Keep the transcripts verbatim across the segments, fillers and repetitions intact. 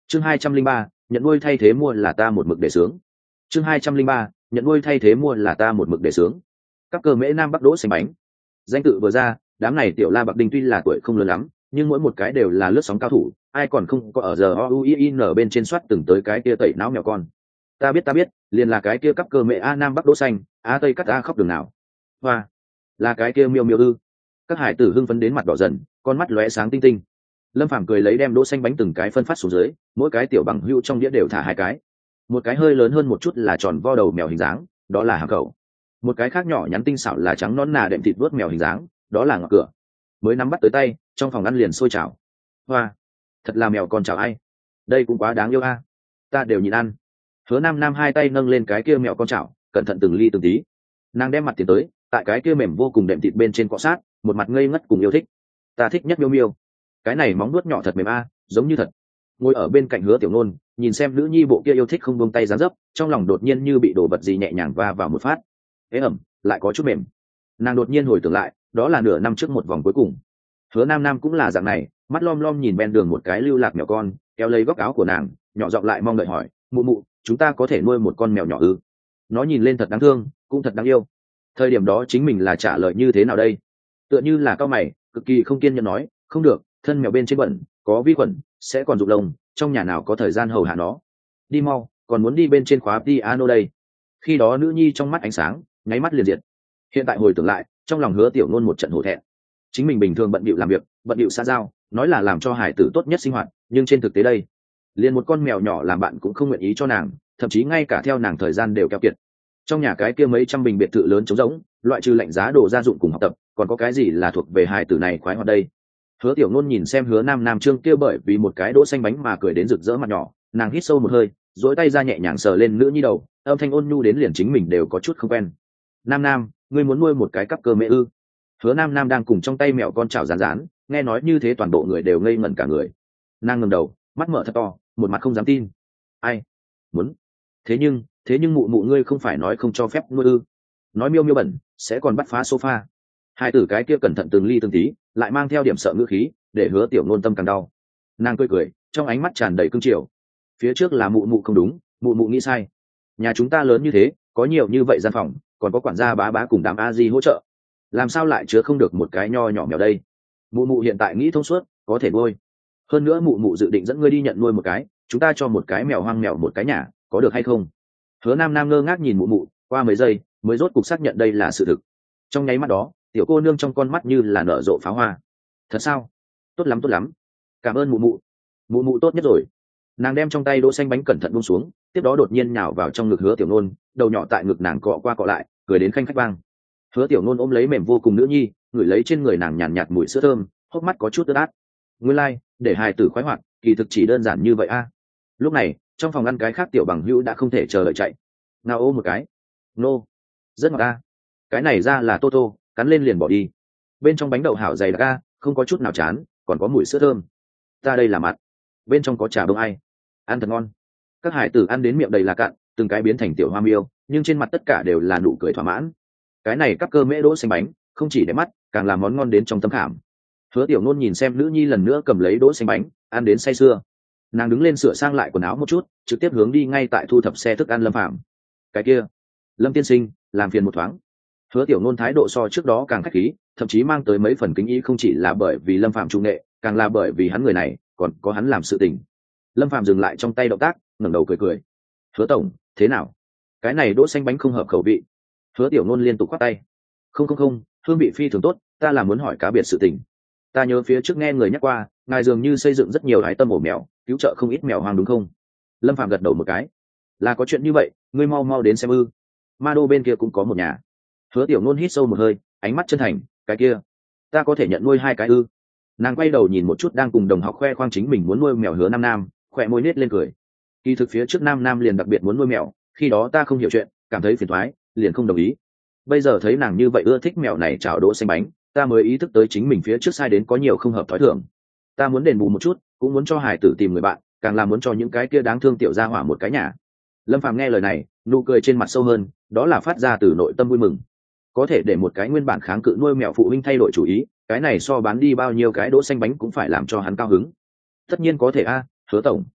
chương hai trăm linh ba nhận nuôi thay thế mua là ta một mực để sướng. chương hai trăm linh ba nhận nuôi thay thế mua là ta một mực để sướng. Các cơ mễ nam bắc đỗ xanh bánh danh tự vừa ra, đám này tiểu la bạc đinh tuy là tuổi không lớn lắm, nhưng mỗi một cái đều là lướt sóng cao thủ, ai còn không có ở giờ o u i n bên trên soát từng tới cái kia tẩy não mèo con. Ta biết ta biết, liền là cái kia cấp cơ mễ a nam bắc đỗ xanh, a tây cắt a khóc đường nào. Hoa, là cái kia miêu miêu ư? Các hải tử hưng phấn đến mặt đỏ dần, con mắt lóe sáng tinh tinh. Lâm Phàm cười lấy đem đỗ xanh bánh từng cái phân phát xuống dưới, mỗi cái tiểu bằng hữu trong đĩa đều thả hai cái. Một cái hơi lớn hơn một chút là tròn vo đầu mèo hình dáng, đó là hàm cẩu. Một cái khác nhỏ nhắn tinh xảo là trắng nõn nà đệm thịt vuốt mèo hình dáng, đó là ngọc cửa. Mới nắm bắt tới tay, trong phòng ăn liền sôi trào. Hoa, thật là mèo con chào ai? Đây cũng quá đáng yêu a. Ta đều nhịn ăn. Hứa Nam Nam hai tay nâng lên cái kia mèo con chảo, cẩn thận từng ly từng tí. Nàng đem mặt tiến tới, tại cái kia mềm vô cùng đệm thịt bên trên cọ sát, một mặt ngây ngất cùng yêu thích. Ta thích nhất miêu miêu. Cái này móng nuốt nhỏ thật mềm a, giống như thật. Ngồi ở bên cạnh Hứa Tiểu Nôn, nhìn xem nữ nhi bộ kia yêu thích không buông tay dáng dấp, trong lòng đột nhiên như bị đổ vật gì nhẹ nhàng va vào một phát. Ế ẩm, lại có chút mềm. Nàng đột nhiên hồi tưởng lại, đó là nửa năm trước một vòng cuối cùng. Hứa Nam Nam cũng là dạng này, mắt lom lom nhìn ven đường một cái lưu lạc mèo con, kéo lấy góc áo của nàng, nhỏ giọng lại mong đợi hỏi, mụ mụ, chúng ta có thể nuôi một con mèo nhỏ ư? Nó nhìn lên thật đáng thương, cũng thật đáng yêu. Thời điểm đó chính mình là trả lời như thế nào đây? Tựa như là cao mày, cực kỳ không kiên nhẫn nói, không được, thân mèo bên trên bẩn, có vi khuẩn, sẽ còn rụng lông, trong nhà nào có thời gian hầu hạ nó. Đi mau, còn muốn đi bên trên khóa piano đây. Khi đó nữ nhi trong mắt ánh sáng, nháy mắt liền diệt. Hiện tại hồi tưởng lại, trong lòng Hứa Tiểu Nôn một trận hổ thẹn. Chính mình bình thường bận bịu làm việc, bận bịu xã giao, nói là làm cho hải tử tốt nhất sinh hoạt, nhưng trên thực tế đây, liền một con mèo nhỏ làm bạn cũng không nguyện ý cho nàng, thậm chí ngay cả theo nàng thời gian đều keo kiệt. Trong nhà cái kia mấy trăm bình biệt thự lớn trống rỗng, loại trừ lạnh giá đồ gia dụng cùng học tập, còn có cái gì là thuộc về hải tử này khoái hoạt đây? Hứa Tiểu Nôn nhìn xem Hứa Nam Nam Trương kia bởi vì một cái đỗ xanh bánh mà cười đến rực rỡ mặt nhỏ, nàng hít sâu một hơi, duỗi tay ra nhẹ nhàng sờ lên nữ nhi đầu, âm thanh ôn nhu đến liền chính mình đều có chút không quen. Nam Nam, ngươi muốn nuôi một cái cắp cơ mẹ ư? Hứa Nam Nam đang cùng trong tay mèo con chảo rán rán, nghe nói như thế toàn bộ người đều ngây ngẩn cả người. Nàng ngẩng đầu, mắt mở thật to, một mặt không dám tin. Ai? Muốn? Thế nhưng, thế nhưng mụ mụ ngươi không phải nói không cho phép nuôi ư? Nói miêu miêu bẩn, sẽ còn bắt phá sofa. Hai tử cái kia cẩn thận từng ly từng tí, lại mang theo điểm sợ ngữ khí, để Hứa Tiểu Nôn tâm càng đau. Nàng cười cười, trong ánh mắt tràn đầy cương triều. Phía trước là mụ mụ không đúng, mụ mụ nghĩ sai. Nhà chúng ta lớn như thế, có nhiều như vậy gian phòng, còn có quản gia bá bá cùng đám a di hỗ trợ, làm sao lại chứa không được một cái nho nhỏ mèo đây? Mụ mụ hiện tại nghĩ thông suốt, có thể nuôi. Hơn nữa mụ mụ dự định dẫn ngươi đi nhận nuôi một cái, chúng ta cho một cái mèo hoang mèo một cái nhà, có được hay không? Hứa Nam Nam ngơ ngác nhìn mụ mụ, qua mấy giây mới rốt cục xác nhận đây là sự thực. Trong nháy mắt đó, tiểu cô nương trong con mắt như là nở rộ pháo hoa. Thật sao? Tốt lắm tốt lắm, cảm ơn mụ mụ, mụ mụ tốt nhất rồi. Nàng đem trong tay đỗ xanh bánh cẩn thận buông xuống, tiếp đó đột nhiên nhào vào trong ngực Hứa Tiểu Nôn, đầu nhỏ tại ngực nàng cọ qua cọ lại, cười đến khanh khách vang. Hứa Tiểu Nôn ôm lấy mềm vô cùng nữ nhi, ngửi lấy trên người nàng nhàn nhạt, nhạt mùi sữa thơm, hốc mắt có chút ướt át. Nguyên lai, like, để hài tử khoái hoạt, kỳ thực chỉ đơn giản như vậy a. À. Lúc này, trong phòng ăn cái khác tiểu bằng hữu đã không thể chờ đợi chạy. Nào ôm một cái. Nô. Rất ngọt a. Cái này ra là Toto, cắn lên liền bỏ đi. Bên trong bánh đậu hảo dày đặc a, không có chút nào chán, còn có mùi sữa thơm. Ta đây là mặt. Bên trong có trà bông ai. Ăn thật ngon. Các hải tử ăn đến miệng đầy là cạn, từng cái biến thành tiểu hoa miêu, nhưng trên mặt tất cả đều là nụ cười thỏa mãn. Cái này cắp cơ mễ đỗ xanh bánh, không chỉ đẹp mắt, càng làm món ngon đến trong tâm khảm. Hứa Tiểu Nôn nhìn xem nữ nhi lần nữa cầm lấy đỗ xanh bánh, ăn đến say sưa. Nàng đứng lên sửa sang lại quần áo một chút, trực tiếp hướng đi ngay tại thu thập xe thức ăn Lâm Phàm. Cái kia, Lâm tiên sinh, làm phiền một thoáng. Hứa Tiểu Nôn thái độ so trước đó càng khách khí, thậm chí mang tới mấy phần kính ý, không chỉ là bởi vì Lâm Phàm trung nghệ, càng là bởi vì hắn người này, còn có hắn làm sự tình. Lâm Phàm dừng lại trong tay động tác, ngẩng đầu cười cười. Hứa tổng, thế nào? Cái này đỗ xanh bánh không hợp khẩu vị. Hứa Tiểu Nôn liên tục khoát tay. Không không không, hương vị phi thường tốt, ta là muốn hỏi cá biệt sự tình. Ta nhớ phía trước nghe người nhắc qua, ngài dường như xây dựng rất nhiều ái tâm ổ mèo, cứu trợ không ít mèo hoang đúng không? Lâm Phàm gật đầu một cái. Là có chuyện như vậy, ngươi mau mau đến xem ư? Ma Đô bên kia cũng có một nhà. Hứa Tiểu Nôn hít sâu một hơi, ánh mắt chân thành. Cái kia, ta có thể nhận nuôi hai cái ư? Nàng quay đầu nhìn một chút đang cùng đồng học khoe khoang chính mình muốn nuôi mèo Hứa Nam Nam, khỏe môi nết lên cười. Kỳ thực phía trước Nam Nam liền đặc biệt muốn nuôi mèo, khi đó ta không hiểu chuyện, cảm thấy phiền toái, liền không đồng ý. Bây giờ thấy nàng như vậy ưa thích mèo này chảo đỗ xanh bánh, ta mới ý thức tới chính mình phía trước sai đến có nhiều không hợp thói thường. Ta muốn đền bù một chút, cũng muốn cho hải tử tìm người bạn, càng là muốn cho những cái kia đáng thương tiểu gia hỏa một cái nhà. Lâm Phàm nghe lời này, nụ cười trên mặt sâu hơn, đó là phát ra từ nội tâm vui mừng. Có thể để một cái nguyên bản kháng cự nuôi mèo phụ huynh thay đổi chủ ý, cái này so bán đi bao nhiêu cái đỗ xanh bánh cũng phải làm cho hắn cao hứng. Tất nhiên có thể a, Hứa tổng.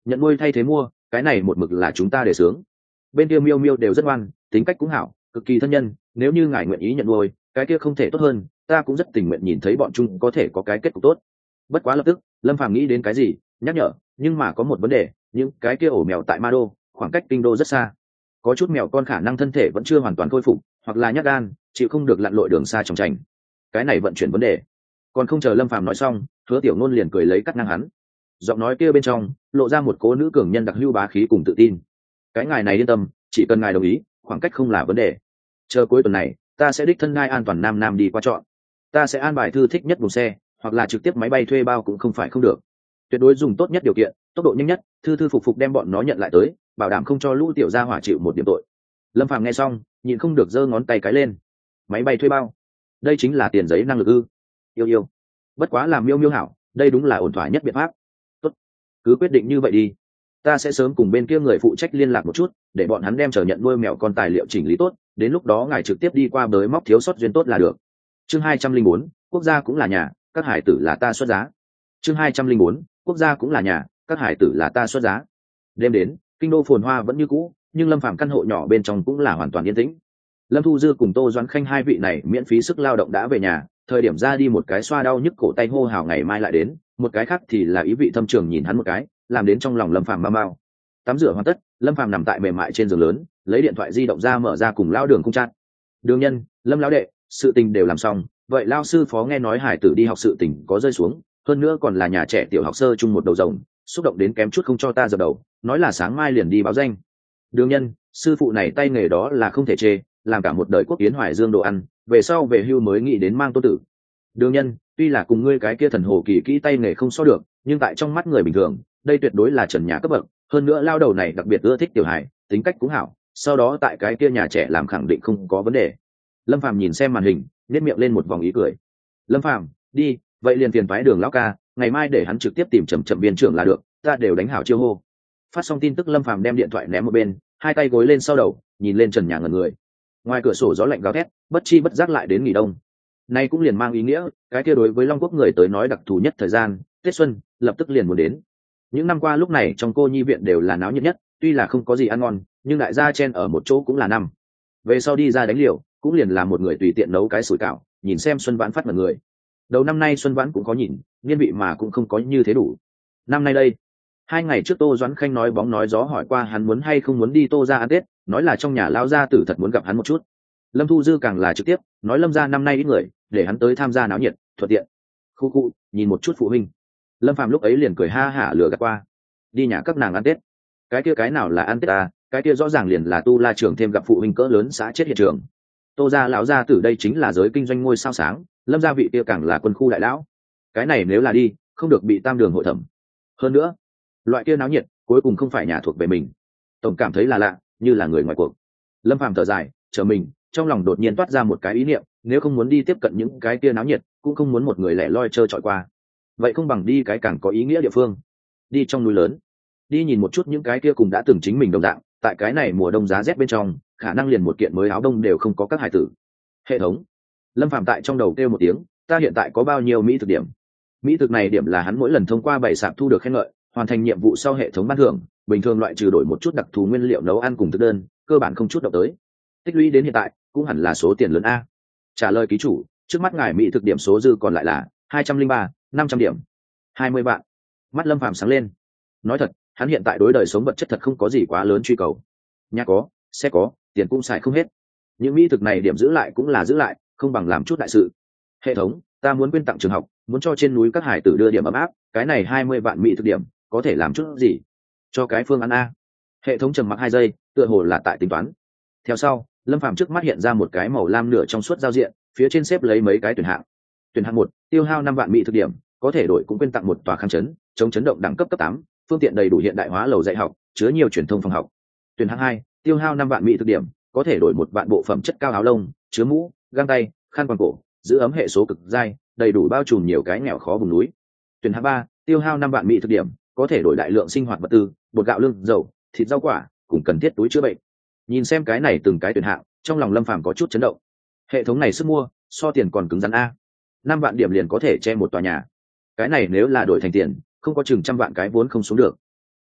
nhận nuôi thay thế mua, cái này một mực là chúng ta đề xướng. Bên kia miêu miêu đều rất ngoan, tính cách cũng hảo, cực kỳ thân nhân, nếu như ngài nguyện ý nhận nuôi, cái kia không thể tốt hơn, ta cũng rất tình nguyện nhìn thấy bọn chúng có thể có cái kết cục tốt. Bất quá lập tức Lâm Phàm nghĩ đến cái gì, nhắc nhở, nhưng mà có một vấn đề, những cái kia ổ mèo tại Ma Đô, khoảng cách kinh đô rất xa, có chút mèo con khả năng thân thể vẫn chưa hoàn toàn khôi phục, hoặc là nhát gan, chịu không được lặn lội đường xa trong trành, cái này vận chuyển vấn đề. Còn không chờ Lâm Phàm nói xong, Hứa Tiểu Nôn liền cười lấy cắt ngang hắn, giọng nói kia bên trong lộ ra một cố nữ cường nhân đặc hữu bá khí cùng tự tin. Cái ngài này yên tâm, chỉ cần ngài đồng ý, khoảng cách không là vấn đề. Chờ cuối tuần này, ta sẽ đích thân ngai an toàn nam nam đi qua chọn, ta sẽ an bài thư thích nhất vùng xe, hoặc là trực tiếp máy bay thuê bao cũng không phải không được, tuyệt đối dùng tốt nhất điều kiện, tốc độ nhanh nhất, thư thư phục phục đem bọn nó nhận lại tới, bảo đảm không cho lũ tiểu gia hỏa chịu một điểm tội. Lâm Phàm nghe xong nhịn không được giơ ngón tay cái lên. Máy bay thuê bao, đây chính là tiền giấy năng lực ư? Yêu yêu, bất quá làm miêu miêu hảo, đây đúng là ổn thỏa nhất biện pháp. Tốt, cứ quyết định như vậy đi, ta sẽ sớm cùng bên kia người phụ trách liên lạc một chút, để bọn hắn đem chờ nhận nuôi mèo con tài liệu chỉnh lý tốt, đến lúc đó ngài trực tiếp đi qua bới móc thiếu sót duyên tốt là được. Chương hai trăm linh bốn, quốc gia cũng là nhà, các hải tử là ta xuất giá. Chương hai trăm linh bốn, quốc gia cũng là nhà, các hải tử là ta xuất giá. Đêm đến, kinh đô phồn hoa vẫn như cũ, nhưng Lâm Phàm căn hộ nhỏ bên trong cũng là hoàn toàn yên tĩnh. Lâm Thu Dư cùng Tô Doãn Khanh hai vị này miễn phí sức lao động đã về nhà, thời điểm ra đi một cái xoa đau nhức cổ tay hô hào ngày mai lại đến, một cái khác thì là ý vị thâm trường nhìn hắn một cái, làm đến trong lòng Lâm Phàm mau mau. Tắm rửa hoàn tất, Lâm Phàm nằm tại mềm mại trên giường lớn, lấy điện thoại di động ra mở ra cùng lao đường cung chat. Đường nhân, Lâm lão đệ, sự tình đều làm xong, vậy lao sư phó nghe nói hải tử đi học sự tình có rơi xuống, hơn nữa còn là nhà trẻ tiểu học sơ chung một đầu rồng, xúc động đến kém chút không cho ta dập đầu, nói là sáng mai liền đi báo danh. Đường nhân, sư phụ này tay nghề đó là không thể chê, làm cả một đời quốc tiến hoài dương đồ ăn, về sau về hưu mới nghĩ đến mang tôn tử. Đường nhân, tuy là cùng ngươi cái kia thần hồ kỳ kỹ tay nghề không so được, nhưng tại trong mắt người bình thường, đây tuyệt đối là trần nhà cấp bậc, hơn nữa lao đầu này đặc biệt ưa thích tiểu hài, tính cách cũng hảo, sau đó tại cái kia nhà trẻ làm khẳng định không có vấn đề. Lâm Phàm nhìn xem màn hình, nhếch miệng lên một vòng ý cười. Lâm Phàm, đi, vậy liền tiền phái Đường lão ca, ngày mai để hắn trực tiếp tìm Trầm Trầm biên trưởng là được, ta đều đánh hảo chiêu hô. Phát xong tin tức, Lâm Phàm đem điện thoại ném một bên, hai tay gối lên sau đầu, nhìn lên trần nhà ngẩn người. Ngoài cửa sổ gió lạnh gào thét, bất chi bất giác lại đến nghỉ đông. Nay cũng liền mang ý nghĩa, cái kia đối với Long Quốc người tới nói đặc thù nhất thời gian, Tết xuân, lập tức liền muốn đến. Những năm qua lúc này trong cô nhi viện đều là náo nhiệt nhất, tuy là không có gì ăn ngon, nhưng đại gia chen ở một chỗ cũng là năm. Về sau đi ra đánh liều, cũng liền là một người tùy tiện nấu cái sủi cảo, nhìn xem xuân vãn phát mọi người. Đầu năm nay xuân vãn cũng có nhìn, niên vị mà cũng không có như thế đủ. Năm nay đây, hai ngày trước Tô Doãn Khanh nói bóng nói gió hỏi qua hắn muốn hay không muốn đi Tô ra ăn Tết, nói là trong nhà lao gia tử thật muốn gặp hắn một chút. Lâm Thu Dư càng là trực tiếp nói Lâm gia năm nay ít người, để hắn tới tham gia náo nhiệt, thuận tiện. Khu khu, nhìn một chút phụ huynh. Lâm Phàm lúc ấy liền cười ha hả lừa gạt qua, đi nhà các nàng ăn Tết. Cái kia cái nào là ăn Tết à, cái kia rõ ràng liền là Tu La Trường thêm gặp phụ huynh cỡ lớn xã chết hiện trường. Tô gia lão gia tử đây chính là giới kinh doanh ngôi sao sáng, Lâm gia vị kia càng là quân khu đại lão. Cái này nếu là đi, không được bị tam đường hội thẩm. Hơn nữa, loại kia náo nhiệt cuối cùng không phải nhà thuộc về mình, tổng cảm thấy là lạ, như là người ngoài cuộc. Lâm Phàm thở dài, chờ mình, trong lòng đột nhiên toát ra một cái ý niệm, nếu không muốn đi tiếp cận những cái kia náo nhiệt, cũng không muốn một người lẻ loi chơi trọi qua, vậy không bằng đi cái càng có ý nghĩa địa phương, đi trong núi lớn, đi nhìn một chút những cái kia cùng đã từng chính mình đồng dạng, tại cái này mùa đông giá rét bên trong, khả năng liền một kiện mới áo đông đều không có các hải tử. Hệ thống. Lâm Phàm tại trong đầu kêu một tiếng, ta hiện tại có bao nhiêu mỹ thực điểm? Mỹ thực này điểm là hắn mỗi lần thông qua bảy sạp thu được khen ngợi, hoàn thành nhiệm vụ sau hệ thống ban thưởng, bình thường loại trừ đổi một chút đặc thù nguyên liệu nấu ăn cùng thực đơn, cơ bản không chút động tới. Tích lũy đến hiện tại cũng hẳn là số tiền lớn a. Trả lời ký chủ, trước mắt ngài mỹ thực điểm số dư còn lại là hai trăm linh ba, năm trăm điểm, hai mươi vạn. Mắt Lâm Phàm sáng lên. Nói thật, hắn hiện tại đối đời sống vật chất thật không có gì quá lớn truy cầu. Nhà có, xe có, tiền cũng xài không hết. Những mỹ thực này điểm giữ lại cũng là giữ lại, không bằng làm chút đại sự. Hệ thống, ta muốn quyên tặng trường học, muốn cho trên núi các hải tử đưa điểm ấm áp, cái này hai mươi vạn mỹ thực điểm, có thể làm chút gì? Cho cái phương án a. Hệ thống trầm mặc hai giây, tựa hồ là tại tính toán. Theo sau, Lâm Phàm trước mắt hiện ra một cái màu lam nửa trong suốt giao diện, phía trên xếp lấy mấy cái tuyển hạng. Tuyển hạng một, tiêu hao năm vạn mỹ thực điểm, có thể đổi cũng quyên tặng một tòa kháng chấn, chống chấn động đẳng cấp cấp tám, phương tiện đầy đủ hiện đại hóa lầu dạy học, chứa nhiều truyền thông phòng học. Tuyển hạng hai, tiêu hao năm vạn mỹ thực điểm, có thể đổi một vạn bộ phẩm chất cao áo lông, chứa mũ, găng tay, khăn quàng cổ, giữ ấm hệ số cực dai, đầy đủ bao trùm nhiều cái nghèo khó vùng núi. Tuyển hạng ba, tiêu hao năm vạn mỹ thực điểm, có thể đổi đại lượng sinh hoạt vật tư, bột gạo lương, dầu, thịt rau quả, cùng cần thiết túi chữa bệnh. Nhìn xem cái này từng cái tuyển hạng, trong lòng Lâm Phàm có chút chấn động. Hệ thống này sức mua, so tiền còn cứng rắn a. Năm vạn điểm liền có thể che một tòa nhà. Cái này nếu là đổi thành tiền, không có chừng trăm vạn cái vốn không xuống được.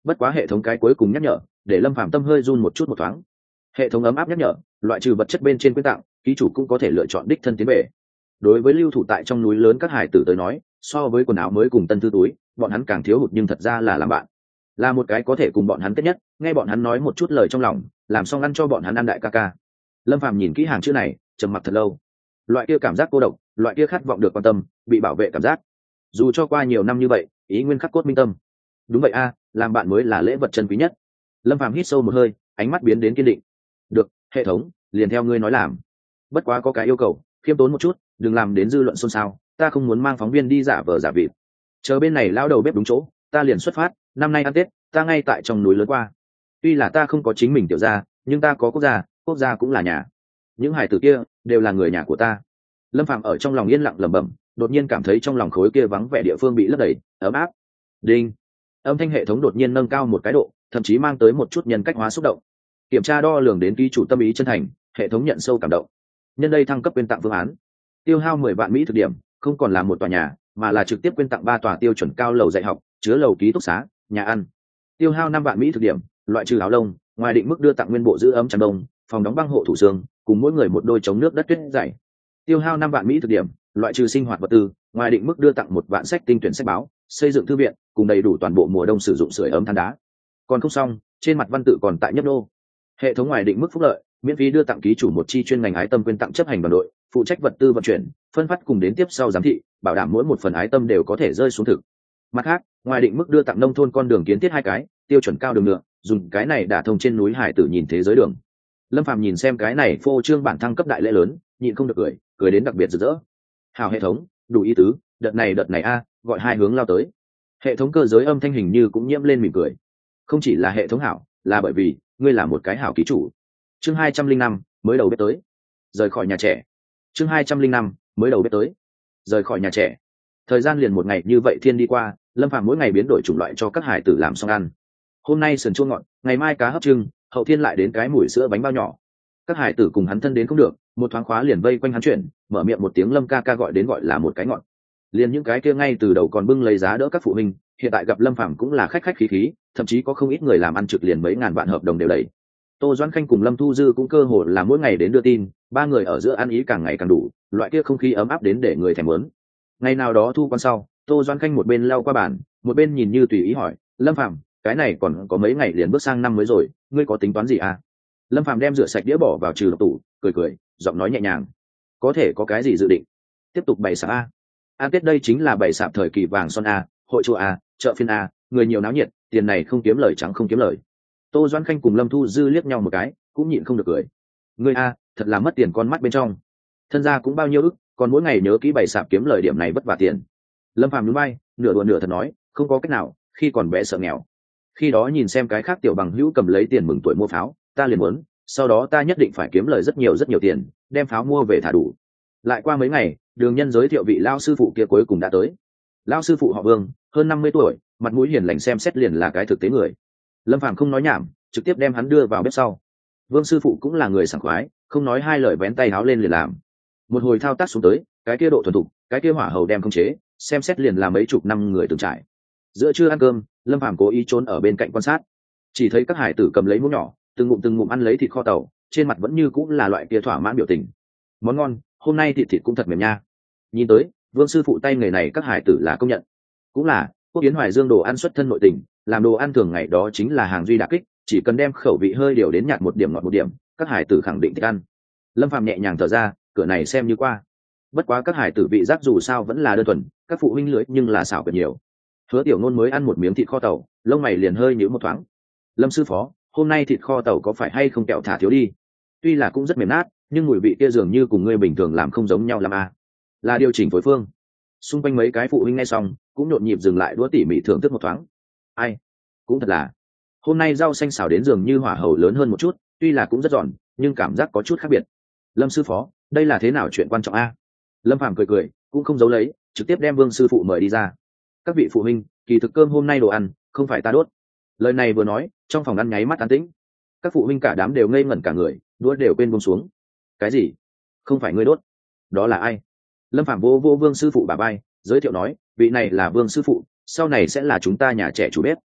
bất quá hệ thống cái cuối cùng nhắc nhở để lâm phàm tâm hơi run một chút một thoáng. Hệ thống ấm áp nhắc nhở loại trừ vật chất bên trên quyên tặng, ký chủ cũng có thể lựa chọn đích thân tiến về. Đối với lưu thủ tại trong núi lớn các hải tử tới nói, so với quần áo mới cùng tân thư túi, bọn hắn càng thiếu hụt nhưng thật ra là làm bạn, là một cái có thể cùng bọn hắn kết nhất, nghe bọn hắn nói một chút lời trong lòng, làm xong ăn cho bọn hắn ăn đại ca ca. Lâm phàm nhìn kỹ hàng chữ này, trầm mặc thật lâu. Loại kia cảm giác cô độc, loại kia khát vọng được quan tâm, bị bảo vệ cảm giác, dù cho qua nhiều năm như vậy, ý nguyên khắc cốt minh tâm. Đúng vậy a, làm bạn mới là lễ vật chân quý nhất. Lâm phàm hít sâu một hơi, ánh mắt biến đến kiên định. Được, hệ thống, liền theo ngươi nói làm. Bất quá có cái yêu cầu, khiêm tốn một chút, đừng làm đến dư luận xôn xao, ta không muốn mang phóng viên đi giả vờ giả vịt. Chờ bên này lao đầu bếp đúng chỗ, ta liền xuất phát, năm nay ăn Tết, ta ngay tại trong núi lớn qua. Tuy là ta không có chính mình tiểu gia, nhưng ta có quốc gia, quốc gia cũng là nhà. Những hải tử kia đều là người nhà của ta. Lâm Phạm ở trong lòng yên lặng lẩm bẩm, đột nhiên cảm thấy trong lòng khối kia vắng vẻ địa phương bị lấp đầy, ấm áp. Đinh. Âm thanh hệ thống đột nhiên nâng cao một cái độ, thậm chí mang tới một chút nhân cách hóa xúc động. Kiểm tra đo lường đến ký chủ tâm ý chân thành, hệ thống nhận sâu cảm động. Nhân đây thăng cấp quyên tặng phương án. Tiêu hao mười vạn mỹ thực điểm, không còn là một tòa nhà, mà là trực tiếp quyên tặng ba tòa tiêu chuẩn cao lầu dạy học, chứa lầu ký túc xá, nhà ăn. Tiêu hao năm vạn mỹ thực điểm, loại trừ áo lông, ngoài định mức đưa tặng nguyên bộ giữ ấm chăn đông, phòng đóng băng hộ thủ xương, cùng mỗi người một đôi chống nước đất tuyết dày. Tiêu hao năm vạn mỹ thực điểm, loại trừ sinh hoạt vật tư, ngoài định mức đưa tặng một vạn sách tinh tuyển sách báo, xây dựng thư viện, cùng đầy đủ toàn bộ mùa đông sử dụng sưởi ấm than đá. Còn không xong, trên mặt văn tự còn tại nhấp nô. Hệ thống ngoài định mức phúc lợi, miễn phí đưa tặng ký chủ một chi chuyên ngành ái tâm quyên tặng chấp hành đoàn đội, phụ trách vật tư vận chuyển, phân phát cùng đến tiếp sau giám thị, bảo đảm mỗi một phần ái tâm đều có thể rơi xuống thực. Mặt khác, ngoài định mức đưa tặng nông thôn con đường kiến thiết hai cái, tiêu chuẩn cao đường nhựa, dùng cái này đả thông trên núi hải tử nhìn thế giới đường. Lâm Phàm nhìn xem cái này phô trương bản thăng cấp đại lễ lớn, nhịn không được cười, cười đến đặc biệt rực rỡ. Hào hệ thống, đủ ý tứ, đợt này đợt này a, gọi hai hướng lao tới. Hệ thống cơ giới âm thanh hình như cũng nhiễm lên mỉm cười. Không chỉ là hệ thống hảo, là bởi vì ngươi là một cái hảo ký chủ. Chương hai trăm linh năm mới đầu bếp tới, rời khỏi nhà trẻ. Chương hai trăm linh năm mới đầu bếp tới, rời khỏi nhà trẻ. Thời gian liền một ngày như vậy thiên đi qua, Lâm Phàm mỗi ngày biến đổi chủng loại cho các hải tử làm xong ăn. Hôm nay sườn chua ngọt, ngày mai cá hấp trưng, hậu thiên lại đến cái mùi sữa bánh bao nhỏ. Các hải tử cùng hắn thân đến không được, một thoáng khóa liền vây quanh hắn chuyển, mở miệng một tiếng Lâm ca ca gọi đến gọi là một cái ngọn. Liền những cái kia ngay từ đầu còn bưng lấy giá đỡ các phụ huynh, hiện tại gặp Lâm Phàm cũng là khách khách khí khí, thậm chí có không ít người làm ăn trực liền mấy ngàn vạn hợp đồng đều đầy. Tô Doãn Khanh cùng Lâm Thu Dư cũng cơ hồ là mỗi ngày đến đưa tin, ba người ở giữa ăn ý càng ngày càng đủ, loại kia không khí ấm áp đến để người thèm muốn. Ngày nào đó thu quan sau, Tô Doãn Khanh một bên lau qua bàn, một bên nhìn như tùy ý hỏi, Lâm Phàm, cái này còn có mấy ngày liền bước sang năm mới rồi, ngươi có tính toán gì à? Lâm Phàm đem rửa sạch đĩa bỏ vào trừ độc tủ, cười cười, giọng nói nhẹ nhàng, có thể có cái gì dự định? Tiếp tục bày sạp a. An Tết đây chính là bày sạp thời kỳ vàng son a, hội chùa a, chợ phiên a, người nhiều náo nhiệt, tiền này không kiếm lời chẳng không kiếm lời. Tô Doãn Khanh cùng Lâm Thu Dư liếc nhau một cái, cũng nhịn không được cười. Ngươi a, thật là mất tiền con mắt bên trong. Thân gia cũng bao nhiêu ức, còn mỗi ngày nhớ kỹ bày sạp kiếm lời điểm này vất vả tiền. Lâm Phàm nhún vai, nửa đùa nửa thật nói, không có cách nào, khi còn bé sợ nghèo. Khi đó nhìn xem cái khác tiểu bằng hữu cầm lấy tiền mừng tuổi mua pháo, ta liền muốn, sau đó ta nhất định phải kiếm lời rất nhiều rất nhiều tiền, đem pháo mua về thả đủ. Lại qua mấy ngày, Đường Nhân giới thiệu vị lao sư phụ kia cuối cùng đã tới. Lao sư phụ họ Vương, hơn năm mươi tuổi, mặt mũi hiền lành xem xét liền là cái thực tế người. Lâm Phàm không nói nhảm, trực tiếp đem hắn đưa vào bếp sau. Vương sư phụ cũng là người sảng khoái, không nói hai lời vén tay áo lên liền làm. Một hồi thao tác xuống tới, cái kia độ thuần thục, cái kia hỏa hầu đem không chế, xem xét liền là mấy chục năm người từng trải. Giữa trưa ăn cơm, Lâm Phàm cố ý trốn ở bên cạnh quan sát, chỉ thấy các hải tử cầm lấy muỗng nhỏ, từng ngụm từng ngụm ăn lấy thịt kho tàu, trên mặt vẫn như cũng là loại kia thỏa mãn biểu tình. Món ngon, hôm nay thịt thịt cũng thật mềm nha. Nhìn tới, Vương sư phụ tay nghề này các hải tử là công nhận. Cũng là, Quốc Yến Hoài Dương đồ ăn xuất thân nội tình, làm đồ ăn thường ngày đó chính là hàng duy đả kích, chỉ cần đem khẩu vị hơi điều đến nhạt một điểm ngọt một điểm, các hải tử khẳng định thích ăn. Lâm Phàm nhẹ nhàng thở ra, cửa này xem như qua. Bất quá các hải tử vị giác dù sao vẫn là đơn thuần, các phụ huynh lưỡi nhưng là xảo quyệt nhiều. Hứa Tiểu Nôn mới ăn một miếng thịt kho tàu, lông mày liền hơi nhíu một thoáng. Lâm sư phó, hôm nay thịt kho tàu có phải hay không kẹo thả thiếu đi? Tuy là cũng rất mềm nát, nhưng mùi vị kia dường như cùng ngươi bình thường làm không giống nhau lắm à. Là điều chỉnh phối phương. Xung quanh mấy cái phụ huynh nghe xong, cũng nhộn nhịp dừng lại đũa tỉ mỉ thưởng thức một thoáng. Ai, cũng thật là. Hôm nay rau xanh xào đến dường như hỏa hầu lớn hơn một chút, tuy là cũng rất giòn, nhưng cảm giác có chút khác biệt. Lâm sư phó, đây là thế nào chuyện quan trọng a? Lâm Phàm cười cười, cũng không giấu lấy, trực tiếp đem Vương sư phụ mời đi ra. Các vị phụ huynh, kỳ thực cơm hôm nay đồ ăn không phải ta đốt. Lời này vừa nói, trong phòng ăn nháy mắt an tĩnh. Các phụ huynh cả đám đều ngây ngẩn cả người, đũa đều quên buông xuống. Cái gì? Không phải ngươi đốt? Đó là ai? Lâm Phàm vô vô Vương sư phụ bà bay, giới thiệu nói, vị này là Vương sư phụ, sau này sẽ là chúng ta nhà trẻ chủ bếp.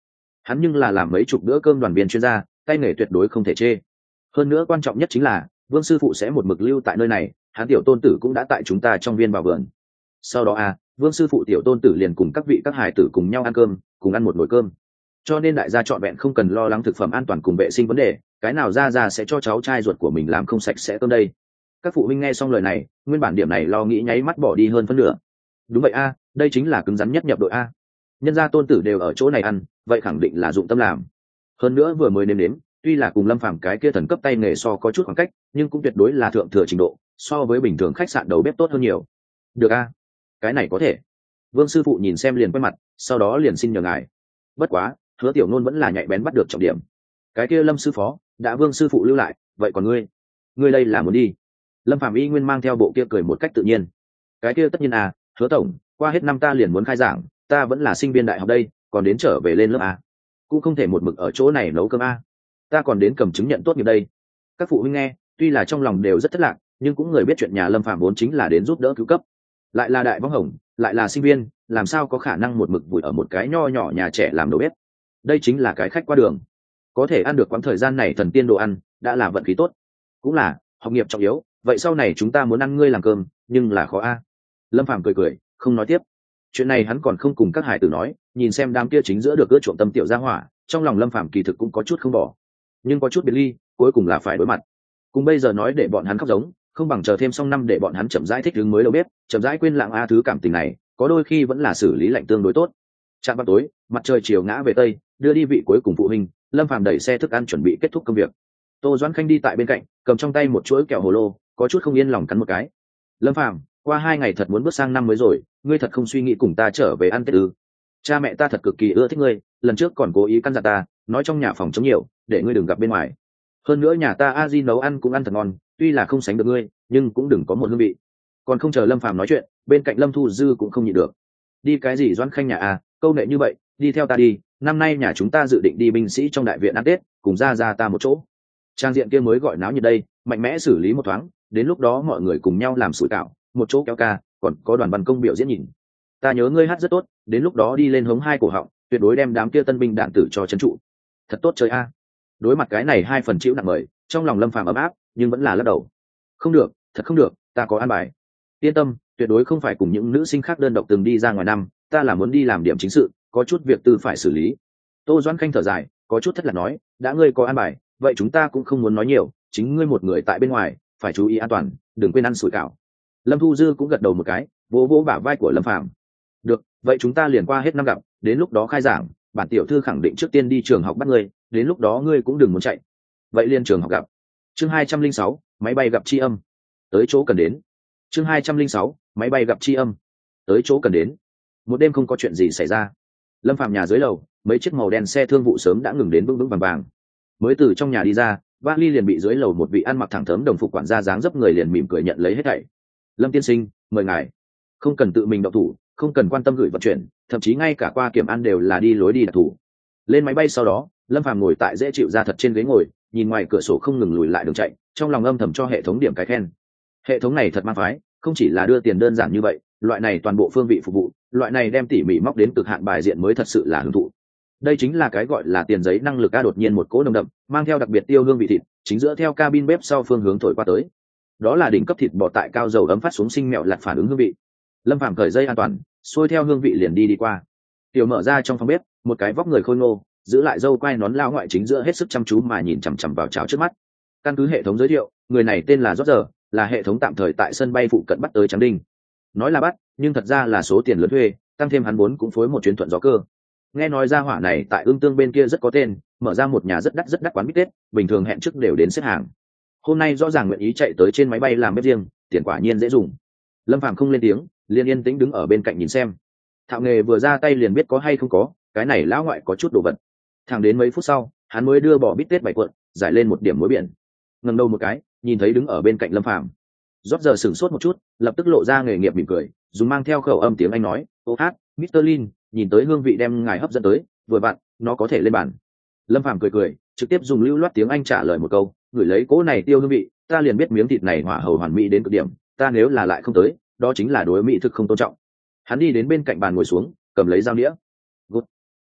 hắn nhưng là làm mấy chục bữa cơm đoàn viên chuyên gia, tay nghề tuyệt đối không thể chê. Hơn nữa quan trọng nhất chính là Vương sư phụ sẽ một mực lưu tại nơi này, hắn tiểu tôn tử cũng đã tại chúng ta trong viên bảo vườn. Sau đó à, Vương sư phụ tiểu tôn tử liền cùng các vị các hài tử cùng nhau ăn cơm, cùng ăn một nồi cơm. Cho nên đại gia trọn vẹn không cần lo lắng thực phẩm an toàn cùng vệ sinh vấn đề, cái nào ra ra sẽ cho cháu trai ruột của mình làm không sạch sẽ cơm đây. Các phụ huynh nghe xong lời này, nguyên bản điểm này lo nghĩ nháy mắt bỏ đi hơn phân nửa. Đúng vậy a, đây chính là cứng rắn nhất nhập đội a. Nhân gia tôn tử đều ở chỗ này ăn, vậy khẳng định là dụng tâm làm. Hơn nữa vừa mới nếm nếm, tuy là cùng Lâm Phàm cái kia thần cấp tay nghề so có chút khoảng cách, nhưng cũng tuyệt đối là thượng thừa trình độ, so với bình thường khách sạn đầu bếp tốt hơn nhiều. Được a, cái này có thể. Vương sư phụ nhìn xem liền quay mặt, sau đó liền xin nhờ ngài. Bất quá, Hứa Tiểu Nôn vẫn là nhạy bén bắt được trọng điểm. Cái kia Lâm sư phó, đã Vương sư phụ lưu lại, vậy còn ngươi, ngươi đây là muốn đi? Lâm Phàm y nguyên mang theo bộ kia cười một cách tự nhiên. Cái kia tất nhiên à, Hứa tổng, qua hết năm ta liền muốn khai giảng, ta vẫn là sinh viên đại học đây, còn đến trở về lên lớp a, cũng không thể một mực ở chỗ này nấu cơm a, ta còn đến cầm chứng nhận tốt nghiệp đây. Các phụ huynh nghe, tuy là trong lòng đều rất thất lạc, nhưng cũng người biết chuyện nhà Lâm Phàm vốn chính là đến giúp đỡ cứu cấp, lại là đại võng hồng, lại là sinh viên, làm sao có khả năng một mực vùi ở một cái nho nhỏ nhà trẻ làm đầu bếp. Đây chính là cái khách qua đường, có thể ăn được quãng thời gian này thần tiên đồ ăn đã là vận khí tốt. Cũng là học nghiệp trọng yếu, vậy sau này chúng ta muốn ăn ngươi làm cơm, nhưng là khó a. Lâm Phàm cười cười không nói tiếp. Chuyện này hắn còn không cùng các hải tử nói, nhìn xem đám kia chính giữa được ưa chuộng tâm tiểu gia hỏa, trong lòng Lâm Phàm kỳ thực cũng có chút không bỏ, nhưng có chút biệt ly, cuối cùng là phải đối mặt. Cùng bây giờ nói để bọn hắn khóc giống, không bằng chờ thêm xong năm để bọn hắn chậm rãi thích ứng mới đầu bếp, chậm rãi quên lãng a thứ cảm tình này, có đôi khi vẫn là xử lý lạnh tương đối tốt. Trạm vào tối, mặt trời chiều ngã về tây, đưa đi vị cuối cùng phụ huynh, Lâm Phàm đẩy xe thức ăn chuẩn bị kết thúc công việc. Tô Doãn Khanh đi tại bên cạnh, cầm trong tay một chuỗi kẹo hồ lô, có chút không yên lòng cắn một cái. Lâm Phàm, qua hai ngày thật muốn bước sang năm mới rồi, ngươi thật không suy nghĩ cùng ta trở về ăn tết ư? Cha mẹ ta thật cực kỳ ưa thích ngươi, lần trước còn cố ý căn dặn ta, nói trong nhà phòng chống nhiều, để ngươi đừng gặp bên ngoài. Hơn nữa nhà ta a di nấu ăn cũng ăn thật ngon, tuy là không sánh được ngươi, nhưng cũng đừng có một hương vị. Còn không chờ Lâm Phàm nói chuyện, bên cạnh Lâm Thu Dư cũng không nhịn được. Đi cái gì Doãn Khanh nhà à, câu nệ như vậy, đi theo ta đi, năm nay nhà chúng ta dự định đi binh sĩ trong đại viện ăn tết, cùng ra ra ta một chỗ. Trang diện kia mới gọi náo nhiệt đây, mạnh mẽ xử lý một thoáng, đến lúc đó mọi người cùng nhau làm sủi cảo, một chỗ kéo ca, còn có đoàn văn công biểu diễn nhìn. Ta nhớ ngươi hát rất tốt, đến lúc đó đi lên hống hai cổ họng, tuyệt đối đem đám kia tân binh đạn tử cho trấn trụ. Thật tốt chơi a. Đối mặt cái này hai phần chịu nặng mời, trong lòng Lâm Phàm ấm áp, nhưng vẫn là lắc đầu. Không được, thật không được, ta có an bài. Yên tâm, tuyệt đối không phải cùng những nữ sinh khác đơn độc từng đi ra ngoài năm, ta là muốn đi làm điểm chính sự, có chút việc tư phải xử lý. Tô Doãn Khanh thở dài, có chút thất lạc nói, đã ngươi có an bài, vậy chúng ta cũng không muốn nói nhiều, chính ngươi một người tại bên ngoài, phải chú ý an toàn, đừng quên ăn sủi cảo. Lâm Thu Dư cũng gật đầu một cái, vỗ vỗ bả vai của Lâm Phàm. Được, vậy chúng ta liền qua hết năm gặp, đến lúc đó khai giảng, bản tiểu thư khẳng định trước tiên đi trường học bắt ngươi, đến lúc đó ngươi cũng đừng muốn chạy. Vậy liên trường học gặp. Chương hai trăm linh sáu, máy bay gặp tri âm. Tới chỗ cần đến. Chương hai trăm linh sáu, máy bay gặp tri âm. Tới chỗ cần đến. Một đêm không có chuyện gì xảy ra. Lâm Phàm nhà dưới lầu, mấy chiếc màu đen xe thương vụ sớm đã ngừng đến vững vững vàng vàng. Mới từ trong nhà đi ra, vali liền bị dưới lầu một vị ăn mặc thẳng thớm đồng phục quản gia dáng dấp người liền mỉm cười nhận lấy hết thảy. Lâm tiên sinh, mời ngài. Không cần tự mình động thủ, không cần quan tâm gửi vận chuyển, thậm chí ngay cả qua kiểm ăn đều là đi lối đi đặc thù. Lên máy bay sau đó, Lâm Phàm ngồi tại dễ chịu ra thật trên ghế ngồi, nhìn ngoài cửa sổ không ngừng lùi lại đường chạy, trong lòng âm thầm cho hệ thống điểm cái khen. Hệ thống này thật mang phái, không chỉ là đưa tiền đơn giản như vậy, loại này toàn bộ phương vị phục vụ, loại này đem tỉ mỉ móc đến cực hạn bài diện mới thật sự là hưởng thụ. Đây chính là cái gọi là tiền giấy năng lực a. Đột nhiên một cỗ nồng đậm, mang theo đặc biệt tiêu hương vị thịt, chính giữa theo cabin bếp sau phương hướng thổi qua tới. Đó là đỉnh cấp thịt bò tại cao dầu ấm phát xuống sinh mẹo lặt phản ứng hương vị. Lâm Phàm cởi dây an toàn, xuôi theo hương vị liền đi đi qua. Tiểu mở ra trong phòng bếp, một cái vóc người khôi ngô, giữ lại râu quai nón lao ngoại chính giữa hết sức chăm chú mà nhìn chằm chằm vào cháo trước mắt. Căn cứ hệ thống giới thiệu, người này tên là Roger, là hệ thống tạm thời tại sân bay phụ cận bắt tới Trắng Đinh. Nói là bắt, nhưng thật ra là số tiền lớn thuê, tăng thêm hắn vốn cũng phối một chuyến thuận gió cơ. Nghe nói ra hỏa này tại Ương Tương bên kia rất có tên, mở ra một nhà rất đắt rất đắt quán bít tết, bình thường hẹn trước đều đến xếp hàng. Hôm nay rõ ràng nguyện ý chạy tới trên máy bay làm bếp riêng, tiền quả nhiên dễ dùng. Lâm Phàm không lên tiếng, liền yên tĩnh đứng ở bên cạnh nhìn xem. Thạo nghề vừa ra tay liền biết có hay không có, cái này lão ngoại có chút đồ vật. Thẳng đến mấy phút sau, hắn mới đưa bỏ bít tết bảy cuộn, giải lên một điểm muối biển. Ngẩng đầu một cái, nhìn thấy đứng ở bên cạnh Lâm Phàm. Rót giờ sửng sốt một chút, lập tức lộ ra nghề nghiệp mỉm cười, dùng mang theo khẩu âm tiếng Anh nói, "Ô hát, mít tơ Lin, nhìn tới hương vị đem ngài hấp dẫn tới, vừa vặn, nó có thể lên bàn." Lâm Phàm cười cười, trực tiếp dùng lưu loát tiếng Anh trả lời một câu, "Gửi lấy cỗ này tiêu hương vị, ta liền biết miếng thịt này hỏa hầu hoàn mỹ đến cực điểm, ta nếu là lại không tới, đó chính là đối mỹ thực không tôn trọng." Hắn đi đến bên cạnh bàn ngồi xuống, cầm lấy dao đĩa. "Good."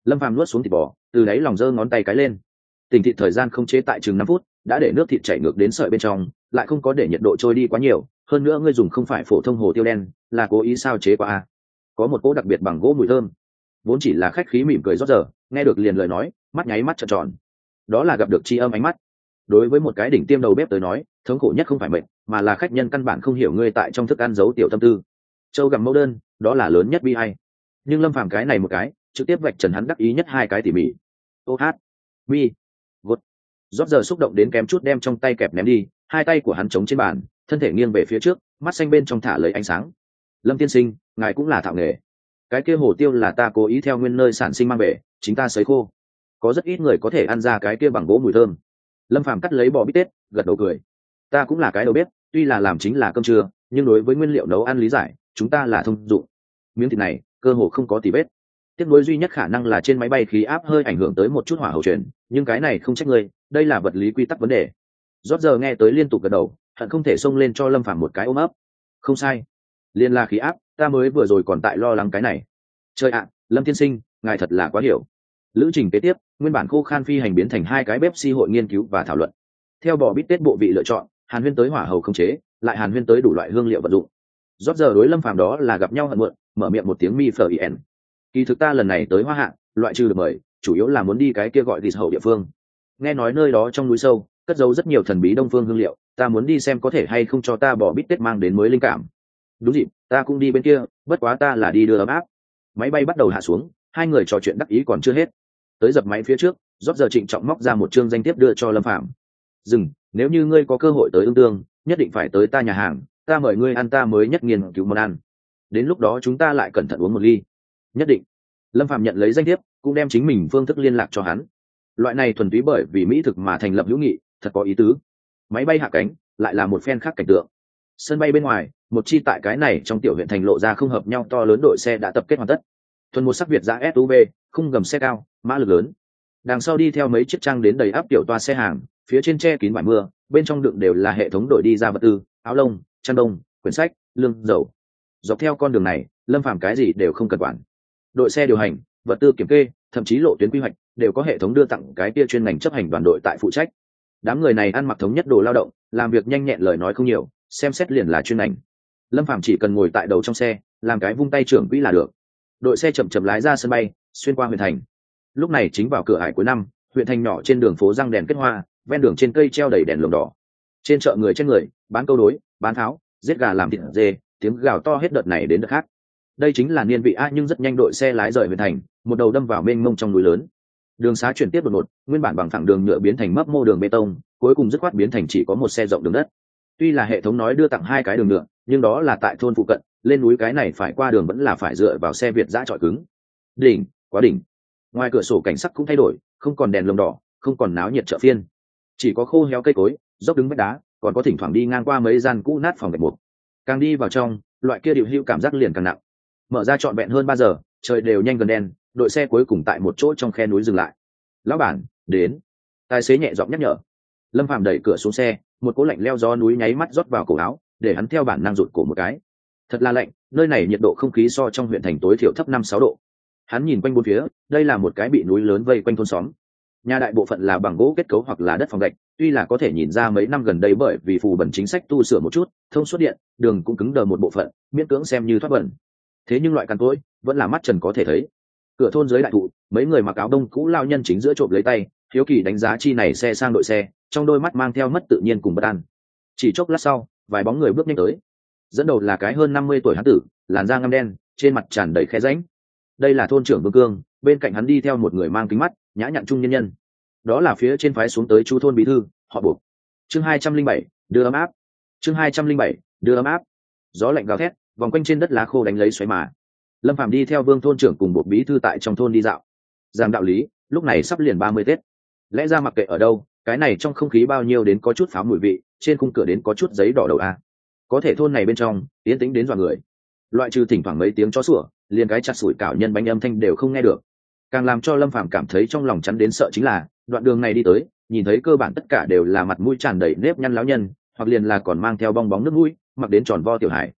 Lâm Phàm nuốt xuống thịt bò, từ đáy lòng giơ ngón tay cái lên. Tình thịt thời gian không chế tại chừng năm phút, đã để nước thịt chảy ngược đến sợi bên trong, lại không có để nhiệt độ trôi đi quá nhiều, hơn nữa ngươi dùng không phải phổ thông hồ tiêu đen, là cố ý sao chế qua a. Có một cỗ đặc biệt bằng gỗ mùi thơm. Vốn chỉ là khách khí mỉm cười rót giờ, nghe được liền lời nói, mắt nháy mắt trợn tròn. Đó là gặp được tri âm ánh mắt. Đối với một cái đỉnh tiêm đầu bếp tới nói, thống khổ nhất không phải mệnh, mà là khách nhân căn bản không hiểu ngươi tại trong thức ăn giấu tiểu tâm tư. Châu gặm mẫu đơn, đó là lớn nhất bi ai. Nhưng Lâm Phàm cái này một cái, trực tiếp vạch trần hắn đắc ý nhất hai cái tỉ mỉ. Ô hát, mi, gột. Rót giờ xúc động đến kém chút đem trong tay kẹp ném đi, hai tay của hắn chống trên bàn, thân thể nghiêng về phía trước, mắt xanh bên trong thả lấy ánh sáng. Lâm tiên sinh, ngài cũng là thạo nghề. Cái kia hồ tiêu là ta cố ý theo nguyên nơi sản sinh mang về, chính ta sấy khô. Có rất ít người có thể ăn ra cái kia bằng gỗ mùi thơm. Lâm Phàm cắt lấy bò bít tết, gật đầu cười. Ta cũng là cái đầu bếp, tuy là làm chính là cơm trưa, nhưng đối với nguyên liệu nấu ăn lý giải, chúng ta là thông dụng. Miếng thịt này, cơ hồ không có tì vết. Tiếc nuối duy nhất khả năng là trên máy bay khí áp hơi ảnh hưởng tới một chút hỏa hậu truyền, nhưng cái này không trách ngươi, đây là vật lý quy tắc vấn đề. Rốt giờ nghe tới liên tục gật đầu, hận không thể xông lên cho Lâm Phàm một cái ôm ấp. Không sai, liên là khí áp, ta mới vừa rồi còn tại lo lắng cái này. Trời ạ, Lâm tiên sinh, ngài thật là quá hiểu. Lữ trình kế tiếp, nguyên bản khô khan phi hành biến thành hai cái bếp si hội nghiên cứu và thảo luận. Theo bò bít tết bộ vị lựa chọn, Hàn Huyên tới hỏa hầu không chế, lại Hàn Huyên tới đủ loại hương liệu vận dụng. Rốt giờ đối Lâm Phàm đó là gặp nhau hận muộn, mở miệng một tiếng mi phở ien. Kỳ thực ta lần này tới Hoa Hạ, loại trừ được mời, chủ yếu là muốn đi cái kia gọi thịt hậu địa phương. Nghe nói nơi đó trong núi sâu, cất giấu rất nhiều thần bí đông phương hương liệu, ta muốn đi xem có thể hay không cho ta bò bít tết mang đến mới linh cảm. Đúng dịp, ta cũng đi bên kia, bất quá ta là đi đưa ấm áp. Máy bay bắt đầu hạ xuống, hai người trò chuyện đắc ý còn chưa hết. Tới dập máy phía trước, rốt giờ trịnh trọng móc ra một chương danh thiếp đưa cho Lâm Phàm. Dừng, nếu như ngươi có cơ hội tới ương tương, nhất định phải tới ta nhà hàng, ta mời ngươi ăn ta mới nhất nghiên cứu món ăn. Đến lúc đó chúng ta lại cẩn thận uống một ly. Nhất định. Lâm Phàm nhận lấy danh thiếp, cũng đem chính mình phương thức liên lạc cho hắn. Loại này thuần túy bởi vì mỹ thực mà thành lập hữu nghị, thật có ý tứ. Máy bay hạ cánh, lại là một phen khác cảnh tượng. Sân bay bên ngoài, một chi tại cái này trong tiểu huyện thành lộ ra không hợp nhau to lớn đội xe đã tập kết hoàn tất. Thuần một sắc Việt giã ét u vê, khung gầm xe cao, mã lực lớn. Đằng sau đi theo mấy chiếc trang đến đầy áp tiểu toa xe hàng, phía trên che kín vải mưa, bên trong đựng đều là hệ thống đổi đi ra vật tư, áo lông, chăn đông, quyển sách, lương, dầu. Dọc theo con đường này, Lâm Phàm cái gì đều không cần quản. Đội xe điều hành, vật tư kiểm kê, thậm chí lộ tuyến quy hoạch đều có hệ thống đưa tặng cái kia chuyên ngành chấp hành đoàn đội tại phụ trách. Đám người này ăn mặc thống nhất đồ lao động, làm việc nhanh nhẹn lời nói không nhiều, xem xét liền là chuyên ngành. Lâm Phàm chỉ cần ngồi tại đầu trong xe, làm cái vung tay trưởng quỹ là được. Đội xe chậm chậm lái ra sân bay, xuyên qua huyện thành. Lúc này chính vào cửa hải cuối năm, huyện thành nhỏ trên đường phố răng đèn kết hoa, ven đường trên cây treo đầy đèn lồng đỏ. Trên chợ người trên người, bán câu đối, bán tháo, giết gà làm thịt dê, tiếng gào to hết đợt này đến đợt khác. Đây chính là niên vị a, nhưng rất nhanh đội xe lái rời huyện thành, một đầu đâm vào mênh mông trong núi lớn. Đường xá chuyển tiếp đột ngột, nguyên bản bằng phẳng đường nhựa biến thành mấp mô đường bê tông, cuối cùng dứt khoát biến thành chỉ có một xe rộng đường đất. Tuy là hệ thống nói đưa tặng hai cái đường nhựa, nhưng đó là tại thôn phụ cận, lên núi cái này phải qua đường vẫn là phải dựa vào xe Việt giã trọi cứng. Đỉnh, quá đỉnh. Ngoài cửa sổ cảnh sắc cũng thay đổi, không còn đèn lồng đỏ, không còn náo nhiệt chợ phiên, chỉ có khô héo cây cối, dốc đứng vách đá, còn có thỉnh thoảng đi ngang qua mấy gian cũ nát phòng gạch mục. Càng đi vào trong, loại kia điều hưu cảm giác liền càng nặng. Mở ra trọn vẹn hơn ba giờ, trời đều nhanh gần đen, đội xe cuối cùng tại một chỗ trong khe núi dừng lại. Lão bản, đến. Tài xế nhẹ giọng nhắc nhở. Lâm Phàm đẩy cửa xuống xe, một cỗ lạnh leo gió núi nháy mắt rót vào cổ áo, để hắn theo bản năng rụt cổ một cái. Thật là lạnh, nơi này nhiệt độ không khí so trong huyện thành tối thiểu thấp năm sáu độ. Hắn nhìn quanh bốn phía, đây là một cái bị núi lớn vây quanh thôn xóm. Nhà đại bộ phận là bằng gỗ kết cấu hoặc là đất phòng gạch, tuy là có thể nhìn ra mấy năm gần đây bởi vì phù bẩn chính sách tu sửa một chút, thông suốt điện, đường cũng cứng đờ một bộ phận, miễn cưỡng xem như thoát bẩn. Thế nhưng loại căn tối vẫn là mắt trần có thể thấy. Cửa thôn dưới đại thụ, mấy người mặc áo đông cũ lao nhân chính giữa trộm lấy tay, hiếu kỳ đánh giá chi này xe sang đội xe, trong đôi mắt mang theo mất tự nhiên cùng bất an. Chỉ chốc lát sau, vài bóng người bước nhanh tới. Dẫn đầu là cái hơn năm mươi tuổi hán tử, làn da ngăm đen, trên mặt tràn đầy khe rãnh. Đây là thôn trưởng Vương Cương, bên cạnh hắn đi theo một người mang kính mắt, nhã nhặn trung nhân nhân. Đó là phía trên phái xuống tới chú thôn bí thư, họ Buộc. Chương hai trăm linh bảy, đưa ấm áp. Chương hai trăm linh bảy, đưa ấm áp. Gió lạnh gào thét, vòng quanh trên đất lá khô đánh lấy xoáy mà. Lâm Phàm đi theo Vương thôn trưởng cùng Buộc bí thư tại trong thôn đi dạo. Giang đạo lý, lúc này sắp liền ba mươi Tết. Lẽ ra mặc kệ ở đâu, cái này trong không khí bao nhiêu đến có chút pháo mùi vị, trên khung cửa đến có chút giấy đỏ đầu a. Có thể thôn này bên trong, yên tĩnh đến dọa người. Loại trừ thỉnh thoảng mấy tiếng chó sủa, liền cái chặt sủi cảo nhân bánh âm thanh đều không nghe được. Càng làm cho Lâm Phàm cảm thấy trong lòng chắn đến sợ chính là, đoạn đường này đi tới, nhìn thấy cơ bản tất cả đều là mặt mũi tràn đầy nếp nhăn lão nhân, hoặc liền là còn mang theo bong bóng nước mũi, mặc đến tròn vo tiểu hải.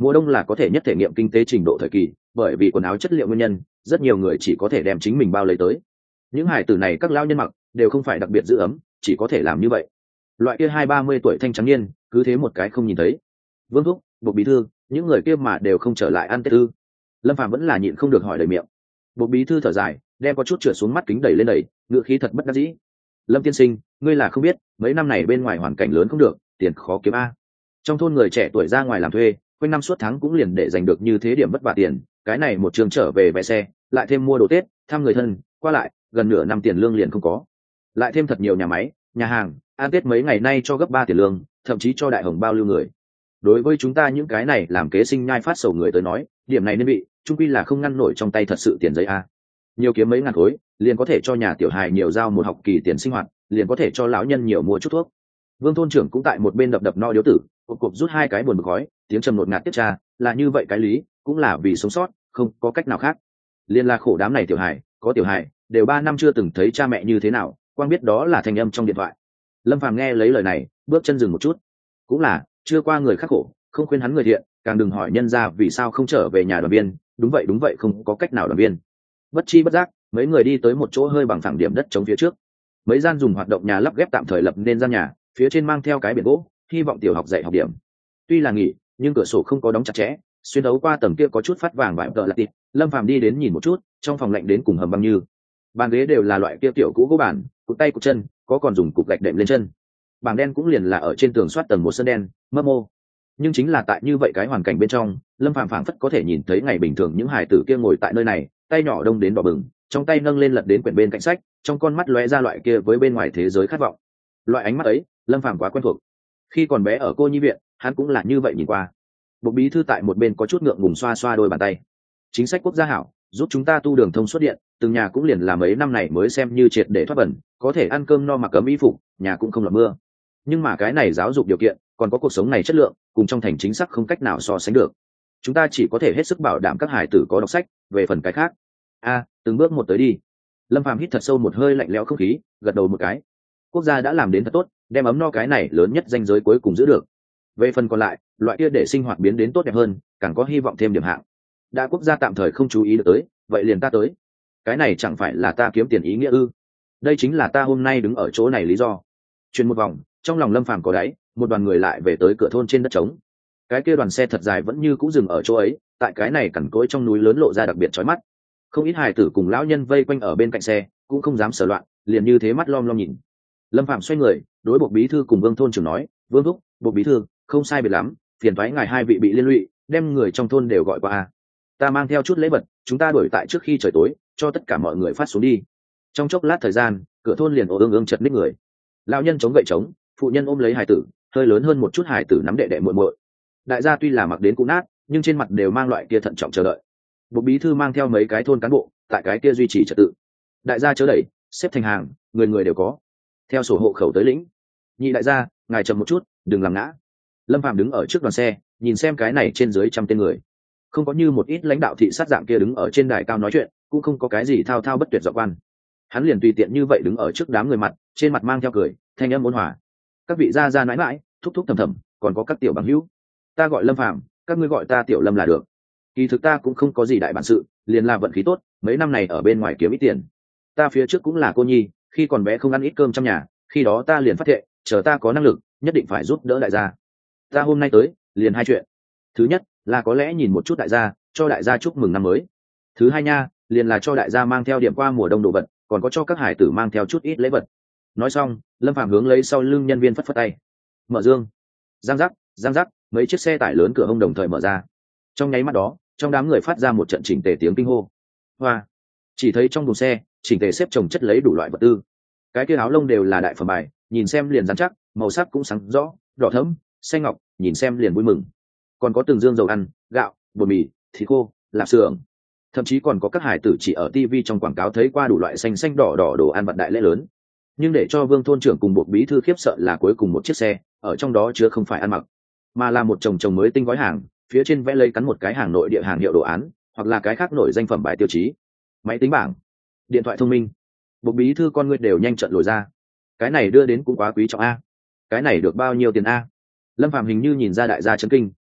Mùa đông là có thể nhất thể nghiệm kinh tế trình độ thời kỳ, bởi vì quần áo chất liệu nguyên nhân, rất nhiều người chỉ có thể đem chính mình bao lấy tới. Những hải tử này các lao nhân mặc đều không phải đặc biệt giữ ấm, chỉ có thể làm như vậy. Loại kia hai ba mươi tuổi thanh trắng niên, cứ thế một cái không nhìn thấy. Vương thúc, Bộc bí thư, những người kia mà đều không trở lại ăn Tết ư? Lâm Phàm vẫn là nhịn không được hỏi đầy miệng. Bộc bí thư thở dài, đem có chút trượt xuống mắt kính đẩy lên đẩy, ngựa khí thật bất đắc dĩ. Lâm tiên sinh, ngươi là không biết, mấy năm này bên ngoài hoàn cảnh lớn không được, tiền khó kiếm a. Trong thôn người trẻ tuổi ra ngoài làm thuê, quanh năm suốt tháng cũng liền để giành được như thế điểm vất vả tiền, cái này một trường trở về vé xe, lại thêm mua đồ Tết, thăm người thân, qua lại, gần nửa năm tiền lương liền không có. Lại thêm thật nhiều nhà máy, nhà hàng, ăn Tết mấy ngày nay cho gấp ba tiền lương, thậm chí cho đại hồng bao lưu người. Đối với chúng ta những cái này làm kế sinh nhai phát sầu người tới nói, điểm này nên bị, chung quy là không ngăn nổi trong tay thật sự tiền giấy a. Nhiều kiếm mấy ngàn khối, liền có thể cho nhà tiểu hài nhiều giao một học kỳ tiền sinh hoạt, liền có thể cho lão nhân nhiều mua chút thuốc. Vương thôn trưởng cũng tại một bên đập đập no điếu tử, cộp cộp rút hai cái buồn bực gói, tiếng trầm nột ngạt tiếp tra, là như vậy cái lý, cũng là vì sống sót, không có cách nào khác. Liên là khổ đám này tiểu hài, có tiểu hài, đều ba năm chưa từng thấy cha mẹ như thế nào, quang biết đó là thanh âm trong điện thoại. Lâm Phàm nghe lấy lời này, bước chân dừng một chút. Cũng là, chưa qua người khắc khổ, không khuyên hắn người thiện, càng đừng hỏi nhân ra vì sao không trở về nhà đoàn viên, đúng vậy đúng vậy không có cách nào đoàn viên. Bất chi bất giác, mấy người đi tới một chỗ hơi bằng phẳng điểm đất chống phía trước. Mấy gian dùng hoạt động nhà lắp ghép tạm thời lập nên gian nhà, phía trên mang theo cái biển gỗ, hy vọng tiểu học dạy học điểm. Tuy là nghỉ, nhưng cửa sổ không có đóng chặt chẽ, xuyên đấu qua tầng kia có chút phát vàng vải tợ là tịt. Lâm Phàm đi đến nhìn một chút, trong phòng lạnh đến cùng hầm băng như. Bàn ghế đều là loại kia tiểu cũ gỗ bản, cụt tay cụt chân, có còn dùng cục gạch đệm lên chân. Bảng đen cũng liền là ở trên tường soát tầng một sơn đen, mấp mô. Nhưng chính là tại như vậy cái hoàn cảnh bên trong, Lâm Phàm phảng phất có thể nhìn thấy ngày bình thường những hài tử kia ngồi tại nơi này, tay nhỏ đông đến đỏ bừng, trong tay nâng lên lật đến quyển bên cạnh sách, trong con mắt lóe ra loại kia với bên ngoài thế giới khát vọng. Loại ánh mắt ấy, Lâm Phàm quá quen thuộc. Khi còn bé ở cô nhi viện, hắn cũng là như vậy nhìn qua. Bộc bí thư tại một bên có chút ngượng ngùng xoa xoa đôi bàn tay. Chính sách quốc gia hảo, giúp chúng ta tu đường thông suốt điện, từng nhà cũng liền là mấy năm này mới xem như triệt để thoát bẩn, có thể ăn cơm no mặc ấm y phục, nhà cũng không lọt mưa. Nhưng mà cái này giáo dục điều kiện, còn có cuộc sống này chất lượng, cùng trong thành chính xác không cách nào so sánh được. Chúng ta chỉ có thể hết sức bảo đảm các hải tử có đọc sách, về phần cái khác, a từng bước một tới đi. Lâm Phàm hít thật sâu một hơi lạnh lẽo không khí, gật đầu một cái. Quốc gia đã làm đến thật tốt, đem ấm no cái này lớn nhất danh giới cuối cùng giữ được. Về phần còn lại, loại kia để sinh hoạt biến đến tốt đẹp hơn, càng có hy vọng thêm điểm hạng. Đã quốc gia tạm thời không chú ý được tới, vậy liền ta tới. Cái này chẳng phải là ta kiếm tiền ý nghĩa ư? Đây chính là ta hôm nay đứng ở chỗ này lý do. Chuyển một vòng, trong lòng Lâm Phàm có đáy, một đoàn người lại về tới cửa thôn trên đất trống. Cái kia đoàn xe thật dài vẫn như cũ dừng ở chỗ ấy, tại cái này cằn cỗi trong núi lớn lộ ra đặc biệt chói mắt. Không ít hài tử cùng lão nhân vây quanh ở bên cạnh xe, cũng không dám sờ loạn, liền như thế mắt lom lom nhìn. Lâm Phạm xoay người, đối Bộc bí thư cùng Vương thôn trưởng nói, Vương thúc, Bộc bí thư, không sai biệt lắm, phiền toái ngài hai vị bị liên lụy, đem người trong thôn đều gọi qua a. Ta mang theo chút lễ vật, chúng ta đuổi tại trước khi trời tối, cho tất cả mọi người phát xuống đi. Trong chốc lát thời gian, cửa thôn liền ồ ương ương chật ních người. Lão nhân chống gậy chống, phụ nhân ôm lấy hài tử, hơi lớn hơn một chút hài tử nắm đệ đệ muội muội. Đại gia tuy là mặc đến cũ nát, nhưng trên mặt đều mang loại kia thận trọng chờ đợi. Bộc bí thư mang theo mấy cái thôn cán bộ, tại cái kia duy trì trật tự. Đại gia chớ đẩy, xếp thành hàng, người người đều có. Theo sổ hộ khẩu tới lĩnh. Nhị đại gia, ngài chậm một chút, đừng làm ngã. Lâm Phạm đứng ở trước đoàn xe, nhìn xem cái này trên dưới trăm tên người. Không có như một ít lãnh đạo thị sát dạng kia đứng ở trên đài cao nói chuyện, cũng không có cái gì thao thao bất tuyệt dọc quan. Hắn liền tùy tiện như vậy đứng ở trước đám người mặt, trên mặt mang theo cười, thanh âm ôn hòa. Các vị gia gia nãi nãi, thúc thúc thầm thầm, còn có các tiểu bằng hữu. Ta gọi Lâm Phạm, các ngươi gọi ta tiểu Lâm là được. Kỳ thực ta cũng không có gì đại bản sự, liền là vận khí tốt, mấy năm này ở bên ngoài kiếm ít tiền. Ta phía trước cũng là cô nhi, khi còn bé không ăn ít cơm trong nhà, khi đó ta liền phát thệ, chờ ta có năng lực, nhất định phải giúp đỡ đại gia. Ta hôm nay tới, liền hai chuyện. Thứ nhất, là có lẽ nhìn một chút đại gia, cho đại gia chúc mừng năm mới. Thứ hai nha, liền là cho đại gia mang theo điểm qua mùa đông đồ vật, còn có cho các hải tử mang theo chút ít lễ vật. Nói xong, Lâm Phạm hướng lấy sau lưng nhân viên phất phất tay. Mở dương. Giang giác, giang giác, mấy chiếc xe tải lớn cửa hông đồng thời mở ra. Trong nháy mắt đó, trong đám người phát ra một trận chỉnh tề tiếng kinh hô. Hoa. Chỉ thấy trong thùng xe, chỉnh tề xếp chồng chất lấy đủ loại vật tư. Cái kia áo lông đều là đại phẩm bài, nhìn xem liền rắn chắc, màu sắc cũng sáng rõ, đỏ thẫm, xanh ngọc, nhìn xem liền vui mừng. Còn có từng dương dầu ăn, gạo, bột mì, thịt khô, lạp xưởng. Thậm chí còn có các hải tử chỉ ở tivi trong quảng cáo thấy qua đủ loại xanh xanh đỏ đỏ đồ ăn vặt đại lễ lớn. Nhưng để cho Vương thôn trưởng cùng Bộc bí thư khiếp sợ là cuối cùng một chiếc xe, ở trong đó chứa không phải ăn mặc, mà là một chồng chồng mới tinh gói hàng, phía trên vẽ lấy cắn một cái hàng nội địa hàng hiệu đồ án, hoặc là cái khác nổi danh phẩm bài tiêu chí. Máy tính bảng, điện thoại thông minh. Bộc bí thư con người đều nhanh trận lồi ra. Cái này đưa đến cũng quá quý trọng a. Cái này được bao nhiêu tiền a? Lâm Phạm hình như nhìn ra đại gia chấn kinh,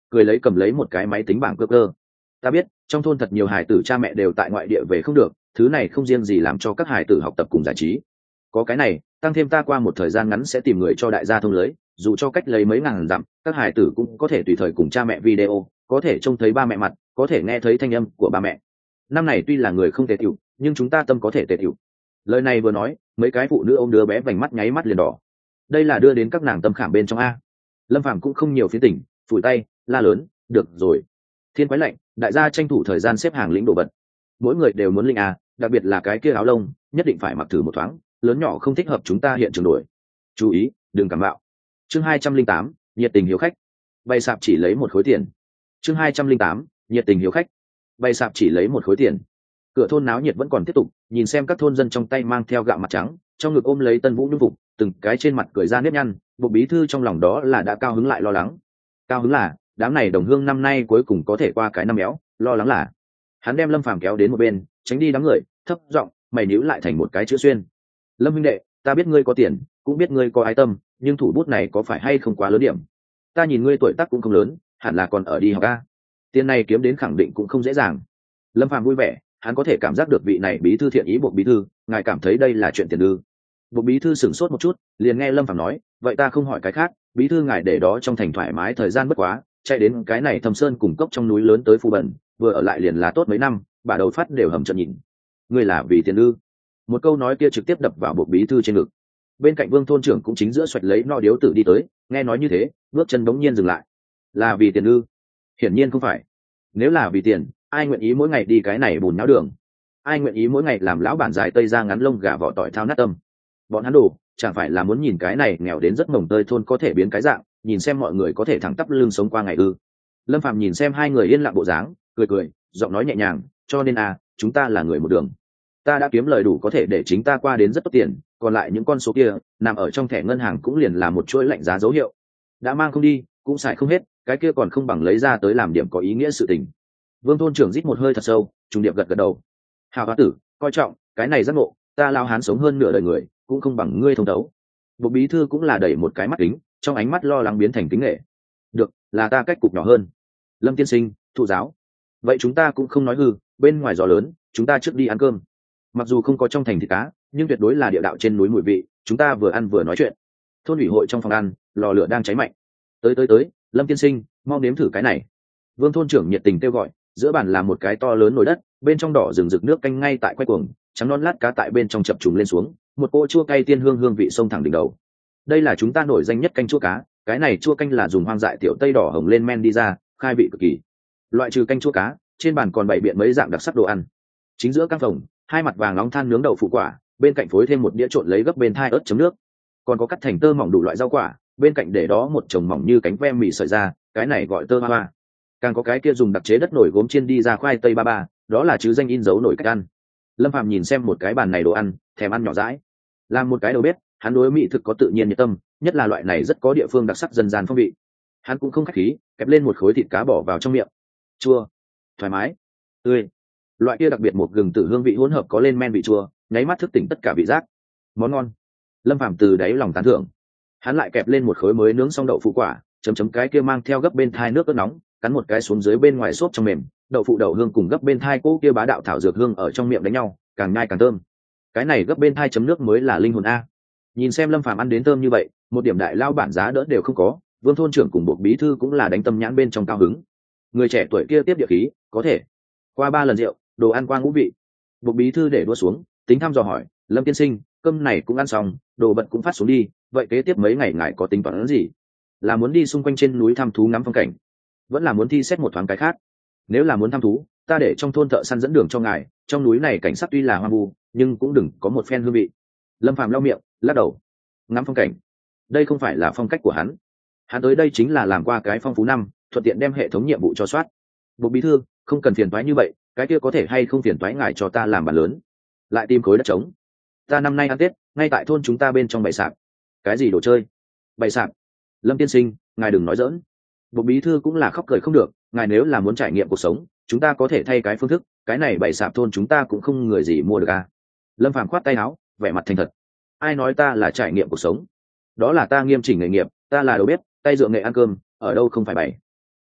cười lấy cầm lấy một cái máy tính bảng cơ cơ. Ta biết trong thôn thật nhiều hài tử cha mẹ đều tại ngoại địa về không được, thứ này không riêng gì làm cho các hài tử học tập cùng giải trí, có cái này tăng thêm ta qua một thời gian ngắn sẽ tìm người cho đại gia thông lưới, dù cho cách lấy mấy ngàn dặm các hài tử cũng có thể tùy thời cùng cha mẹ video, có thể trông thấy ba mẹ mặt, có thể nghe thấy thanh âm của ba mẹ. Năm này tuy là người không tề tiểu, nhưng chúng ta tâm có thể tề tiểu. Lời này vừa nói, mấy cái phụ nữ ôm đứa bé vành mắt nháy mắt liền đỏ. Đây là đưa đến các nàng tâm khảm bên trong a. Lâm Phàm cũng không nhiều phiến tỉnh, phủi tay la lớn, được rồi. Thiên quái lạnh, đại gia tranh thủ thời gian xếp hàng lĩnh đồ vật. Mỗi người đều muốn linh a, đặc biệt là cái kia áo lông, nhất định phải mặc thử một thoáng, lớn nhỏ không thích hợp chúng ta hiện trường đổi. Chú ý, đừng cảm bạo. Chương hai trăm linh tám, nhiệt tình hiếu khách. Bày sạp chỉ lấy một khối tiền. Chương hai trăm linh tám, nhiệt tình hiếu khách. Bày sạp chỉ lấy một khối tiền. Cửa thôn náo nhiệt vẫn còn tiếp tục, nhìn xem các thôn dân trong tay mang theo gạo mặt trắng, trong ngực ôm lấy Tân Vũ nhung phục, từng cái trên mặt cười ra nếp nhăn, bộ bí thư trong lòng đó là đã cao hứng lại lo lắng. Cao hứng là đám này đồng hương năm nay cuối cùng có thể qua cái năm éo, lo lắng là hắn đem Lâm Phàm kéo đến một bên, tránh đi đám người, thấp giọng, mày níu lại thành một cái chữ xuyên. Lâm huynh đệ, ta biết ngươi có tiền, cũng biết ngươi có ái tâm, nhưng thủ bút này có phải hay không quá lớn điểm? Ta nhìn ngươi tuổi tác cũng không lớn, hẳn là còn ở đi học a. Tiền này kiếm đến khẳng định cũng không dễ dàng. Lâm Phàm vui vẻ, hắn có thể cảm giác được vị này bí thư thiện ý. Bộ bí thư, ngài cảm thấy đây là chuyện tiền ư? Bộ bí thư sửng sốt một chút, liền nghe Lâm Phàm nói, vậy ta không hỏi cái khác, bí thư ngài để đó trong thành thoải mái thời gian bất quá, chạy đến cái này Thâm Sơn cùng cốc trong núi lớn tới Phù Bẩn, vừa ở lại liền là tốt mấy năm, bà đầu phát đều hầm trận nhìn. Ngươi là vì tiền ư? Một câu nói kia trực tiếp đập vào bộ bí thư trên ngực. Bên cạnh Vương thôn trưởng cũng chính giữa xoạch lấy no điếu tử đi tới, nghe nói như thế, bước chân đống nhiên dừng lại. Là vì tiền ư? Hiển nhiên không phải. Nếu là vì tiền, ai nguyện ý mỗi ngày đi cái này bùn nhão đường? Ai nguyện ý mỗi ngày làm lão bản dài tây ra ngắn lông gà vỏ tỏi thao nát tâm? Bọn hắn đồ, chẳng phải là muốn nhìn cái này nghèo đến rất mồng tơi thôn có thể biến cái dạng, nhìn xem mọi người có thể thẳng tắp lưng sống qua ngày ư? Lâm Phàm nhìn xem hai người yên lặng bộ dáng, cười cười, giọng nói nhẹ nhàng, cho nên à, chúng ta là người một đường. Ta đã kiếm lời đủ có thể để chính ta qua đến rất tốt tiền, còn lại những con số kia nằm ở trong thẻ ngân hàng cũng liền là một chuỗi lạnh giá dấu hiệu, đã mang không đi cũng xài không hết, cái kia còn không bằng lấy ra tới làm điểm có ý nghĩa sự tình. Vương thôn trưởng rít một hơi thật sâu, trùng điệp gật gật đầu. Hào hoa tử, coi trọng cái này giác ngộ, ta lao hán sống hơn nửa đời người cũng không bằng ngươi thông thấu. Bộ bí thư cũng là đẩy một cái mắt kính, trong ánh mắt lo lắng biến thành kính nghệ. Được, là ta cách cục nhỏ hơn. Lâm tiên sinh, thụ giáo. Vậy chúng ta cũng không nói hư, bên ngoài gió lớn, chúng ta trước đi ăn cơm. Mặc dù không có trong thành thịt cá, nhưng tuyệt đối là địa đạo trên núi mùi vị, chúng ta vừa ăn vừa nói chuyện. Thôn ủy hội trong phòng ăn, lò lửa đang cháy mạnh. Tới tới tới, Lâm tiên sinh, mau nếm thử cái này. Vương thôn trưởng nhiệt tình kêu gọi, giữa bàn là một cái to lớn nồi đất, bên trong đỏ rừng rực nước canh ngay tại quay cuồng, trắng non lát cá tại bên trong chập trùng lên xuống, một cỗ chua cay tiên hương hương vị sông thẳng đỉnh đầu. Đây là chúng ta nổi danh nhất canh chua cá, cái này chua canh là dùng hoang dại tiểu tây đỏ hồng lên men đi ra, khai vị cực kỳ. Loại trừ canh chua cá, trên bàn còn bày biện mấy dạng đặc sắc đồ ăn. Chính giữa căn phòng, hai mặt vàng nóng than nướng đậu phụ quả, bên cạnh phối thêm một đĩa trộn lấy gấp bên thai ớt chấm nước, còn có cắt thành tơ mỏng đủ loại rau quả, bên cạnh để đó một chồng mỏng như cánh ve mì sợi ra, cái này gọi tơ hoa hoa. Càng có cái kia dùng đặc chế đất nổi gốm chiên đi ra khoai tây ba ba, đó là chứ danh in dấu nổi cách ăn. Lâm Phàm nhìn xem một cái bàn này đồ ăn, thèm ăn nhỏ dãi. Làm một cái đầu bếp, hắn đối mỹ thực có tự nhiên nhiệt tâm, nhất là loại này rất có địa phương đặc sắc dân gian phong vị. Hắn cũng không khách khí, kẹp lên một khối thịt cá bỏ vào trong miệng. Chua, thoải mái, tươi. Loại kia đặc biệt một gừng tử hương vị hỗn hợp có lên men vị chua, nháy mắt thức tỉnh tất cả vị giác. Món ngon. Lâm Phàm từ đáy lòng tán thưởng. Hắn lại kẹp lên một khối mới nướng xong đậu phụ quả, chấm chấm cái kia mang theo gấp bên thai nước ớt nóng, cắn một cái xuống dưới bên ngoài xốp trong mềm, đậu phụ đậu hương cùng gấp bên thai cỗ kia bá đạo thảo dược hương ở trong miệng đánh nhau, càng nhai càng thơm. Cái này gấp bên thai chấm nước mới là linh hồn a. Nhìn xem Lâm Phàm ăn đến thơm như vậy, một điểm đại lao bản giá đỡ đều không có, Vương thôn trưởng cùng bộ bí thư cũng là đánh tâm nhãn bên trong cao hứng. Người trẻ tuổi kia tiếp địa khí, có thể. Qua ba lần rượu, đồ ăn qua ngũ vị. Bộ bí thư để đua xuống, tính thăm dò hỏi, Lâm tiên sinh, cơm này cũng ăn xong, đồ vật cũng phát xuống đi, vậy kế tiếp mấy ngày ngài có tính toán gì? Là muốn đi xung quanh trên núi thăm thú ngắm phong cảnh, vẫn là muốn thi xét một thoáng cái khác? Nếu là muốn thăm thú, ta để trong thôn thợ săn dẫn đường cho ngài, trong núi này cảnh sắc tuy là hoang vu, nhưng cũng đừng có một phen hương vị. Lâm Phàm lau miệng, lắc đầu. Ngắm phong cảnh, đây không phải là phong cách của hắn. Hắn tới đây chính là làm qua cái phong phú năm, thuận tiện đem hệ thống nhiệm vụ cho soát. Bộ bí thư, không cần phiền toái như vậy, cái kia có thể hay không phiền toái ngài cho ta làm bàn lớn, lại tìm khối đất trống. Ta năm nay ăn Tết, ngay tại thôn chúng ta bên trong bày sạp. Cái gì đồ chơi? Bày sạp? Lâm tiên sinh, ngài đừng nói giỡn. Bộ bí thư cũng là khóc cười không được, ngài nếu là muốn trải nghiệm cuộc sống, chúng ta có thể thay cái phương thức, cái này bày sạp thôn chúng ta cũng không người gì mua được à? Lâm Phàm khoát tay áo, vẻ mặt thành thật. Ai nói ta là trải nghiệm cuộc sống? Đó là ta nghiêm chỉnh nghề nghiệp, ta là đầu bếp, tay dựa nghệ ăn cơm, ở đâu không phải bày.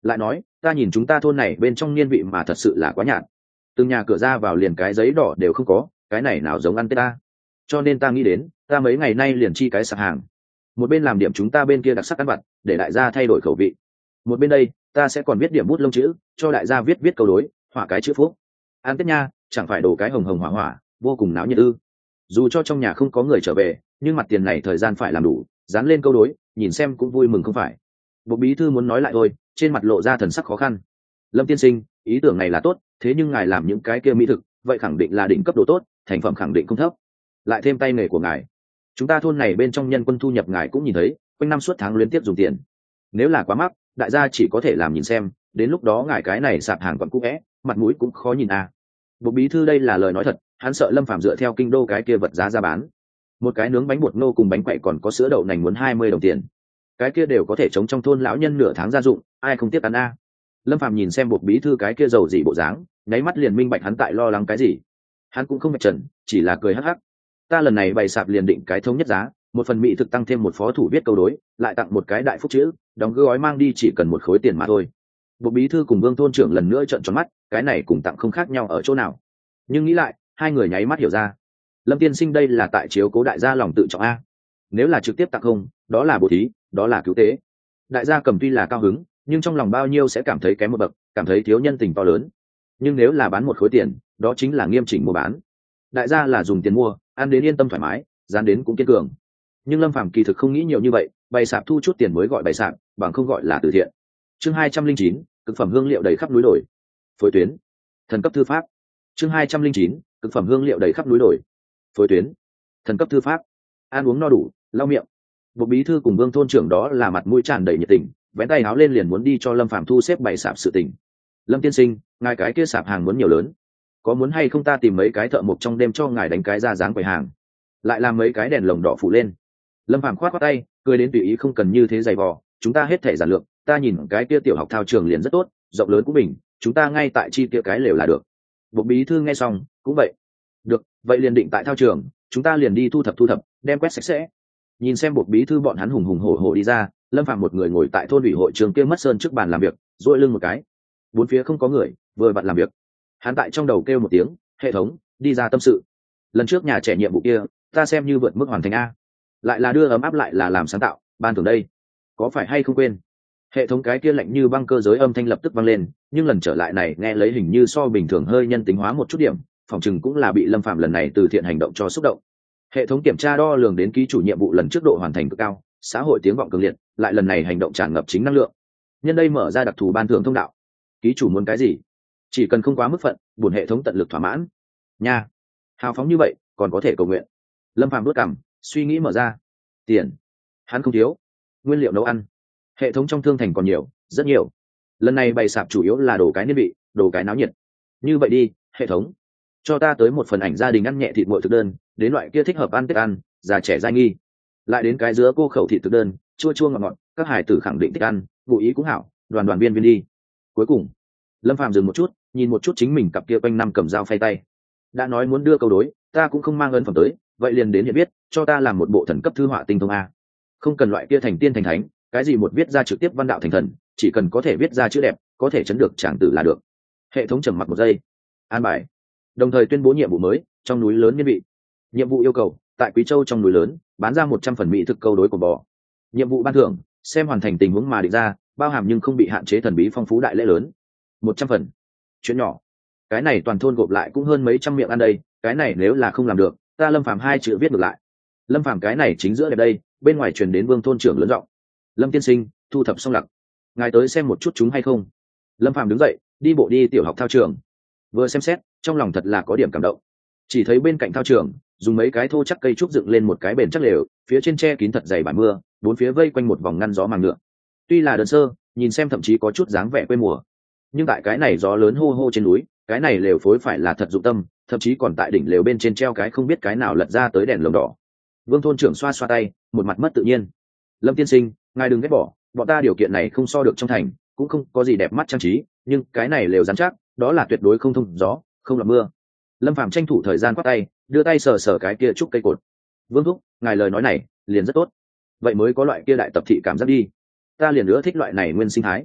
lại nói ta nhìn chúng ta thôn này bên trong niên vị mà thật sự là quá nhạt, từng nhà cửa ra vào liền cái giấy đỏ đều không có, cái này nào giống ăn tết ta. Cho nên ta nghĩ đến ta mấy ngày nay liền chi cái sạp hàng, một bên làm điểm chúng ta bên kia đặc sắc ăn vặt để đại gia thay đổi khẩu vị, một bên đây ta sẽ còn viết điểm bút lông chữ cho đại gia viết viết câu đối, họa cái chữ phúc. Ăn tết nha, chẳng phải đổ cái hồng hồng hỏa hỏa vô cùng náo nhiệt ư? Dù cho trong nhà không có người trở về nhưng mặt tiền này thời gian phải làm đủ, dán lên câu đối nhìn xem cũng vui mừng không phải? Bộ bí thư muốn nói lại thôi, trên mặt lộ ra thần sắc khó khăn. Lâm tiên sinh, ý tưởng này là tốt, thế nhưng ngài làm những cái kia mỹ thực vậy khẳng định là đỉnh cấp độ tốt, thành phẩm khẳng định không thấp, lại thêm tay nghề của ngài, chúng ta thôn này bên trong nhân quân thu nhập ngài cũng nhìn thấy, quanh năm suốt tháng liên tiếp dùng tiền, nếu là quá mắc đại gia chỉ có thể làm nhìn xem, đến lúc đó ngài cái này sạp hàng còn cũ vẽ mặt mũi cũng khó nhìn à. Bộ bí thư đây là lời nói thật, hắn sợ Lâm Phàm dựa theo kinh đô cái kia vật giá ra bán, một cái nướng bánh bột nô cùng bánh quậy còn có sữa đậu nành muốn hai mươi đồng tiền, cái kia đều có thể chống trong thôn lão nhân nửa tháng gia dụng, ai không tiếp ăn a. Lâm Phàm nhìn xem Bộ bí thư cái kia giàu dị bộ dáng, nháy mắt liền minh bạch hắn tại lo lắng cái gì. Hắn cũng không mệt trần, chỉ là cười hắc hắc. Ta lần này bày sạp liền định cái thống nhất giá, một phần mỹ thực tăng thêm một phó thủ viết câu đối, lại tặng một cái đại phúc chữ, đóng gói mang đi chỉ cần một khối tiền mà thôi. Bộ bí thư cùng Vương thôn trưởng lần nữa trợn tròn mắt, cái này cùng tặng không khác nhau ở chỗ nào? Nhưng nghĩ lại, hai người nháy mắt hiểu ra. Lâm tiên sinh đây là tại chiếu cố đại gia lòng tự trọng a. Nếu là trực tiếp tặng không, đó là bổ thí, đó là cứu tế. Đại gia cầm tuy là cao hứng, nhưng trong lòng bao nhiêu sẽ cảm thấy kém một bậc, cảm thấy thiếu nhân tình to lớn. Nhưng nếu là bán một khối tiền, đó chính là nghiêm chỉnh mua bán. Đại gia là dùng tiền mua, ăn đến yên tâm thoải mái, dán đến cũng kiên cường. Nhưng Lâm Phàm kỳ thực không nghĩ nhiều như vậy, bày sạp thu chút tiền mới gọi bày sạp, bằng không gọi là từ thiện. Chương hai trăm linh chín, cực phẩm hương liệu đầy khắp núi đồi. Phối tuyến, thần cấp thư pháp. Chương hai trăm linh chín, cực phẩm hương liệu đầy khắp núi đồi. Phối tuyến, thần cấp thư pháp. Ăn uống no đủ, lau miệng. Bộ bí thư cùng Vương thôn trưởng đó là mặt mũi tràn đầy nhiệt tình, vén tay áo lên liền muốn đi cho Lâm Phàm thu xếp bày sạp sự tình. Lâm tiên sinh, ngài cái kia sạp hàng muốn nhiều lớn, có muốn hay không ta tìm mấy cái thợ mộc trong đêm cho ngài đánh cái ra dáng quầy hàng, lại làm mấy cái đèn lồng đỏ phủ lên. Lâm Phàm khoát khoát tay, cười đến tùy ý không cần như thế dày vò, chúng ta hết thể giản lược, ta nhìn cái kia tiểu học thao trường liền rất tốt, rộng lớn của mình, chúng ta ngay tại chi kia cái lều là được. Bộ bí thư nghe xong cũng vậy, được, vậy liền định tại thao trường, chúng ta liền đi thu thập thu thập, đem quét sạch sẽ. Nhìn xem bộ bí thư bọn hắn hùng hùng hổ hổ đi ra, Lâm Phàm một người ngồi tại thôn ủy hội trường kia mất sơn trước bàn làm việc, duỗi lưng một cái, bốn phía không có người, vừa vặn làm việc. Hắn tại trong đầu kêu một tiếng, hệ thống, đi ra tâm sự. Lần trước nhà trẻ nhiệm vụ kia, ta xem như vượt mức hoàn thành a, lại là đưa ấm áp lại là làm sáng tạo, ban thưởng đây, có phải hay không quên? Hệ thống cái kia lạnh như băng cơ giới âm thanh lập tức vang lên, nhưng lần trở lại này nghe lấy hình như so bình thường hơi nhân tính hóa một chút điểm, phòng chừng cũng là bị Lâm Phàm lần này từ thiện hành động cho xúc động. Hệ thống kiểm tra đo lường đến ký chủ nhiệm vụ lần trước độ hoàn thành cực cao, xã hội tiếng vọng cường liệt, lại lần này hành động tràn ngập chính năng lượng. Nhân đây mở ra đặc thù ban thưởng thông đạo. Ký chủ muốn cái gì? Chỉ cần không quá mức phận, buồn hệ thống tận lực thỏa mãn. Nha, hào phóng như vậy, còn có thể cầu nguyện. Lâm Phàm bước cằm, suy nghĩ mở ra. Tiền, hắn không thiếu. Nguyên liệu nấu ăn, hệ thống trong thương thành còn nhiều, rất nhiều. Lần này bày sạp chủ yếu là đồ cái niên vị, đồ cái náo nhiệt. Như vậy đi, hệ thống, cho ta tới một phần ảnh gia đình ăn nhẹ thịt nguội thực đơn, đến loại kia thích hợp ăn tết ăn, già trẻ giai nghi. Lại đến cái dứa cô khẩu thịt thực đơn, chua chua ngọt ngọt, các hải tử khẳng định thích ăn, ngụ ý cũng hảo, đoàn đoàn viên viên đi. Cuối cùng, Lâm Phàm dừng một chút, nhìn một chút chính mình cặp kia quanh năm cầm dao phay tay. Đã nói muốn đưa câu đối, ta cũng không mang ơn phẩm tới, vậy liền đến hiện biết, cho ta làm một bộ thần cấp thư họa tinh thông a. Không cần loại kia thành tiên thành thánh, cái gì một viết ra trực tiếp văn đạo thành thần, chỉ cần có thể viết ra chữ đẹp, có thể chấn được tràng tử là được. Hệ thống trầm mặc một giây, an bài, đồng thời tuyên bố nhiệm vụ mới trong núi lớn nhân vị. Nhiệm vụ yêu cầu tại Quý Châu trong núi lớn bán ra một trăm phần mỹ thực câu đối của bò. Nhiệm vụ ban thưởng xem hoàn thành tình huống mà định ra, bao hàm nhưng không bị hạn chế thần bí phong phú đại lễ lớn. Một trăm phần, chuyện nhỏ, cái này toàn thôn gộp lại cũng hơn mấy trăm miệng ăn đây, cái này nếu là không làm được, ta Lâm Phàm hai chữ viết ngược lại. Lâm Phàm cái này chính giữa đẹp đây, bên ngoài truyền đến Vương thôn trưởng lớn giọng. Lâm tiên sinh, thu thập xong lặc, ngài tới xem một chút chúng hay không? Lâm Phàm đứng dậy, đi bộ đi tiểu học thao trường. Vừa xem xét, trong lòng thật là có điểm cảm động. Chỉ thấy bên cạnh thao trường, dùng mấy cái thô chắc cây trúc dựng lên một cái bền chắc lều, phía trên tre kín thật dày bản mưa, bốn phía vây quanh một vòng ngăn gió màng nhựa. Tuy là đơn sơ, nhìn xem thậm chí có chút dáng vẻ quê mùa. Nhưng tại cái này gió lớn hô hô trên núi, cái này lều phối phải là thật dụng tâm, thậm chí còn tại đỉnh lều bên trên treo cái không biết cái nào lật ra tới đèn lồng đỏ. Vương thôn trưởng xoa xoa tay, một mặt mất tự nhiên. Lâm tiên sinh, ngài đừng ghét bỏ, bọn ta điều kiện này không so được trong thành, cũng không có gì đẹp mắt trang trí, nhưng cái này lều rắn chắc, đó là tuyệt đối không thông gió, không lọt mưa. Lâm Phàm tranh thủ thời gian quát tay, đưa tay sờ sờ cái kia trúc cây cột. Vương thúc, ngài lời nói này liền rất tốt, vậy mới có loại kia đại tập thị cảm giác đi, ta liền nữa thích loại này nguyên sinh thái.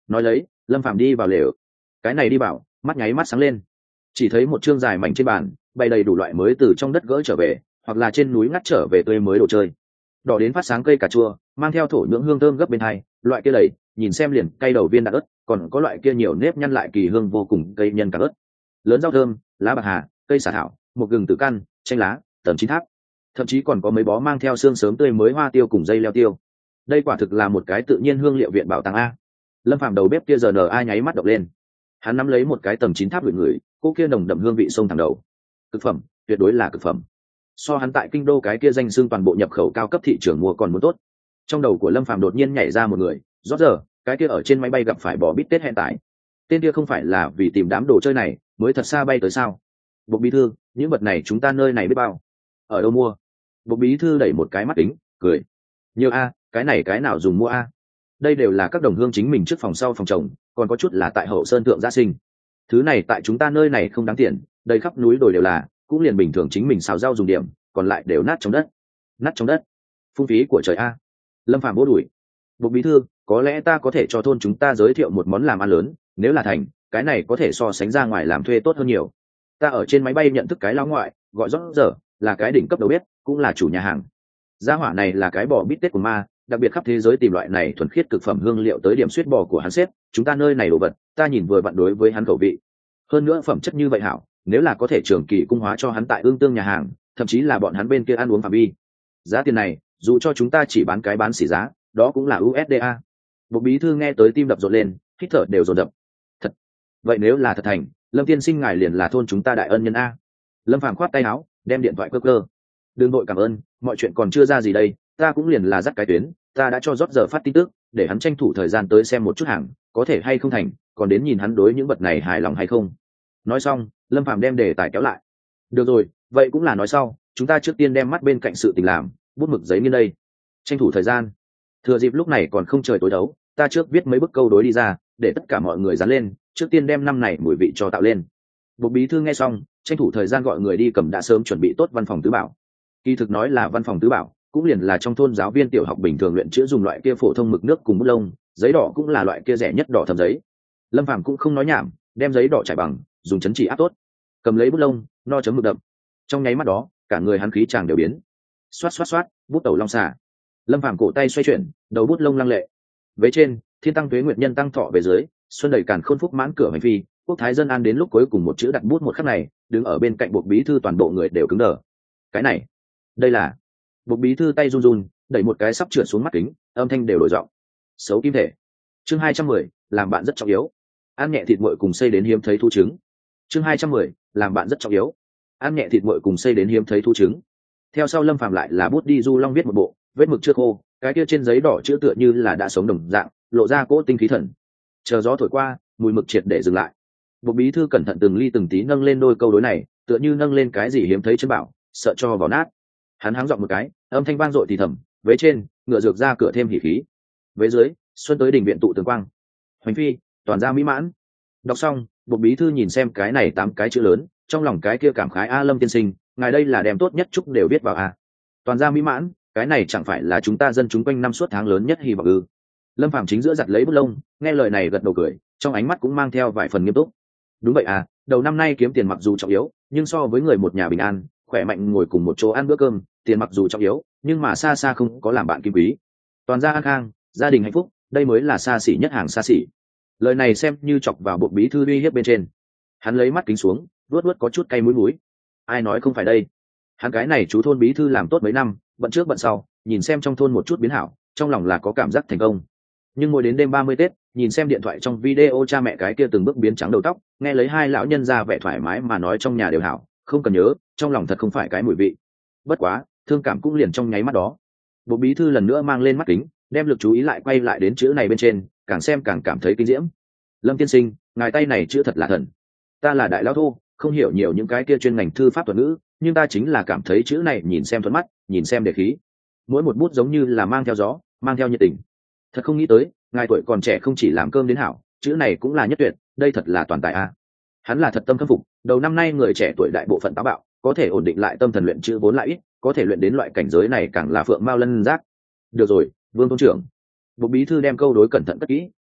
nói lấy lâm phàm đi vào lều. Cái này đi vào mắt nháy mắt sáng lên, chỉ thấy một chương dài mảnh trên bàn bày đầy đủ loại mới từ trong đất gỡ trở về hoặc là trên núi ngắt trở về tươi mới đồ chơi, đỏ đến phát sáng cây cà chua mang theo thổ nhưỡng hương thơm gấp bên hai, loại kia đầy nhìn xem liền cây đầu viên đạn ớt, còn có loại kia nhiều nếp nhăn lại kỳ hương vô cùng cây nhân cả ớt, lớn rau thơm, lá bạc hà, cây xả thảo, một gừng tử căn, chanh lá, tầm chín tháp, thậm chí còn có mấy bó mang theo xương sớm tươi mới hoa tiêu cùng dây leo tiêu. Đây quả thực là một cái tự nhiên hương liệu viện bảo tàng a. Lâm Phàm đầu bếp kia giờ nở ai nháy mắt động lên, hắn nắm lấy một cái tầm chín tháp gửi người, cô kia nồng đậm hương vị sông thẳng đầu. Cực phẩm, tuyệt đối là cực phẩm. So hắn tại kinh đô cái kia danh xưng toàn bộ nhập khẩu cao cấp thị trường mua còn muốn tốt. Trong đầu của Lâm Phàm đột nhiên nhảy ra một người, rót giờ, cái kia ở trên máy bay gặp phải bò bít tết hẹn tải. Tên kia không phải là vì tìm đám đồ chơi này mới thật xa bay tới sao? Bộc bí thư, những vật này chúng ta nơi này biết bao? Ở đâu mua? Bộc bí thư đẩy một cái mắt kính, cười. Nhiều a, cái này cái nào dùng mua a? Đây đều là các đồng hương chính mình trước phòng sau phòng trồng, còn có chút là tại hậu sơn thượng gia sinh. Thứ này tại chúng ta nơi này không đáng tiền, đầy khắp núi đồi đều là, cũng liền bình thường chính mình xào rau dùng điểm, còn lại đều nát trong đất. Nát trong đất. Phung phí của trời a. Lâm Phàm bố đuổi. Bộc bí thư, có lẽ ta có thể cho thôn chúng ta giới thiệu một món làm ăn lớn, nếu là thành, cái này có thể so sánh ra ngoài làm thuê tốt hơn nhiều. Ta ở trên máy bay nhận thức cái lão ngoại, gọi rót giờ, là cái đỉnh cấp đầu bếp, cũng là chủ nhà hàng. Gia hỏa này là cái bò bít tết của ma, đặc biệt khắp thế giới tìm loại này thuần khiết cực phẩm hương liệu tới điểm suýt bò của hắn xếp, chúng ta nơi này đồ vật, ta nhìn vừa vặn đối với hắn khẩu vị. Hơn nữa phẩm chất như vậy hảo, nếu là có thể trường kỳ cung hóa cho hắn tại ương tương nhà hàng, thậm chí là bọn hắn bên kia ăn uống phạm vi. Giá tiền này, dù cho chúng ta chỉ bán cái bán xỉ giá, đó cũng là u ét đê a. Bộc bí thư nghe tới tim đập rộn lên, hít thở đều dồn dập. Thật. Vậy nếu là thật thành, Lâm tiên sinh ngài liền là thôn chúng ta đại ân nhân a. Lâm Phàm khoát tay áo, đem điện thoại cơ cơ. Đừng đội cảm ơn, mọi chuyện còn chưa ra gì đây, ta cũng liền là dắt cái tuyến, ta đã cho rót giờ phát tin tức, để hắn tranh thủ thời gian tới xem một chút hàng, có thể hay không thành, còn đến nhìn hắn đối những vật này hài lòng hay không. Nói xong, Lâm Phàm đem đề tài kéo lại. Được rồi, vậy cũng là nói sau, chúng ta trước tiên đem mắt bên cạnh sự tình làm, bút mực giấy nghiên đây. Tranh thủ thời gian. Thừa dịp lúc này còn không trời tối đấu, ta trước viết mấy bức câu đối đi ra, để tất cả mọi người dán lên, trước tiên đem năm này mùi vị cho tạo lên. Bộc bí thư nghe xong, tranh thủ thời gian gọi người đi cầm đã sớm chuẩn bị tốt văn phòng tứ bảo. Kỳ thực nói là văn phòng tứ bảo, cũng liền là trong thôn giáo viên tiểu học bình thường luyện chữ dùng loại kia phổ thông mực nước cùng bút lông, giấy đỏ cũng là loại kia rẻ nhất đỏ thầm giấy. Lâm Phàm cũng không nói nhảm, đem giấy đỏ trải bằng, dùng chấn chỉ áp tốt, cầm lấy bút lông, no chấm mực đậm. Trong nháy mắt đó, cả người hắn khí chàng đều biến. Xoát xoát xoát, bút tẩu long xà. Lâm Phàm cổ tay xoay chuyển, đầu bút lông lăng lệ. Vế trên, thiên tăng tuế nguyệt nhân tăng thọ về dưới, xuân đầy càn khôn phúc mãn cửa hành phi, quốc thái dân an đến lúc cuối cùng một chữ đặt bút một khắc này, đứng ở bên cạnh Bộc bí thư toàn bộ người đều cứng đờ. Cái này, đây là. Bộc bí thư tay run run, đẩy một cái sắp trượt xuống mắt kính, âm thanh đều đổi giọng. Xấu kim thể. Chương hai trăm mười, làm bạn rất trọng yếu. Ăn nhẹ thịt nguội cùng xây đến hiếm thấy thu trứng. Chương hai trăm mười, làm bạn rất trọng yếu. Ăn nhẹ thịt nguội cùng xây đến hiếm thấy thu trứng. Theo sau Lâm Phàm lại là bút đi du long viết một bộ, vết mực chưa khô, cái kia trên giấy đỏ chữ tựa như là đã sống đồng dạng, lộ ra cỗ tinh khí thần. Chờ gió thổi qua, mùi mực triệt để dừng lại. Bộc bí thư cẩn thận từng ly từng tí nâng lên đôi câu đối này, tựa như nâng lên cái gì hiếm thấy chân bảo, sợ cho vào nát. Hắn háng giọng một cái, âm thanh vang dội thì thầm, vế trên, ngựa dược ra cửa thêm hỉ khí. Vế dưới, xuân tới đỉnh viện tụ tường quang. Hoành phi, toàn gia mỹ mãn. Đọc xong, Bộc bí thư nhìn xem cái này tám cái chữ lớn, trong lòng cái kia cảm khái a Lâm tiên sinh, ngài đây là đem tốt nhất chúc đều viết vào a. Toàn gia mỹ mãn, cái này chẳng phải là chúng ta dân chúng quanh năm suốt tháng lớn nhất hy vọng ư? Lâm Phàm chính giữa giặt lấy bút lông, nghe lời này gật đầu cười, trong ánh mắt cũng mang theo vài phần nghiêm túc. Đúng vậy à, đầu năm nay kiếm tiền mặc dù trọng yếu, nhưng so với người một nhà bình an, khỏe mạnh ngồi cùng một chỗ ăn bữa cơm, tiền mặc dù trọng yếu, nhưng mà xa xa không có làm bạn kim quý. Toàn gia an khang, gia đình hạnh phúc, đây mới là xa xỉ nhất hàng xa xỉ. Lời này xem như chọc vào Bộc bí thư uy hiếp bên trên. Hắn lấy mắt kính xuống, vuốt vuốt có chút cay mũi mũi. Ai nói không phải đây? Hắn cái này chú thôn bí thư làm tốt mấy năm, bận trước bận sau, nhìn xem trong thôn một chút biến hảo, trong lòng là có cảm giác thành công. Nhưng mỗi đến đêm ba mươi Tết, nhìn xem điện thoại trong video cha mẹ cái kia từng bước biến trắng đầu tóc, nghe lấy hai lão nhân ra vẻ thoải mái mà nói trong nhà đều hảo, không cần nhớ, trong lòng thật không phải cái mùi vị. Bất quá, thương cảm cũng liền trong nháy mắt đó. Bộc bí thư lần nữa mang lên mắt kính, đem lực chú ý lại quay lại đến chữ này bên trên, càng xem càng cảm thấy kinh diễm. Lâm tiên sinh, ngài tay này chữ thật là thần. Ta là đại lão thô, không hiểu nhiều những cái kia chuyên ngành thư pháp thuật ngữ, nhưng ta chính là cảm thấy chữ này nhìn xem thuận mắt, nhìn xem đề khí. Mỗi một bút giống như là mang theo gió, mang theo nhiệt tình. Thật không nghĩ tới, ngài tuổi còn trẻ không chỉ làm cơm đến hảo, chữ này cũng là nhất tuyệt, đây thật là toàn tài a. Hắn là thật tâm khâm phục, đầu năm nay người trẻ tuổi đại bộ phận táo bạo, có thể ổn định lại tâm thần luyện chữ vốn lại ít, có thể luyện đến loại cảnh giới này càng là phượng mao lân giác. Được rồi, Vương thôn trưởng. Bộc bí thư đem câu đối cẩn thận cất kỹ,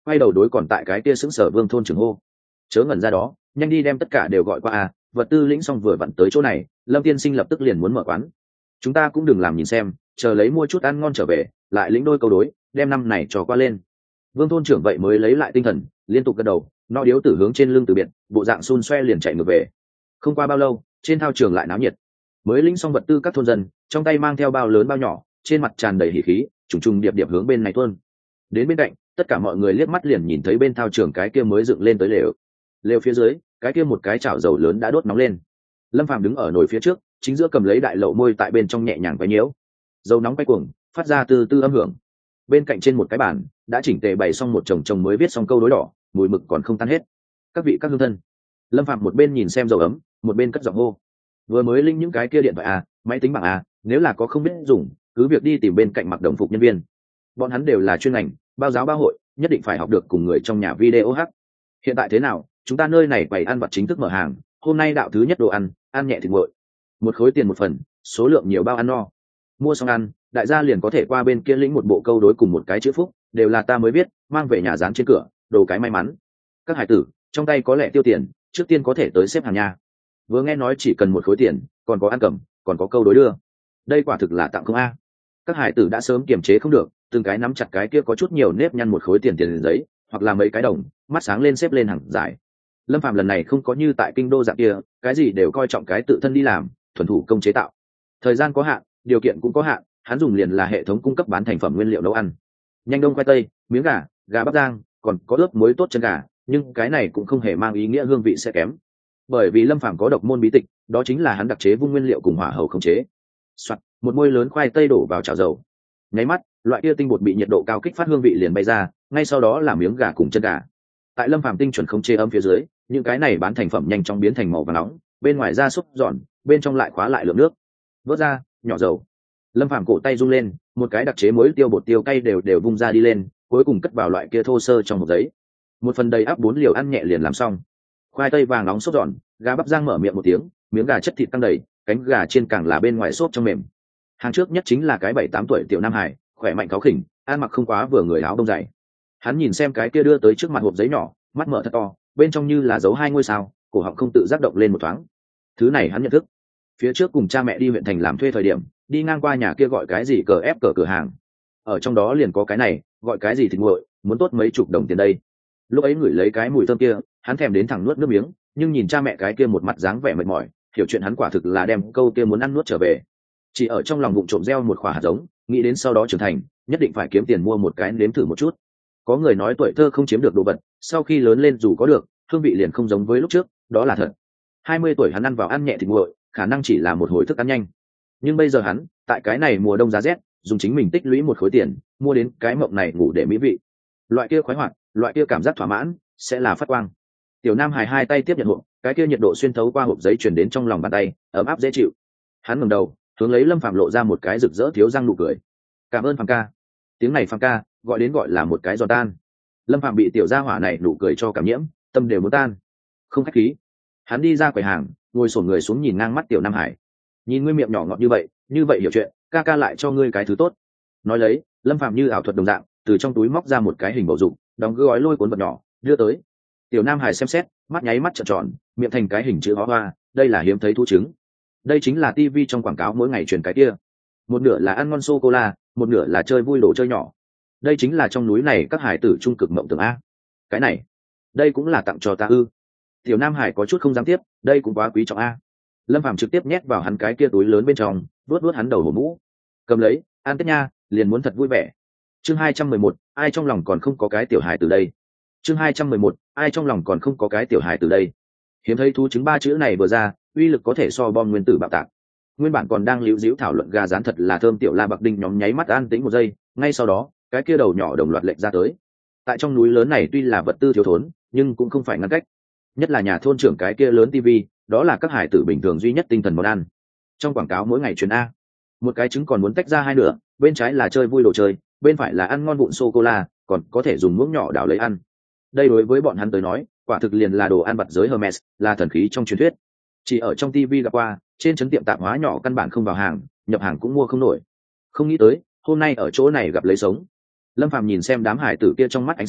quay đầu đối còn tại cái kia xứng sở Vương thôn trưởng hô: chớ ngẩn ra đó, nhanh đi đem tất cả đều gọi qua à, vật tư lĩnh xong vừa vặn tới chỗ này, Lâm tiên sinh lập tức liền muốn mở quán. Chúng ta cũng đừng làm nhìn xem, chờ lấy mua chút ăn ngon trở về, lại lĩnh đôi câu đối, đem năm này trò qua lên. Vương thôn trưởng vậy mới lấy lại tinh thần, liên tục gật đầu, nó điếu tử hướng trên lưng từ biệt, bộ dạng xun xoe liền chạy ngược về. Không qua bao lâu, trên thao trường lại náo nhiệt. Mới lĩnh xong vật tư các thôn dân, trong tay mang theo bao lớn bao nhỏ, trên mặt tràn đầy hỉ khí, trùng trùng điệp điệp hướng bên này tuôn. Đến bên cạnh, tất cả mọi người liếc mắt liền nhìn thấy bên thao trường cái kia mới dựng lên tới lều. Lều phía dưới, cái kia một cái chảo dầu lớn đã đốt nóng lên. Lâm Phàm đứng ở nồi phía trước, chính giữa cầm lấy đại lậu môi tại bên trong nhẹ nhàng quấy nhiễu. Dầu nóng quay cuồng, phát ra từ từ âm hưởng. Bên cạnh trên một cái bàn, đã chỉnh tề bày xong một chồng chồng mới viết xong câu đối đỏ, mùi mực còn không tan hết. Các vị các hương thân. Lâm Phàm một bên nhìn xem dầu ấm, một bên cất giọng hô: vừa mới linh những cái kia điện thoại à, máy tính bảng à, nếu là có không biết dùng, cứ việc đi tìm bên cạnh mặc đồng phục nhân viên. Bọn hắn đều là chuyên ngành, bao giáo bao hội, nhất định phải học được cùng người trong nhà video hack. Hiện tại thế nào, chúng ta nơi này bày ăn vặt chính thức mở hàng, hôm nay đạo thứ nhất đồ ăn, ăn nhẹ thịt nguội, một khối tiền một phần, số lượng nhiều bao ăn no. Mua xong ăn, đại gia liền có thể qua bên kia lĩnh một bộ câu đối cùng một cái chữ phúc, đều là ta mới biết, mang về nhà dán trên cửa, đồ cái may mắn. Các hải tử, trong tay có lẽ tiêu tiền, trước tiên có thể tới xếp hàng nhà. Vừa nghe nói chỉ cần một khối tiền, còn có ăn cầm, còn có câu đối đưa. Đây quả thực là tặng không a. Các hải tử đã sớm kiềm chế không được, từng cái nắm chặt cái kia có chút nhiều nếp nhăn một khối tiền tiền giấy, hoặc là mấy cái đồng, mắt sáng lên xếp lên hàng dài. Lâm Phạm lần này không có như tại kinh đô dạng kia, cái gì đều coi trọng cái tự thân đi làm, thuần thủ công chế tạo. Thời gian có hạn, điều kiện cũng có hạn, hắn dùng liền là hệ thống cung cấp bán thành phẩm nguyên liệu nấu ăn. Nhanh đông khoai tây, miếng gà, gà bắp rang, còn có ướp muối tốt chân gà, nhưng cái này cũng không hề mang ý nghĩa hương vị sẽ kém. Bởi vì Lâm Phàm có độc môn bí tịch, đó chính là hắn đặc chế vung nguyên liệu cùng hỏa hầu khống chế. Soạt, một muôi lớn khoai tây đổ vào chảo dầu. Nháy mắt, loại kia tinh bột bị nhiệt độ cao kích phát hương vị liền bay ra, ngay sau đó là miếng gà cùng chân gà. Tại Lâm Phàm tinh chuẩn khống chế ấm phía dưới, những cái này bán thành phẩm nhanh chóng biến thành màu vàng nóng, bên ngoài da xúc giòn, bên trong lại khóa lại lượng nước. Vớt ra, nhỏ dầu. Lâm Phàm cổ tay rung lên, một cái đặc chế muối tiêu bột tiêu cay đều đều vung ra đi lên, cuối cùng cất vào loại kia thô sơ trong hộp giấy. Một phần đầy áp bốn liều ăn nhẹ liền làm xong. Khoai tây vàng nóng sốt giòn, gà bắp rang mở miệng một tiếng, miếng gà chất thịt tăng đầy, cánh gà trên càng là bên ngoài xốp trong mềm. Hàng trước nhất chính là cái bảy tám tuổi tiểu nam hải, khỏe mạnh cáu khỉnh, ăn mặc không quá vừa người áo đông dày. Hắn nhìn xem cái kia đưa tới trước mặt hộp giấy nhỏ, mắt mở thật to, bên trong như là dấu hai ngôi sao, cổ họng không tự giác động lên một thoáng. Thứ này hắn nhận thức. Phía trước cùng cha mẹ đi huyện thành làm thuê thời điểm, đi ngang qua nhà kia gọi cái gì cờ ép cờ cửa hàng. Ở trong đó liền có cái này, gọi cái gì thịt nguội, muốn tốt mấy chục đồng tiền đây. Lúc ấy ngửi lấy cái mùi thơm kia, hắn thèm đến thẳng nuốt nước miếng, nhưng nhìn cha mẹ cái kia một mặt dáng vẻ mệt mỏi, hiểu chuyện hắn quả thực là đem câu kia muốn ăn nuốt trở về. Chỉ ở trong lòng bụng trộm gieo một quả hạt giống, nghĩ đến sau đó trưởng thành, nhất định phải kiếm tiền mua một cái nếm thử một chút. Có người nói tuổi thơ không chiếm được đồ vật, sau khi lớn lên dù có được, hương vị liền không giống với lúc trước, đó là thật. hai mươi tuổi hắn ăn vào ăn nhẹ thịt nguội, khả năng chỉ là một hồi thức ăn nhanh. Nhưng bây giờ hắn, tại cái này mùa đông giá rét, dùng chính mình tích lũy một khối tiền, mua đến cái mộng này ngủ để mỹ vị. Loại kia khoái hoạt, loại kia cảm giác thỏa mãn, sẽ là phát quang. Tiểu Nam Hải hai tay tiếp nhận hộp, cái kia nhiệt độ xuyên thấu qua hộp giấy truyền đến trong lòng bàn tay, ấm áp dễ chịu. Hắn ngẩng đầu, hướng lấy Lâm Phàm lộ ra một cái rực rỡ thiếu răng nụ cười. Cảm ơn Phàm ca. Tiếng này Phàm ca, gọi đến gọi là một cái giò tan. Lâm Phàm bị tiểu gia hỏa này nụ cười cho cảm nhiễm, tâm đều muốn tan. Không khách khí. Hắn đi ra quầy hàng, ngồi xổm người xuống nhìn ngang mắt tiểu Nam Hải. Nhìn ngươi miệng nhỏ ngọt như vậy, như vậy hiểu chuyện, ca ca lại cho ngươi cái thứ tốt. Nói lấy, Lâm Phàm như ảo thuật đồng dạng, từ trong túi móc ra một cái hình bầu dục, đóng gói lôi cuốn vật nhỏ, đưa tới. Tiểu Nam Hải xem xét, mắt nháy mắt trợn tròn, miệng thành cái hình chữ hoa hoa, đây là hiếm thấy thú trứng. Đây chính là tivi trong quảng cáo mỗi ngày truyền cái kia. Một nửa là ăn ngon sô cô la, một nửa là chơi vui đồ chơi nhỏ. Đây chính là trong núi này các hải tử trung cực mộng tưởng a. Cái này, đây cũng là tặng cho ta ư? Tiểu Nam Hải có chút không dám tiếp, đây cũng quá quý trọng a. Lâm Phàm trực tiếp nhét vào hắn cái kia túi lớn bên trong, vuốt vuốt hắn đầu hổ mũ. Cầm lấy, ăn tết nha, liền muốn thật vui vẻ. Chương hai trăm mười một, ai trong lòng còn không có cái tiểu hài từ đây. Chương hai trăm mười một, ai trong lòng còn không có cái tiểu hài từ đây. Hiếm thấy thú trứng ba chữ này vừa ra, uy lực có thể so bom nguyên tử bạo tạc. Nguyên bản còn đang líu díu thảo luận gà rán thật là thơm tiểu La Bạc Đinh nhóm nháy mắt an tĩnh một giây, ngay sau đó, cái kia đầu nhỏ đồng loạt lệch ra tới. Tại trong núi lớn này tuy là vật tư thiếu thốn, nhưng cũng không phải ngăn cách. Nhất là nhà thôn trưởng cái kia lớn tivi, đó là các hải tử bình thường duy nhất tinh thần món ăn. Trong quảng cáo mỗi ngày truyền a, một cái trứng còn muốn tách ra hai nửa, bên trái là chơi vui đồ chơi, bên phải là ăn ngon vụn sô cô la, còn có thể dùng muỗng nhỏ đảo lấy ăn. Đây đối với bọn hắn tới nói, quả thực liền là đồ ăn vặt giới Hermes, là thần khí trong truyền thuyết. Chỉ ở trong tivi gặp qua, trên trấn tiệm tạp hóa nhỏ căn bản không vào hàng, nhập hàng cũng mua không nổi. Không nghĩ tới, hôm nay ở chỗ này gặp lấy sống. Lâm Phàm nhìn xem đám hải tử kia trong mắt ánh sáng,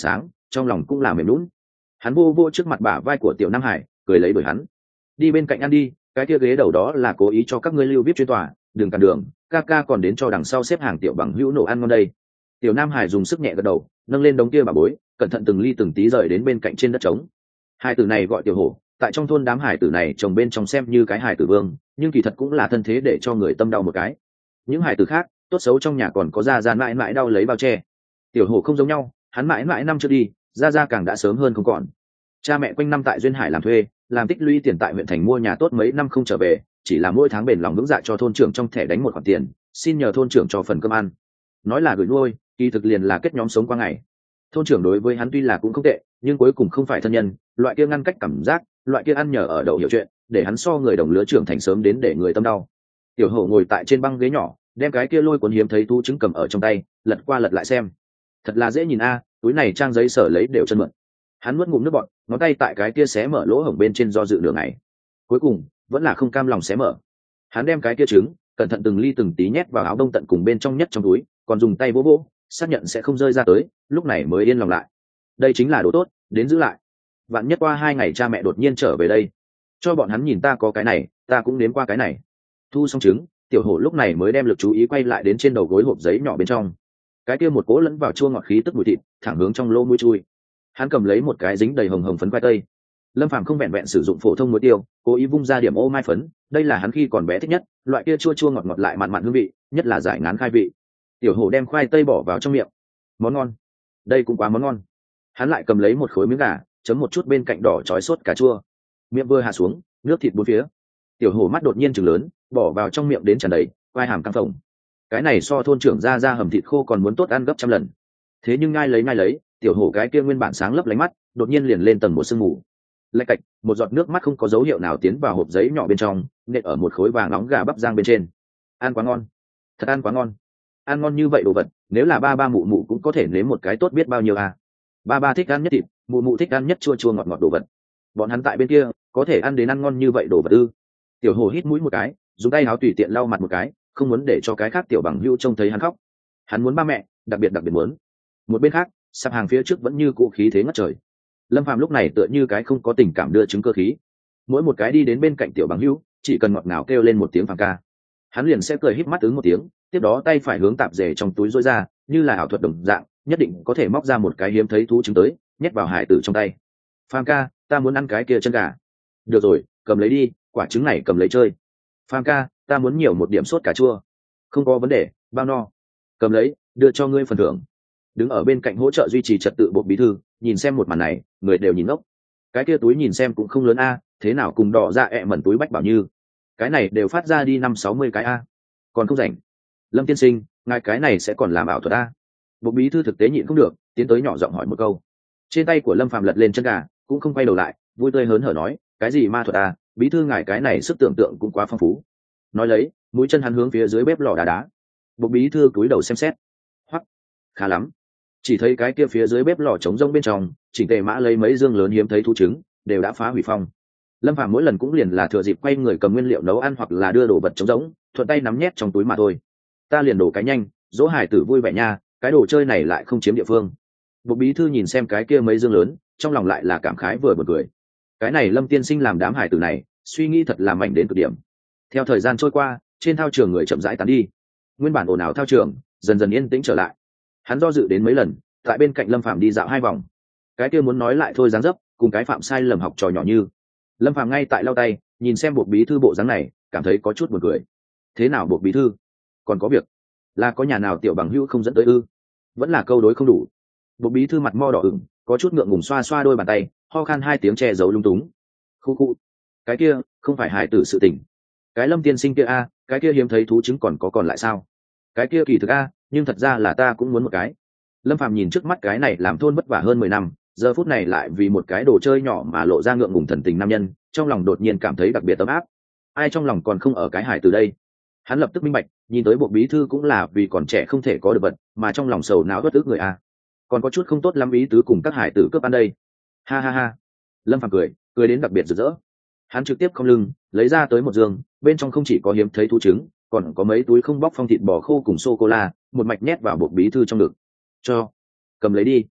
trong lòng cũng là mềm lún. Hắn vô vô trước mặt bả vai của tiểu nam hải, cười lấy đuổi hắn đi bên cạnh ăn đi, cái kia ghế đầu đó là cố ý cho các ngươi lưu viết chuyên tòa, đừng cản đường, ca ca còn đến cho đằng sau xếp hàng tiểu bằng hữu nổ ăn ngon đây. Tiểu nam hải dùng sức nhẹ gật đầu, nâng lên đống kia bà bối, cẩn thận từng ly từng tí rời đến bên cạnh trên đất trống. Hải tử này gọi tiểu hổ, tại trong thôn đám hải tử này trồng bên trong xem như cái hải tử vương, nhưng kỳ thật cũng là thân thế để cho người tâm đau một cái. Những hải tử khác tốt xấu trong nhà còn có gia gia mãi mãi đau lấy bao che, tiểu hổ không giống nhau, hắn mãi mãi năm trước đi, gia gia càng đã sớm hơn không còn. Cha mẹ quanh năm tại duyên hải làm thuê, làm tích lũy tiền tại huyện thành mua nhà tốt mấy năm không trở về, chỉ là mỗi tháng bền lòng vững dạ cho thôn trưởng trong thẻ đánh một khoản tiền, xin nhờ thôn trưởng cho phần cơm ăn. Nói là gửi nuôi, kỳ thực liền là kết nhóm sống qua ngày. Thôn trưởng đối với hắn tuy là cũng không tệ, nhưng cuối cùng không phải thân nhân, loại kia ngăn cách cảm giác, loại kia ăn nhờ ở đậu hiểu chuyện, để hắn so người đồng lứa trưởng thành sớm đến để người tâm đau. Tiểu hổ ngồi tại trên băng ghế nhỏ, đem cái kia lôi cuốn hiếm thấy thú trứng cầm ở trong tay, lật qua lật lại xem. Thật là dễ nhìn a, túi này trang giấy sở lấy đều chân mượn. Hắn nuốt ngụm nước bọt, ngón tay tại cái kia xé mở lỗ hổng bên trên do dự nửa ngày, cuối cùng vẫn là không cam lòng xé mở. Hắn đem cái kia trứng cẩn thận từng ly từng tí nhét vào áo đông tận cùng bên trong nhất trong túi, còn dùng tay vỗ vỗ xác nhận sẽ không rơi ra tới, lúc này mới yên lòng lại. Đây chính là đồ tốt, đến giữ lại, vạn nhất qua hai ngày cha mẹ đột nhiên trở về đây, cho bọn hắn nhìn ta có cái này, ta cũng nếm qua cái này. Thu xong trứng, tiểu hổ lúc này mới đem lực chú ý quay lại đến trên đầu gối hộp giấy nhỏ bên trong. Cái kia một cỗ lẫn vào chua ngọt khí tức mùi thịt thẳng hướng trong lỗ mũi chui. Hắn cầm lấy một cái dính đầy hồng hồng phấn khoai tây. Lâm Phàm không vẹn vẹn sử dụng phổ thông muối tiêu, cố ý vung ra điểm ô mai phấn, đây là hắn khi còn bé thích nhất, loại kia chua chua ngọt ngọt lại mặn mặn hương vị, nhất là giải ngán khai vị. Tiểu hổ đem khoai tây bỏ vào trong miệng, món ngon, đây cũng quá món ngon. Hắn lại cầm lấy một khối miếng gà, chấm một chút bên cạnh đỏ chói sốt cà chua, miệng vừa hạ xuống, nước thịt bốn phía. Tiểu hổ mắt đột nhiên chừng lớn, bỏ vào trong miệng đến tràn đầy, quai hàm căng phồng. Cái này so thôn trưởng ra ra hầm thịt khô còn muốn tốt ăn gấp trăm lần. Thế nhưng ngay lấy ngay lấy, tiểu hổ cái kia nguyên bản sáng lấp lánh mắt đột nhiên liền lên tầng một sương mù. Lạch cạch, một giọt nước mắt không có dấu hiệu nào tiến vào hộp giấy nhỏ bên trong, nện ở một khối vàng nóng gà bắp rang bên trên. Ăn quá ngon, thật ăn quá ngon. Ăn ngon như vậy đồ vật, nếu là ba ba mụ mụ cũng có thể nếm một cái tốt biết bao nhiêu à. Ba ba thích ăn nhất thịt, mụ mụ thích ăn nhất chua chua ngọt ngọt đồ vật. Bọn hắn tại bên kia có thể ăn đến ăn ngon như vậy đồ vật ư? Tiểu hổ hít mũi một cái, dùng tay áo tùy tiện lau mặt một cái, không muốn để cho cái khác tiểu bằng hữu trông thấy hắn khóc. Hắn muốn ba mẹ, đặc biệt đặc biệt muốn. Một bên khác, sạp hàng phía trước vẫn như cũ khí thế ngất trời. Lâm Phàm lúc này tựa như cái không có tình cảm đưa chứng cơ khí, mỗi một cái đi đến bên cạnh tiểu bằng hữu, chỉ cần ngọt ngào kêu lên một tiếng Phàm ca, hắn liền sẽ cười híp mắt ứng một tiếng, tiếp đó tay phải hướng tạp dề trong túi rối ra, như là ảo thuật đồng dạng, nhất định có thể móc ra một cái hiếm thấy thú trứng tới, nhét vào hải tử trong tay. Phàm ca, ta muốn ăn cái kia chân gà. Được rồi, cầm lấy đi, quả trứng này cầm lấy chơi. Phàm ca, ta muốn nhiều một điểm sốt cà chua. Không có vấn đề, bao no. Cầm lấy, đưa cho ngươi phần thưởng. Đứng ở bên cạnh hỗ trợ duy trì trật tự bộ bí thư, nhìn xem một màn này, người đều nhìn ngốc. Cái kia túi nhìn xem cũng không lớn a, thế nào cùng đỏ ra ẹ mẩn túi bách bảo như, cái này đều phát ra đi năm sáu mươi cái a, còn không rảnh. Lâm tiên sinh, ngài cái này sẽ còn làm ảo thuật a? Bộ bí thư thực tế nhịn không được, tiến tới nhỏ giọng hỏi một câu. Trên tay của Lâm Phàm lật lên chân gà, cũng không quay đầu lại, vui tươi hớn hở nói, cái gì ma thuật a, bí thư ngài cái này sức tưởng tượng cũng quá phong phú. Nói lấy, mũi chân hắn hướng phía dưới bếp lò đá đá. Bộ bí thư cúi đầu xem xét, hoắc, khá lắm. Chỉ thấy cái kia phía dưới bếp lò trống rông bên trong, chỉnh tề mã lấy mấy dương lớn hiếm thấy thú trứng, đều đã phá hủy phong. Lâm Phàm mỗi lần cũng liền là thừa dịp quay người cầm nguyên liệu nấu ăn hoặc là đưa đồ vật trống rỗng, thuận tay nắm nhét trong túi mà thôi. Ta liền đổ cái nhanh, dỗ hải tử vui vẻ nha, cái đồ chơi này lại không chiếm địa phương. Bộ bí thư nhìn xem cái kia mấy dương lớn, trong lòng lại là cảm khái vừa buồn cười. Cái này Lâm tiên sinh làm đám hải tử này, suy nghĩ thật là mạnh đến cực điểm. Theo thời gian trôi qua, trên thao trường người chậm rãi tán đi, nguyên bản ồn ào thao trường dần dần yên tĩnh trở lại. Hắn do dự đến mấy lần, tại bên cạnh Lâm Phàm đi dạo hai vòng, cái kia muốn nói lại thôi dáng dấp, cùng cái phạm sai lầm học trò nhỏ như. Lâm Phàm ngay tại lau tay, nhìn xem bộ bí thư bộ dáng này, cảm thấy có chút buồn cười. Thế nào bộ bí thư, còn có việc, là có nhà nào tiểu bằng hữu không dẫn tới ư? Vẫn là câu đối không đủ. Bộ bí thư mặt mo đỏ ửng, có chút ngượng ngùng xoa xoa đôi bàn tay, ho khan hai tiếng che giấu lung túng. Khu khu, cái kia không phải hài tử sự tình. Cái Lâm tiên sinh kia a, cái kia hiếm thấy thú trứng còn có còn lại sao? Cái kia kỳ thực a, nhưng thật ra là ta cũng muốn một cái. Lâm Phàm nhìn trước mắt cái này làm thôn vất vả hơn mười năm, giờ phút này lại vì một cái đồ chơi nhỏ mà lộ ra ngượng ngùng thần tình nam nhân, trong lòng đột nhiên cảm thấy đặc biệt ấm áp. Ai trong lòng còn không ở cái hài từ đây? Hắn lập tức minh bạch, nhìn tới bộ bí thư cũng là vì còn trẻ không thể có được vật, mà trong lòng sầu não bất ức người a. Còn có chút không tốt lắm ý tứ cùng các hải tử cướp ăn đây. Ha ha ha. Lâm Phàm cười, cười đến đặc biệt rực rỡ. Hắn trực tiếp không lưng, lấy ra tới một giường, bên trong không chỉ có hiếm thấy thú trứng, còn có mấy túi không bóc phong thịt bò khô cùng sô cô la, một mạch nhét vào bộ bí thư trong ngực. Cho, cầm lấy đi.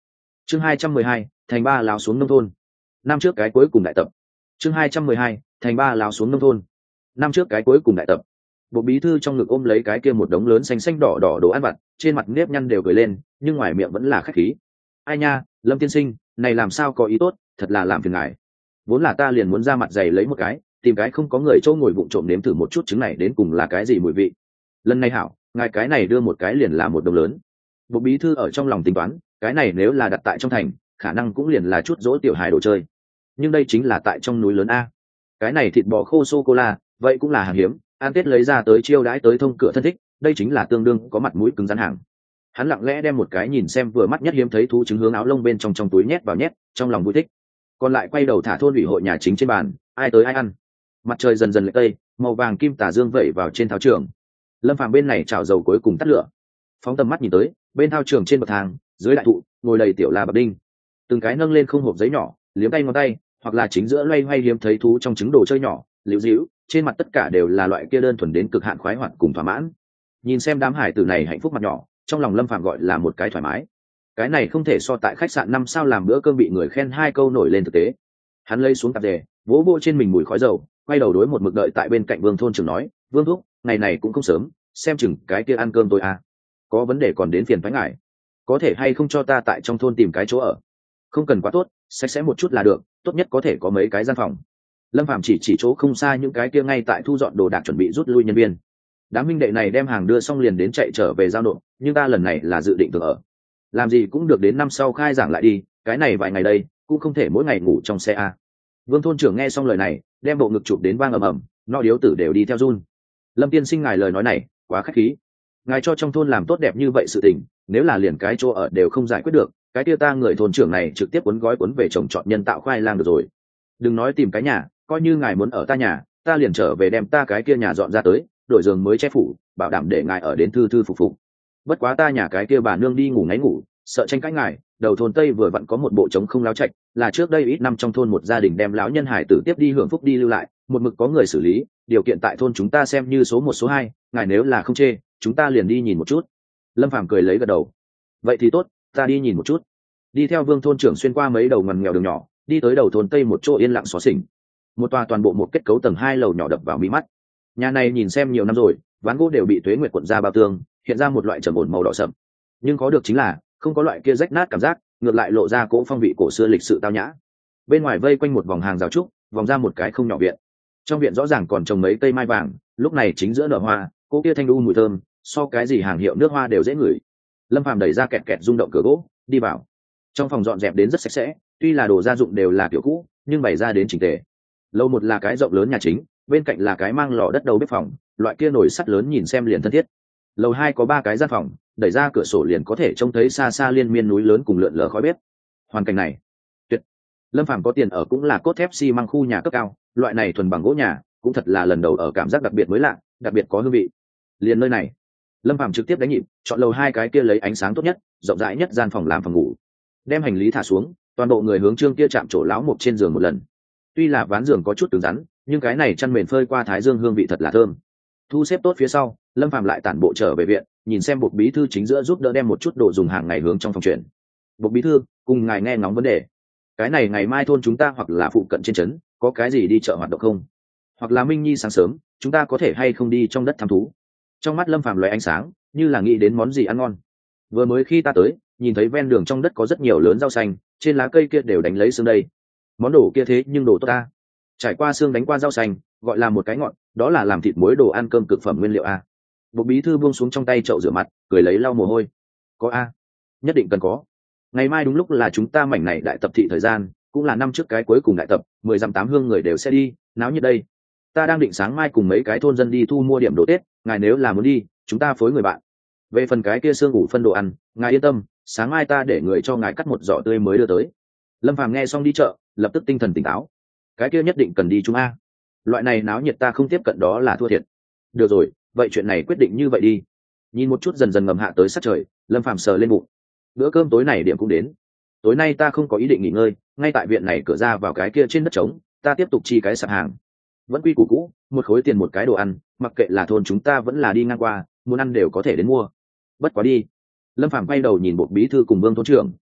chương hai trăm mười hai, thành ba láo xuống nông thôn. Năm trước cái cuối cùng đại tập. chương hai trăm mười hai, thành ba láo xuống nông thôn. Năm trước cái cuối cùng đại tập. Bộ bí thư trong ngực ôm lấy cái kia một đống lớn xanh xanh đỏ đỏ đồ ăn vặt, trên mặt nếp nhăn đều cười lên, nhưng ngoài miệng vẫn là khách khí. Ai nha, Lâm tiên sinh, này làm sao có ý tốt, thật là làm phiền ngài. Vốn là ta liền muốn ra mặt dày lấy một cái, tìm cái không có người chỗ ngồi vụng trộm nếm thử một chút trứng này đến cùng là cái gì mùi vị. Lần này hảo, ngài cái này đưa một cái liền là một đồng lớn. Bộ bí thư ở trong lòng tính toán, cái này nếu là đặt tại trong thành, khả năng cũng liền là chút dỗ tiểu hài đồ chơi. Nhưng đây chính là tại trong núi lớn a. Cái này thịt bò khô sô cô la, vậy cũng là hàng hiếm, ăn tết lấy ra tới chiêu đãi tới thông cửa thân thích, đây chính là tương đương có mặt mũi cứng rắn hàng. Hắn lặng lẽ đem một cái nhìn xem vừa mắt nhất hiếm thấy thú trứng hướng áo lông bên trong trong túi nhét vào nhét, trong lòng vui thích. Còn lại quay đầu thả thôn ủy hội nhà chính trên bàn, ai tới ai ăn. Mặt trời dần dần lệch tây, màu vàng kim tà dương vẩy vào trên thao trường. Lâm Phàm bên này chảo dầu cuối cùng tắt lửa, phóng tầm mắt nhìn tới, bên thao trường trên bậc thang, dưới đại thụ, ngồi đầy tiểu la bạc đinh. Từng cái nâng lên không hộp giấy nhỏ, liếm tay ngón tay, hoặc là chính giữa loay hoay hiếm thấy thú trong trứng đồ chơi nhỏ, liễu díu, trên mặt tất cả đều là loại kia đơn thuần đến cực hạn khoái hoạt cùng thỏa mãn. Nhìn xem đám hải tử này hạnh phúc mặt nhỏ, trong lòng Lâm Phàm gọi là một cái thoải mái. Cái này không thể so tại khách sạn năm sao làm bữa cơm bị người khen hai câu nổi lên thực tế. Hắn lấy xuống tạp dề, vỗ vỗ trên mình mùi khói dầu, quay đầu đối một mực đợi tại bên cạnh Vương thôn trưởng nói, Vương thúc, ngày này cũng không sớm, xem chừng cái kia ăn cơm tôi à. Có vấn đề còn đến phiền phái ngài, có thể hay không cho ta tại trong thôn tìm cái chỗ ở? Không cần quá tốt, sạch sẽ một chút là được, tốt nhất có thể có mấy cái gian phòng. Lâm Phàm chỉ chỉ chỗ không xa những cái kia ngay tại thu dọn đồ đạc chuẩn bị rút lui nhân viên. Đám minh đệ này đem hàng đưa xong liền đến chạy trở về giao nộp, nhưng ta lần này là dự định thường ở. Làm gì cũng được đến năm sau khai giảng lại đi, cái này vài ngày đây cũng không thể mỗi ngày ngủ trong xe a. Vương thôn trưởng nghe xong lời này, đem bộ ngực chụp đến vang ầm ầm, no điếu tử đều đi theo run. Lâm tiên sinh ngài lời nói này quá khách khí, ngài cho trong thôn làm tốt đẹp như vậy sự tình, nếu là liền cái chỗ ở đều không giải quyết được, cái kia ta người thôn trưởng này trực tiếp cuốn gói cuốn về trồng trọt nhân tạo khoai lang được rồi. Đừng nói tìm cái nhà, coi như ngài muốn ở ta nhà, ta liền trở về đem ta cái kia nhà dọn ra tới, đổi giường mới che phủ, bảo đảm để ngài ở đến thư thư phục phục. Bất quá ta nhà cái kia bà nương đi ngủ ngáy ngủ, sợ tranh cãi ngài, đầu thôn tây vừa vặn có một bộ trống không láo trạch, là trước đây ít năm trong thôn một gia đình đem lão nhân hải tử tiếp đi hưởng phúc đi lưu lại, một mực có người xử lý, điều kiện tại thôn chúng ta xem như số một số hai, ngài nếu là không chê, chúng ta liền đi nhìn một chút. Lâm Phàm cười lấy gật đầu. Vậy thì tốt, ta đi nhìn một chút. Đi theo Vương thôn trưởng xuyên qua mấy đầu ngoằn nghèo đường nhỏ, đi tới đầu thôn tây một chỗ yên lặng xó xỉnh. Một tòa toàn bộ một kết cấu tầng hai lầu nhỏ đập vào mí mắt. Nhà này nhìn xem nhiều năm rồi, ván gỗ đều bị tuế nguyệt cuộn ra bao tường, hiện ra một loại trầm ổn màu đỏ sậm. Nhưng có được chính là không có loại kia rách nát cảm giác, ngược lại lộ ra cỗ phong vị cổ xưa lịch sự tao nhã. Bên ngoài vây quanh một vòng hàng rào trúc, vòng ra một cái không nhỏ viện. Trong viện rõ ràng còn trồng mấy cây mai vàng, lúc này chính giữa nở hoa, cỗ kia thanh u mùi thơm, so cái gì hàng hiệu nước hoa đều dễ ngửi. Lâm Phàm đẩy ra kẹt kẹt rung động cửa gỗ, đi vào. Trong phòng dọn dẹp đến rất sạch sẽ, tuy là đồ gia dụng đều là kiểu cũ, nhưng bày ra đến chỉnh tề. Lầu một là cái rộng lớn nhà chính, bên cạnh là cái mang lò đất đầu bếp phòng, loại kia nồi sắt lớn nhìn xem liền thân thiết. Lầu hai có ba cái gian phòng, đẩy ra cửa sổ liền có thể trông thấy xa xa liên miên núi lớn cùng lượn lờ khói bếp. Hoàn cảnh này tuyệt. Lâm Phàm có tiền ở cũng là cốt thép xi măng khu nhà cấp cao, loại này thuần bằng gỗ nhà, cũng thật là lần đầu ở cảm giác đặc biệt mới lạ, đặc biệt có hương vị. Liền nơi này, Lâm Phàm trực tiếp đánh nhịp, chọn lầu hai cái kia lấy ánh sáng tốt nhất, rộng rãi nhất gian phòng làm phòng ngủ. Đem hành lý thả xuống, toàn bộ người hướng trương kia chạm chỗ lão mục trên giường một lần. Tuy là ván giường có chút cứng rắn, nhưng cái này chăn mền phơi qua thái dương hương vị thật là thơm. Thu xếp tốt phía sau, Lâm Phàm lại tản bộ trở về viện, nhìn xem Bộc bí thư chính giữa giúp đỡ đem một chút đồ dùng hàng ngày hướng trong phòng chuyển. Bộc bí thư, cùng ngài nghe ngóng vấn đề. Cái này ngày mai thôn chúng ta hoặc là phụ cận trên trấn, có cái gì đi chợ hoạt động không? Hoặc là Minh Nhi sáng sớm, chúng ta có thể hay không đi trong đất thăm thú? Trong mắt Lâm Phàm lóe ánh sáng, như là nghĩ đến món gì ăn ngon. Vừa mới khi ta tới, nhìn thấy ven đường trong đất có rất nhiều lớn rau xanh, trên lá cây kia đều đánh lấy xương đây. Món đồ kia thế nhưng đồ tốt ta. Trải qua xương đánh qua rau xanh, gọi là một cái ngọn, đó là làm thịt muối đồ ăn cơm cực phẩm nguyên liệu a. Bộc bí thư buông xuống trong tay chậu rửa mặt, cười lấy lau mồ hôi. Có a, nhất định cần có. Ngày mai đúng lúc là chúng ta mảnh này đại tập thị thời gian, cũng là năm trước cái cuối cùng đại tập, mười dặm tám hương người đều sẽ đi, náo nhiệt đây. Ta đang định sáng mai cùng mấy cái thôn dân đi thu mua điểm đồ Tết, ngài nếu là muốn đi, chúng ta phối người bạn. Về phần cái kia xương ủ phân đồ ăn, ngài yên tâm, sáng mai ta để người cho ngài cắt một giỏ tươi mới đưa tới. Lâm Phàm nghe xong đi chợ, lập tức tinh thần tỉnh táo. Cái kia nhất định cần đi chúng a. Loại này náo nhiệt ta không tiếp cận đó là thua thiệt. Được rồi, vậy chuyện này quyết định như vậy đi. Nhìn một chút dần dần ngầm hạ tới sát trời, Lâm Phàm sờ lên bụng. Bữa cơm tối này điểm cũng đến. Tối nay ta không có ý định nghỉ ngơi, ngay tại viện này cửa ra vào cái kia trên đất trống, ta tiếp tục chi cái sạp hàng. Vẫn quy củ cũ, một khối tiền một cái đồ ăn, mặc kệ là thôn chúng ta vẫn là đi ngang qua, muốn ăn đều có thể đến mua. Bất quá đi. Lâm Phàm quay đầu nhìn Bộc bí thư cùng Vương thôn trưởng,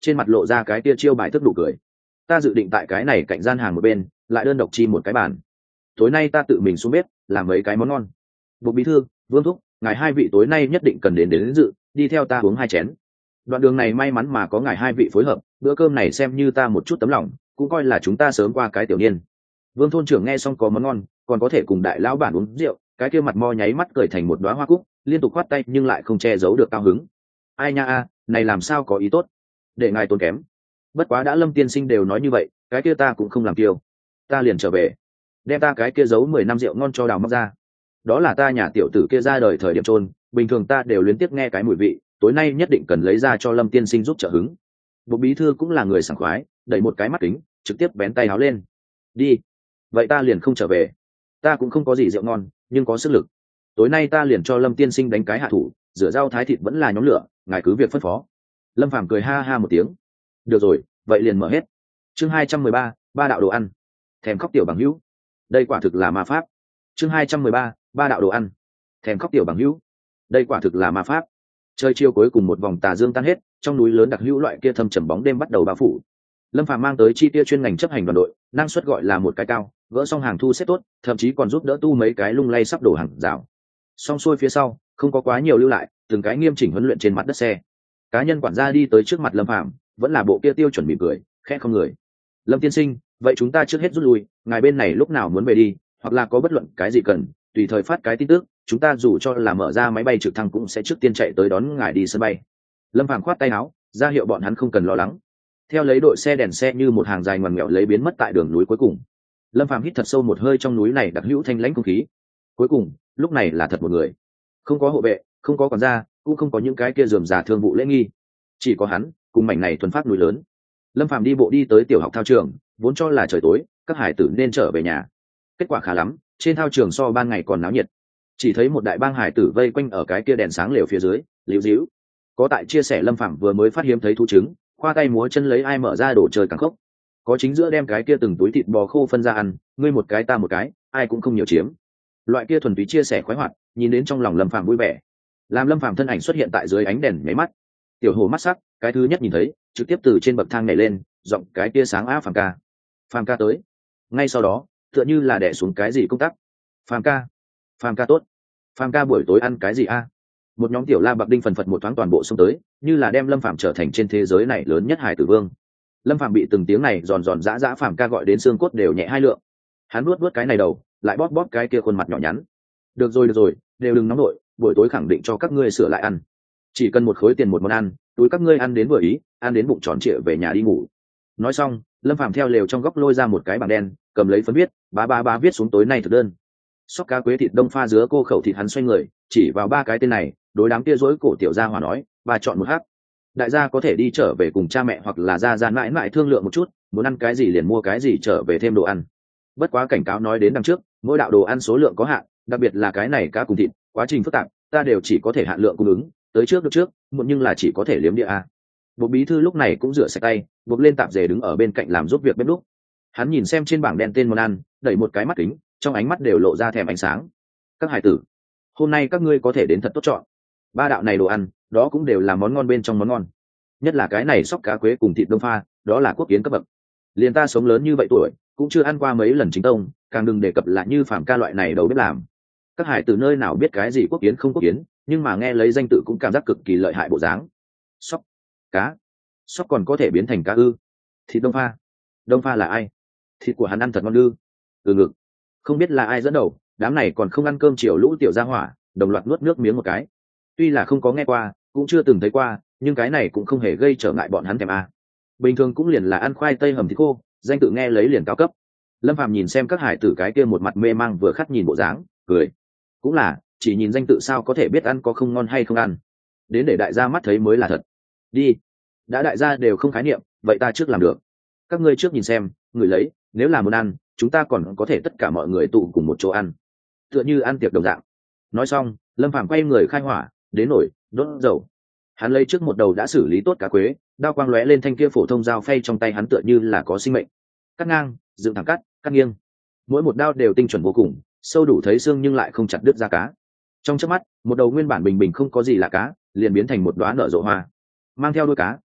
trên mặt lộ ra cái tia chiêu bài thức đủ cười. Ta dự định tại cái này cạnh gian hàng một bên lại đơn độc chi một cái bàn, tối nay ta tự mình xuống bếp làm mấy cái món ngon. Bộ bí thư, Vương thúc, ngài hai vị tối nay nhất định cần đến đến, đến dự, đi theo ta uống hai chén. Đoạn đường này may mắn mà có ngài hai vị phối hợp, bữa cơm này xem như ta một chút tấm lòng, cũng coi là chúng ta sớm qua cái tiểu niên. Vương thôn trưởng nghe xong có món ngon, còn có thể cùng đại lão bản uống rượu, cái kia mặt mo nháy mắt cười thành một đóa hoa cúc, liên tục khoát tay nhưng lại không che giấu được cao hứng. Ai nha a, này làm sao có ý tốt, để ngài tốn kém. Bất quá đã Lâm tiên sinh đều nói như vậy, cái kia ta cũng không làm kiêu, ta liền trở về, đem ta cái kia giấu mười năm rượu ngon cho đào móc ra. Đó là ta nhà tiểu tử kia ra đời thời điểm trôn, bình thường ta đều liên tiếp nghe cái mùi vị, tối nay nhất định cần lấy ra cho Lâm tiên sinh giúp trợ hứng. Bộ bí thư cũng là người sảng khoái, đẩy một cái mắt kính, trực tiếp bén tay áo lên. Đi, vậy ta liền không trở về, ta cũng không có gì rượu ngon, nhưng có sức lực. Tối nay ta liền cho Lâm tiên sinh đánh cái hạ thủ, rửa rau thái thịt vẫn là nhóm lửa, ngài cứ việc phân phó. Lâm Phàm cười ha ha một tiếng. Được rồi, vậy liền mở hết. Chương hai trăm mười ba, ba đạo đồ ăn. Thèm khóc tiểu bằng hữu. Đây quả thực là ma pháp. Chương hai trăm mười ba, ba đạo đồ ăn. Thèm khóc tiểu bằng hữu. Đây quả thực là ma pháp. Chơi chiêu cuối cùng một vòng tà dương tan hết, trong núi lớn đặc hữu loại kia thâm trầm bóng đêm bắt đầu bao phủ. Lâm Phàm mang tới chi tiêu chuyên ngành chấp hành đoàn đội, năng suất gọi là một cái cao, gỡ xong hàng thu xếp tốt, thậm chí còn giúp đỡ tu mấy cái lung lay sắp đổ hàng rào. Xong xuôi phía sau, không có quá nhiều lưu lại, từng cái nghiêm chỉnh huấn luyện trên mặt đất xe. Cá nhân quản gia đi tới trước mặt Lâm Phàm, vẫn là bộ kia tiêu chuẩn mỉm cười, khẽ không người. Lâm tiên sinh, vậy chúng ta trước hết rút lui, ngài bên này lúc nào muốn về đi, hoặc là có bất luận cái gì cần, tùy thời phát cái tin tức, chúng ta dù cho là mở ra máy bay trực thăng cũng sẽ trước tiên chạy tới đón ngài đi sân bay. Lâm Phàm khoát tay áo, ra hiệu bọn hắn không cần lo lắng. Theo lấy đội xe đèn xe như một hàng dài ngoằn nghèo lấy biến mất tại đường núi cuối cùng. Lâm Phàm hít thật sâu một hơi trong núi này đặc hữu thanh lãnh không khí. Cuối cùng, lúc này là thật một người, không có hộ vệ, không có quản gia, cũng không có những cái kia rườm rà thương vụ lễ nghi, chỉ có hắn cùng mảnh này thuần phát núi lớn. Lâm Phàm đi bộ đi tới tiểu học thao trường, vốn cho là trời tối, các hải tử nên trở về nhà. Kết quả khá lắm, trên thao trường so ban ngày còn náo nhiệt. Chỉ thấy một đại bang hải tử vây quanh ở cái kia đèn sáng lều phía dưới, líu díu. Có tại chia sẻ Lâm Phàm vừa mới phát hiếm thấy thú trứng, khoa tay múa chân lấy ai mở ra đồ chơi càng khốc. Có chính giữa đem cái kia từng túi thịt bò khô phân ra ăn, ngươi một cái ta một cái, ai cũng không nhiều chiếm. Loại kia thuần túy chia sẻ khoái hoạt, nhìn đến trong lòng Lâm Phàm vui vẻ. Làm Lâm Phàm thân ảnh xuất hiện tại dưới ánh đèn nháy mắt, tiểu hồ mắt sắc, cái thứ nhất nhìn thấy, trực tiếp từ trên bậc thang nhảy lên, giọng cái kia sáng á Phàm ca. Phàm ca tới. Ngay sau đó, tựa như là đè xuống cái gì công tác. Phàm ca, Phàm ca tốt. Phàm ca buổi tối ăn cái gì a? Một nhóm tiểu la bạc đinh phần phật một thoáng toàn bộ xông tới, như là đem Lâm Phàm trở thành trên thế giới này lớn nhất hải tử vương. Lâm Phàm bị từng tiếng này giòn giòn giã giã Phàm ca gọi đến xương cốt đều nhẹ hai lượng. Hắn nuốt nuốt cái này đầu, lại bóp bóp cái kia khuôn mặt nhỏ nhắn. Được rồi được rồi, đều đừng nóng nổi, buổi tối khẳng định cho các ngươi sửa lại ăn. Chỉ cần một khối tiền một món ăn, túi các ngươi ăn đến vừa ý, ăn đến bụng tròn trịa về nhà đi ngủ. Nói xong, Lâm Phàm theo lều trong góc lôi ra một cái bảng đen, cầm lấy phấn viết, ba ba ba viết xuống tối nay thực đơn. Sóc cá quế thịt đông pha dứa cô khẩu thịt hắn xoay người, chỉ vào ba cái tên này, đối đám kia rối cổ tiểu gia hỏa nói, ba chọn một hát. Đại gia có thể đi trở về cùng cha mẹ hoặc là gia gia mãi mãi thương lượng một chút, muốn ăn cái gì liền mua cái gì trở về thêm đồ ăn. Bất quá cảnh cáo nói đến đằng trước, mỗi đạo đồ ăn số lượng có hạn, đặc biệt là cái này cá cùng thịt, quá trình phức tạp, ta đều chỉ có thể hạn lượng cung ứng, tới trước được trước, muộn nhưng là chỉ có thể liếm địa a. Bộ bí thư lúc này cũng rửa sạch tay, buộc lên tạp dề đứng ở bên cạnh làm giúp việc bếp đúc. Hắn nhìn xem trên bảng đen tên món ăn, đẩy một cái mắt kính, trong ánh mắt đều lộ ra thèm ánh sáng. Các hải tử, hôm nay các ngươi có thể đến thật tốt chọn. Ba đạo này đồ ăn, đó cũng đều là món ngon bên trong món ngon. Nhất là cái này sóc cá quế cùng thịt đông pha, đó là quốc kiến cấp bậc. Liền ta sống lớn như vậy tuổi, cũng chưa ăn qua mấy lần chính tông, càng đừng đề cập là như Phàm ca loại này đâu biết làm. Các hải tử nơi nào biết cái gì quốc kiến không quốc kiến, nhưng mà nghe lấy danh tự cũng cảm giác cực kỳ lợi hại bộ dáng. Sóc cá, sóc còn có thể biến thành cá ư? Thịt đông pha, đông pha là ai? Thịt của hắn ăn thật ngon ư? Từ ngực, không biết là ai dẫn đầu, đám này còn không ăn cơm chiều lũ tiểu gia hỏa, đồng loạt nuốt nước miếng một cái. Tuy là không có nghe qua, cũng chưa từng thấy qua, nhưng cái này cũng không hề gây trở ngại bọn hắn thèm a. Bình thường cũng liền là ăn khoai tây hầm thịt khô, danh tự nghe lấy liền cao cấp. Lâm Phàm nhìn xem các hải tử cái kia một mặt mê mang vừa khát nhìn bộ dáng, cười. Cũng là, chỉ nhìn danh tự sao có thể biết ăn có không ngon hay không ăn. Đến để đại gia mắt thấy mới là thật. Đi. Đã đại gia đều không khái niệm, vậy ta trước làm được. Các ngươi trước nhìn xem, người lấy, nếu là muốn ăn, chúng ta còn có thể tất cả mọi người tụ cùng một chỗ ăn. Tựa như ăn tiệc đồng dạng. Nói xong, Lâm Phàm quay người khai hỏa, đến nổi, đốt dầu. Hắn lấy trước một đầu đã xử lý tốt cá quế, đao quang lóe lên thanh kia phổ thông dao phay trong tay hắn tựa như là có sinh mệnh. Cắt ngang, dựng thẳng cắt, cắt nghiêng. Mỗi một đao đều tinh chuẩn vô cùng, sâu đủ thấy xương nhưng lại không chặt đứt da cá. Trong chớp mắt, một đầu nguyên bản bình bình không có gì là cá, liền biến thành một đóa nở rộ hoa. Mang theo đuôi cá,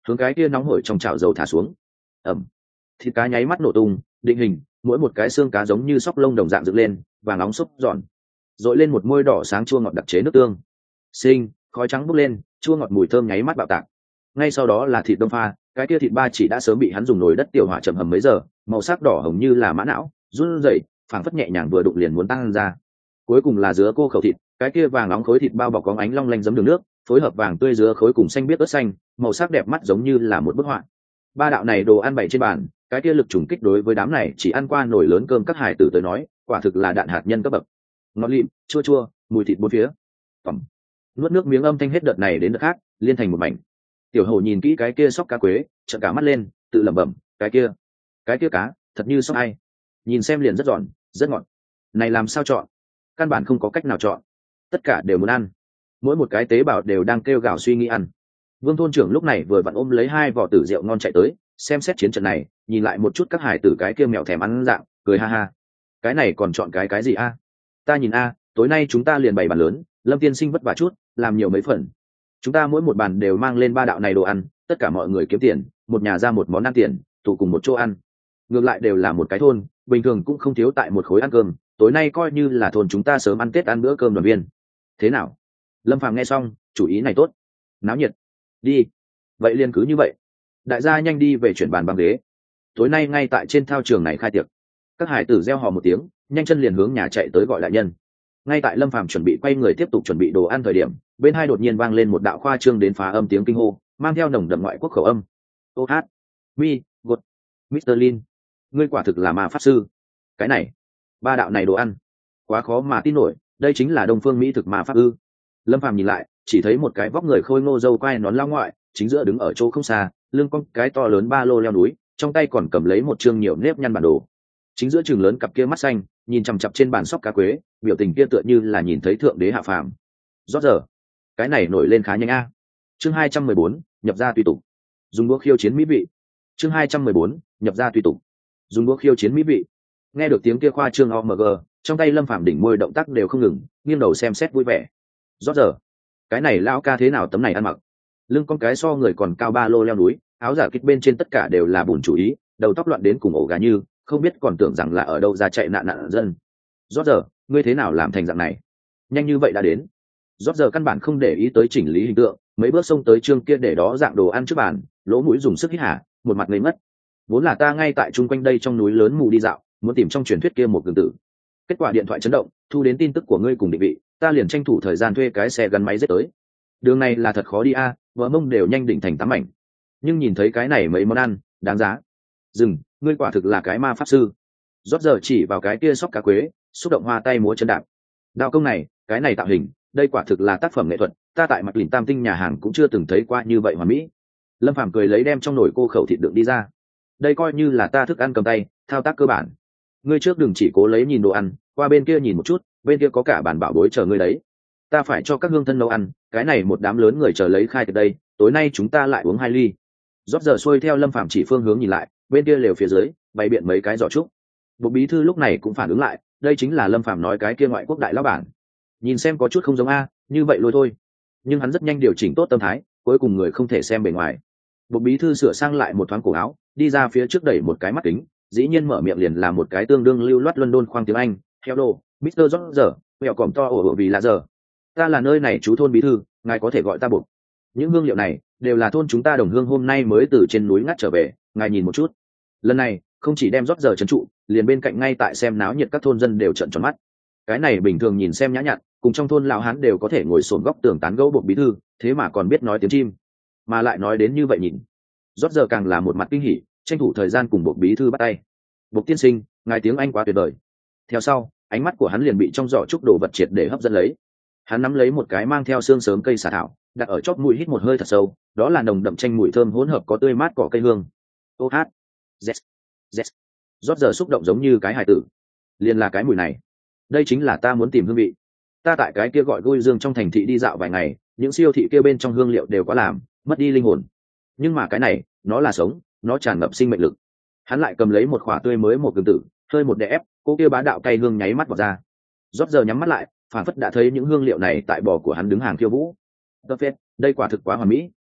hướng cái kia nóng hổi trong chảo dầu thả xuống. Ẩm. Thịt cá nháy mắt nổ tung, định hình, mỗi một cái xương cá giống như sóc lông đồng dạng dựng lên, vàng nóng xúc giòn. Dội lên một môi đỏ sáng chua ngọt đặc chế nước tương. Sinh, khói trắng bốc lên, chua ngọt mùi thơm nháy mắt bạo tạc. Ngay sau đó là thịt đông pha, cái kia thịt ba chỉ đã sớm bị hắn dùng nồi đất tiểu hỏa chậm hầm mấy giờ, màu sắc đỏ hồng như là mã não, run rẩy, phảng phất nhẹ nhàng vừa đụng liền muốn tăng ra. Cuối cùng là dứa cô khẩu thịt, cái kia vàng nóng khối thịt bao bọc có ánh long lanh giấm đường nước, phối hợp vàng tươi dứa khối cùng xanh biếc ớt xanh, màu sắc đẹp mắt giống như là một bức họa. Ba đạo này đồ ăn bày trên bàn, cái kia lực trùng kích đối với đám này chỉ ăn qua nồi lớn cơm các hải tử tới nói, quả thực là đạn hạt nhân cấp bậc. Ngọt lịm, chua chua, mùi thịt bốn phía. Phẩm. Nuốt nước miếng âm thanh hết đợt này đến đợt khác, liên thành một mảnh. Tiểu Hổ nhìn kỹ cái kia sóc cá quế, trợn cả mắt lên, tự lẩm bẩm, cái kia, cái kia cá, thật như sóc ai. Nhìn xem liền rất giòn, rất ngọt. Này làm sao chọn? Căn bản không có cách nào chọn. Tất cả đều muốn ăn. Mỗi một cái tế bào đều đang kêu gào suy nghĩ ăn. Vương thôn trưởng lúc này vừa vặn ôm lấy hai vỏ tử rượu ngon chạy tới, xem xét chiến trận này, nhìn lại một chút các hải tử cái kia mèo thèm ăn dạng, cười ha ha. Cái này còn chọn cái cái gì a? Ta nhìn a, tối nay chúng ta liền bày bàn lớn, Lâm tiên sinh vất vả chút, làm nhiều mấy phần. Chúng ta mỗi một bàn đều mang lên ba đạo này đồ ăn, tất cả mọi người kiếm tiền, một nhà ra một món ăn tiền, tụ cùng một chỗ ăn. Ngược lại đều là một cái thôn, bình thường cũng không thiếu tại một khối ăn cơm, tối nay coi như là thôn chúng ta sớm ăn Tết ăn bữa cơm đoàn viên. Thế nào? Lâm Phàm nghe xong, chủ ý này tốt. Náo nhiệt. Đi. Vậy liền cứ như vậy. Đại gia nhanh đi về chuyển bàn băng ghế. Tối nay ngay tại trên thao trường này khai tiệc. Các hải tử reo hò một tiếng, nhanh chân liền hướng nhà chạy tới gọi đại nhân. Ngay tại Lâm Phàm chuẩn bị quay người tiếp tục chuẩn bị đồ ăn thời điểm, bên hai đột nhiên vang lên một đạo khoa trương đến phá âm tiếng kinh hô, mang theo nồng đậm ngoại quốc khẩu âm. Ô hát, mi, gột, Mister Lin, ngươi quả thực là ma pháp sư. Cái này, ba đạo này đồ ăn, quá khó mà tin nổi, đây chính là Đông Phương Mỹ thực ma pháp ư? Lâm Phàm nhìn lại, chỉ thấy một cái vóc người khôi ngô râu quai nón lao ngoại, chính giữa đứng ở chỗ không xa, lưng cong cái to lớn ba lô leo núi, trong tay còn cầm lấy một chương nhiều nếp nhăn bản đồ. Chính giữa trường lớn cặp kia mắt xanh, nhìn chằm chằm trên bàn sóc cá quế, biểu tình kia tựa như là nhìn thấy thượng đế hạ phàm. Rót giờ, cái này nổi lên khá nhanh a. Chương hai trăm mười bốn, nhập ra tùy tục. Dùng đũa khiêu chiến mỹ vị. Chương hai trăm mười bốn, nhập ra tùy tục. Dùng đũa khiêu chiến mỹ vị. Nghe được tiếng kia khoa trương o em giê, trong tay Lâm Phàm đỉnh môi động tác đều không ngừng, nghiêng đầu xem xét vui vẻ. Rót giờ, cái này lão ca thế nào tấm này ăn mặc? Lưng con cái so người còn cao ba lô leo núi, áo giả kích bên trên tất cả đều là bùn chủ ý, đầu tóc loạn đến cùng ổ gà như, không biết còn tưởng rằng là ở đâu ra chạy nạn nạn dân. Rót giờ, ngươi thế nào làm thành dạng này? Nhanh như vậy đã đến. Rót giờ căn bản không để ý tới chỉnh lý hình tượng, mấy bước xông tới trương kia để đó dạng đồ ăn trước bàn, lỗ mũi dùng sức hít hà, một mặt ngây mất. Vốn là ta ngay tại chung quanh đây trong núi lớn mù đi dạo, muốn tìm trong truyền thuyết kia một cường tử. Kết quả điện thoại chấn động, thu đến tin tức của ngươi cùng định vị, ta liền tranh thủ thời gian thuê cái xe gắn máy giết tới. Đường này là thật khó đi a, vợ mông đều nhanh đỉnh thành tám mảnh. Nhưng nhìn thấy cái này mấy món ăn, đáng giá. Dừng, ngươi quả thực là cái ma pháp sư. Rót giờ chỉ vào cái kia sóc cá quế, xúc động hoa tay múa chân đạp. Đạo công này, cái này tạo hình, đây quả thực là tác phẩm nghệ thuật, ta tại mặt lìn tam tinh nhà hàng cũng chưa từng thấy qua như vậy hoàn mỹ. Lâm Phàm cười lấy đem trong nồi cô khẩu thịt đựng đi ra. Đây coi như là ta thức ăn cầm tay, thao tác cơ bản. Ngươi trước đừng chỉ cố lấy nhìn đồ ăn, qua bên kia nhìn một chút, bên kia có cả bản bảo bối chờ ngươi đấy. Ta phải cho các hương thân nấu ăn, cái này một đám lớn người chờ lấy khai từ đây, tối nay chúng ta lại uống hai ly. Rót giờ xuôi theo Lâm Phàm chỉ phương hướng nhìn lại, bên kia lều phía dưới, bày biện mấy cái giỏ trúc. Bộ bí thư lúc này cũng phản ứng lại, đây chính là Lâm Phàm nói cái kia ngoại quốc đại lão bản. Nhìn xem có chút không giống a, như vậy lôi thôi. Nhưng hắn rất nhanh điều chỉnh tốt tâm thái, cuối cùng người không thể xem bề ngoài. Bộ bí thư sửa sang lại một thoáng cổ áo, đi ra phía trước đẩy một cái mắt kính, dĩ nhiên mở miệng liền là một cái tương đương lưu loát London khoang tiếng Anh, hello, Mister Roger, mẹo còm to ổ vì là giờ. Ta là nơi này chú thôn bí thư, ngài có thể gọi ta Bộ. Những hương liệu này đều là thôn chúng ta đồng hương hôm nay mới từ trên núi ngắt trở về, ngài nhìn một chút. Lần này không chỉ đem rót giờ trấn trụ, liền bên cạnh ngay tại xem náo nhiệt các thôn dân đều trợn tròn mắt. Cái này bình thường nhìn xem nhã nhặn, cùng trong thôn lão hán đều có thể ngồi xổm góc tường tán gẫu Bộ bí thư, thế mà còn biết nói tiếng chim, mà lại nói đến như vậy nhìn. Rót giờ càng là một mặt kinh hỉ, tranh thủ thời gian cùng Bộ bí thư bắt tay. Bộ tiên sinh, ngài tiếng Anh quá tuyệt vời. Theo sau, ánh mắt của hắn liền bị trong giỏ trúc đồ vật triệt để hấp dẫn lấy. Hắn nắm lấy một cái mang theo xương sớm cây xả thảo, đặt ở chóp mũi hít một hơi thật sâu, đó là nồng đậm chanh mùi thơm hỗn hợp có tươi mát cỏ cây hương. Ô hát, yes, yes. Rót giờ xúc động giống như cái hài tử. Liền là cái mùi này, đây chính là ta muốn tìm hương vị. Ta tại cái kia gọi Gôi Dương trong thành thị đi dạo vài ngày, những siêu thị kia bên trong hương liệu đều có làm, mất đi linh hồn. Nhưng mà cái này, nó là sống, nó tràn ngập sinh mệnh lực. Hắn lại cầm lấy một khỏa tươi mới một cường tử, hơi một đè ép, cô kia bá đạo cay hương nháy mắt vào ra. Rót giờ nhắm mắt lại, phản phất đã thấy những hương liệu này tại bò của hắn đứng hàng khiêu vũ. Perfect, đây quả thực quá hoàn mỹ.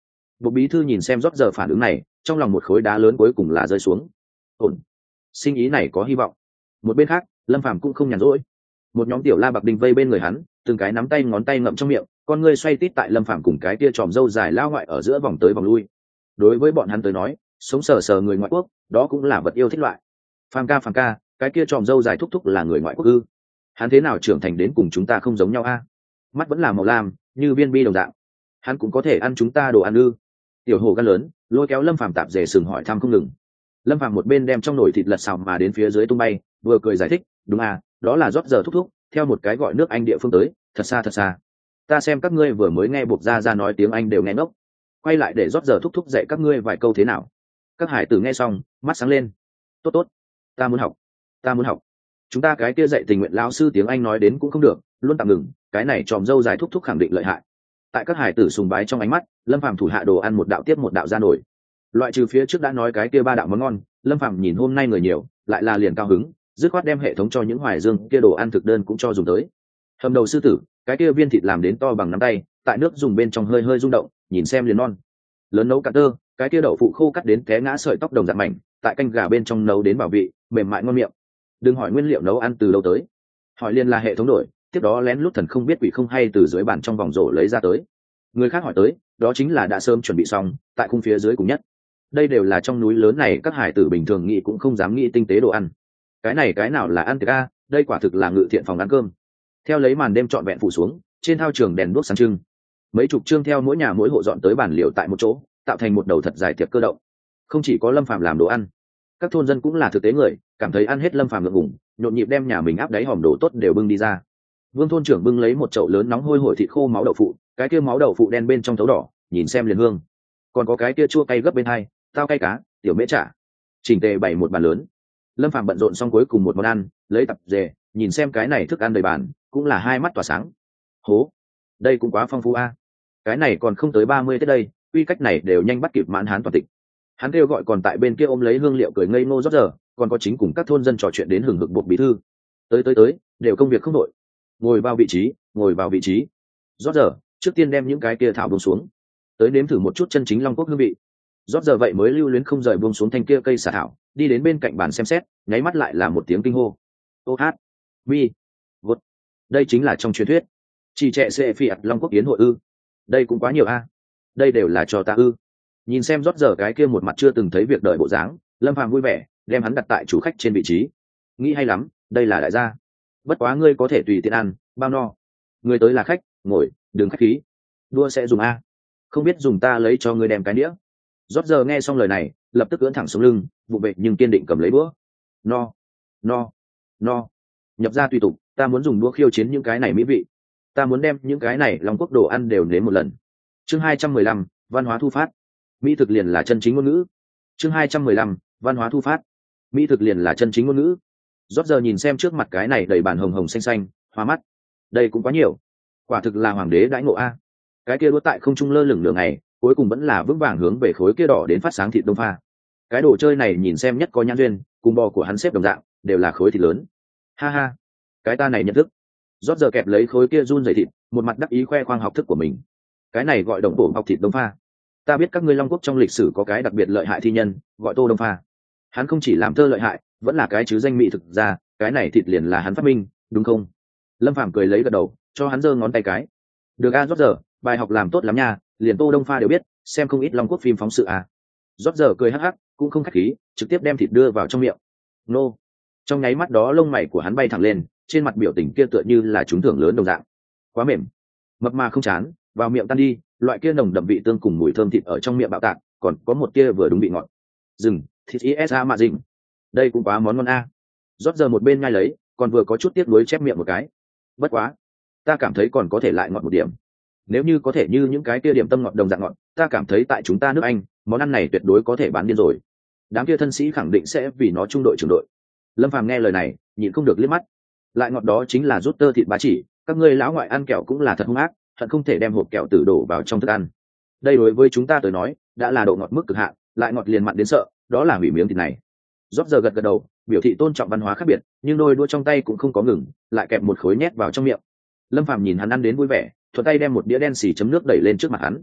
Bộ bí thư nhìn xem rót giờ phản ứng này, trong lòng một khối đá lớn cuối cùng là rơi xuống. Ổn, sinh ý này có hy vọng. Một bên khác, Lâm Phàm cũng không nhàn rỗi. Một nhóm tiểu la bạc đình vây bên người hắn, từng cái nắm tay ngón tay ngậm trong miệng, con ngươi xoay tít tại Lâm Phàm cùng cái kia tròm râu dài lao ngoại ở giữa vòng tới vòng lui. Đối với bọn hắn tới nói, sống sờ sờ người ngoại quốc, đó cũng là vật yêu thích loại. Phàm ca phàm ca, cái kia tròm râu dài thúc thúc là người ngoại quốc ư? Hắn thế nào trưởng thành đến cùng chúng ta không giống nhau a? Mắt vẫn là màu lam, như viên bi đồng dạng. Hắn cũng có thể ăn chúng ta đồ ăn ư? Tiểu hồ gan lớn, lôi kéo Lâm Phàm tạp dề sừng hỏi thăm không ngừng. Lâm Phàm một bên đem trong nồi thịt lật xào mà đến phía dưới tung bay, vừa cười giải thích, đúng à, đó là rót giờ thúc thúc, theo một cái gọi nước Anh địa phương tới, thật xa thật xa. Ta xem các ngươi vừa mới nghe buộc ra ra nói tiếng Anh đều nghe ngốc, quay lại để rót giờ thúc thúc dạy các ngươi vài câu thế nào. Các hải tử nghe xong, mắt sáng lên. Tốt tốt, ta muốn học, ta muốn học. Chúng ta cái kia dạy tình nguyện lão sư tiếng Anh nói đến cũng không được, luôn tạm ngừng, cái này tròm dâu dài thúc thúc khẳng định lợi hại. Tại các hải tử sùng bái trong ánh mắt, Lâm Phàm thủ hạ đồ ăn một đạo tiếp một đạo ra nổi. Loại trừ phía trước đã nói cái kia ba đạo món ngon, Lâm Phàm nhìn hôm nay người nhiều, lại là liền cao hứng, dứt khoát đem hệ thống cho những hoài dương kia đồ ăn thực đơn cũng cho dùng tới. Hầm đầu sư tử, cái kia viên thịt làm đến to bằng nắm tay, tại nước dùng bên trong hơi hơi rung động, nhìn xem liền non. Lớn nấu cả tơ, cái kia đậu phụ khô cắt đến té ngã sợi tóc đồng dạng mảnh, tại canh gà bên trong nấu đến bảo vị, mềm mại ngon miệng. Đừng hỏi nguyên liệu nấu ăn từ đâu tới, hỏi liền là hệ thống đổi, tiếp đó lén lút thần không biết quỷ không hay từ dưới bàn trong vòng rổ lấy ra tới. Người khác hỏi tới, đó chính là đã sớm chuẩn bị xong, tại khung phía dưới cùng nhất. Đây đều là trong núi lớn này các hải tử bình thường nghĩ cũng không dám nghĩ tinh tế đồ ăn. Cái này cái nào là ăn tiệc a, đây quả thực là ngự thiện phòng ăn cơm. Theo lấy màn đêm trọn vẹn phủ xuống, trên thao trường đèn đuốc sáng trưng. Mấy chục chương theo mỗi nhà mỗi hộ dọn tới bàn liệu tại một chỗ, tạo thành một đầu thật dài tiệc cơ động. Không chỉ có Lâm Phàm làm đồ ăn, các thôn dân cũng là thực tế người, cảm thấy ăn hết Lâm Phàm ngượng ngùng, nhộn nhịp đem nhà mình áp đáy hòm đồ tốt đều bưng đi ra. Vương thôn trưởng bưng lấy một chậu lớn nóng hôi hổi thịt khô máu đậu phụ, cái kia máu đậu phụ đen bên trong thấu đỏ, nhìn xem liền hương. Còn có cái kia chua cay gấp bên hai, tao cay cá, tiểu mễ chả, chỉnh tề bày một bàn lớn. Lâm Phàm bận rộn xong cuối cùng một món ăn, lấy tập dề, nhìn xem cái này thức ăn đầy bàn, cũng là hai mắt tỏa sáng. Hố, đây cũng quá phong phú a. Cái này còn không tới ba mươi tới đây, quy cách này đều nhanh bắt kịp mãn hán toàn tịch. Hắn kêu gọi còn tại bên kia ôm lấy hương liệu cười ngây ngô rót giờ, còn có chính cùng các thôn dân trò chuyện đến hừng hực buộc bí thư. Tới tới tới, đều công việc không đội. Ngồi vào vị trí, ngồi vào vị trí. Rót giờ, trước tiên đem những cái kia thảo buông xuống, tới nếm thử một chút chân chính Long Quốc hương vị. Rót giờ vậy mới lưu luyến không rời buông xuống thanh kia cây xả thảo, đi đến bên cạnh bàn xem xét, nháy mắt lại là một tiếng kinh hô. Ô hát, mi, vượt. Đây chính là trong truyền thuyết. Chỉ trẻ sẽ phi ạt Long Quốc yến hội ư? Đây cũng quá nhiều a. Đây đều là cho ta ư? Nhìn xem rót giờ cái kia một mặt chưa từng thấy việc đời bộ dáng, Lâm Phàm vui vẻ, đem hắn đặt tại chủ khách trên vị trí. Nghĩ hay lắm, đây là đại gia. Bất quá ngươi có thể tùy tiện ăn, bao no. Người tới là khách, ngồi, đừng khách khí. Đua sẽ dùng a. Không biết dùng ta lấy cho ngươi đem cái đĩa. Rót giờ nghe xong lời này, lập tức ưỡn thẳng xuống lưng, vụ bệ nhưng kiên định cầm lấy búa. No, no, no. Nhập ra tùy tục, ta muốn dùng đũa khiêu chiến những cái này mỹ vị. Ta muốn đem những cái này Long Quốc đồ ăn đều nếm một lần. Chương hai trăm mười lăm, văn hóa thu phát. Mỹ thực liền là chân chính ngôn ngữ. Chương hai trăm mười lăm, văn hóa thu phát. Mỹ thực liền là chân chính ngôn ngữ. Rót giờ nhìn xem trước mặt cái này đầy bàn hồng hồng xanh xanh, hoa mắt. Đây cũng quá nhiều. Quả thực là hoàng đế đãi ngộ a. Cái kia đũa tại không trung lơ lửng nửa ngày, cuối cùng vẫn là vững vàng hướng về khối kia đỏ đến phát sáng thịt đông pha. Cái đồ chơi này nhìn xem nhất có nhãn duyên, cùng bò của hắn xếp đồng dạng, đều là khối thịt lớn. Ha ha, cái ta này nhận thức. Rót giờ kẹp lấy khối kia run dày thịt, một mặt đắc ý khoe khoang học thức của mình. Cái này gọi đồng bổ học thịt đông pha. Ta biết các ngươi Long Quốc trong lịch sử có cái đặc biệt lợi hại thi nhân, gọi Tô Đông Pha. Hắn không chỉ làm thơ lợi hại, vẫn là cái chứ danh mỹ thực ra, cái này thịt liền là hắn phát minh, đúng không? Lâm Phàm cười lấy gật đầu, cho hắn giơ ngón tay cái. Được a, rót giờ, bài học làm tốt lắm nha, liền Tô Đông Pha đều biết, xem không ít Long Quốc phim phóng sự à. Rót giờ cười hắc hắc, cũng không khách khí, trực tiếp đem thịt đưa vào trong miệng. Nô. Trong nháy mắt đó lông mày của hắn bay thẳng lên, trên mặt biểu tình kia tựa như là trúng thưởng lớn đồng dạng. Quá mềm, mập mà không chán, vào miệng tan đi, loại kia nồng đậm vị tương cùng mùi thơm thịt ở trong miệng bạo tạc, còn có một kia vừa đúng vị ngọt. Dừng, thịt isa mà dừng. Đây cũng quá món ngon a. Rót giờ một bên ngay lấy, còn vừa có chút tiếc nuối chép miệng một cái. Bất quá, ta cảm thấy còn có thể lại ngọt một điểm. Nếu như có thể như những cái kia điểm tâm ngọt đồng dạng ngọt, ta cảm thấy tại chúng ta nước Anh, món ăn này tuyệt đối có thể bán điên rồi. Đám kia thân sĩ khẳng định sẽ vì nó trung đội trưởng đội. Lâm Phàm nghe lời này, nhịn không được liếc mắt. Lại ngọt đó chính là rút tơ thịt bá chỉ, các ngươi lão ngoại ăn kẹo cũng là thật hung ác, hận không thể đem hộp kẹo tử đổ vào trong thức ăn. Đây đối với chúng ta tới nói, đã là độ ngọt mức cực hạn, lại ngọt liền mặn đến sợ, đó là hủy miếng thịt này. Rót giờ gật gật đầu, biểu thị tôn trọng văn hóa khác biệt, nhưng đôi đũa trong tay cũng không có ngừng, lại kẹp một khối nhét vào trong miệng. Lâm Phàm nhìn hắn ăn đến vui vẻ, thuận tay đem một đĩa đen xì chấm nước đẩy lên trước mặt hắn.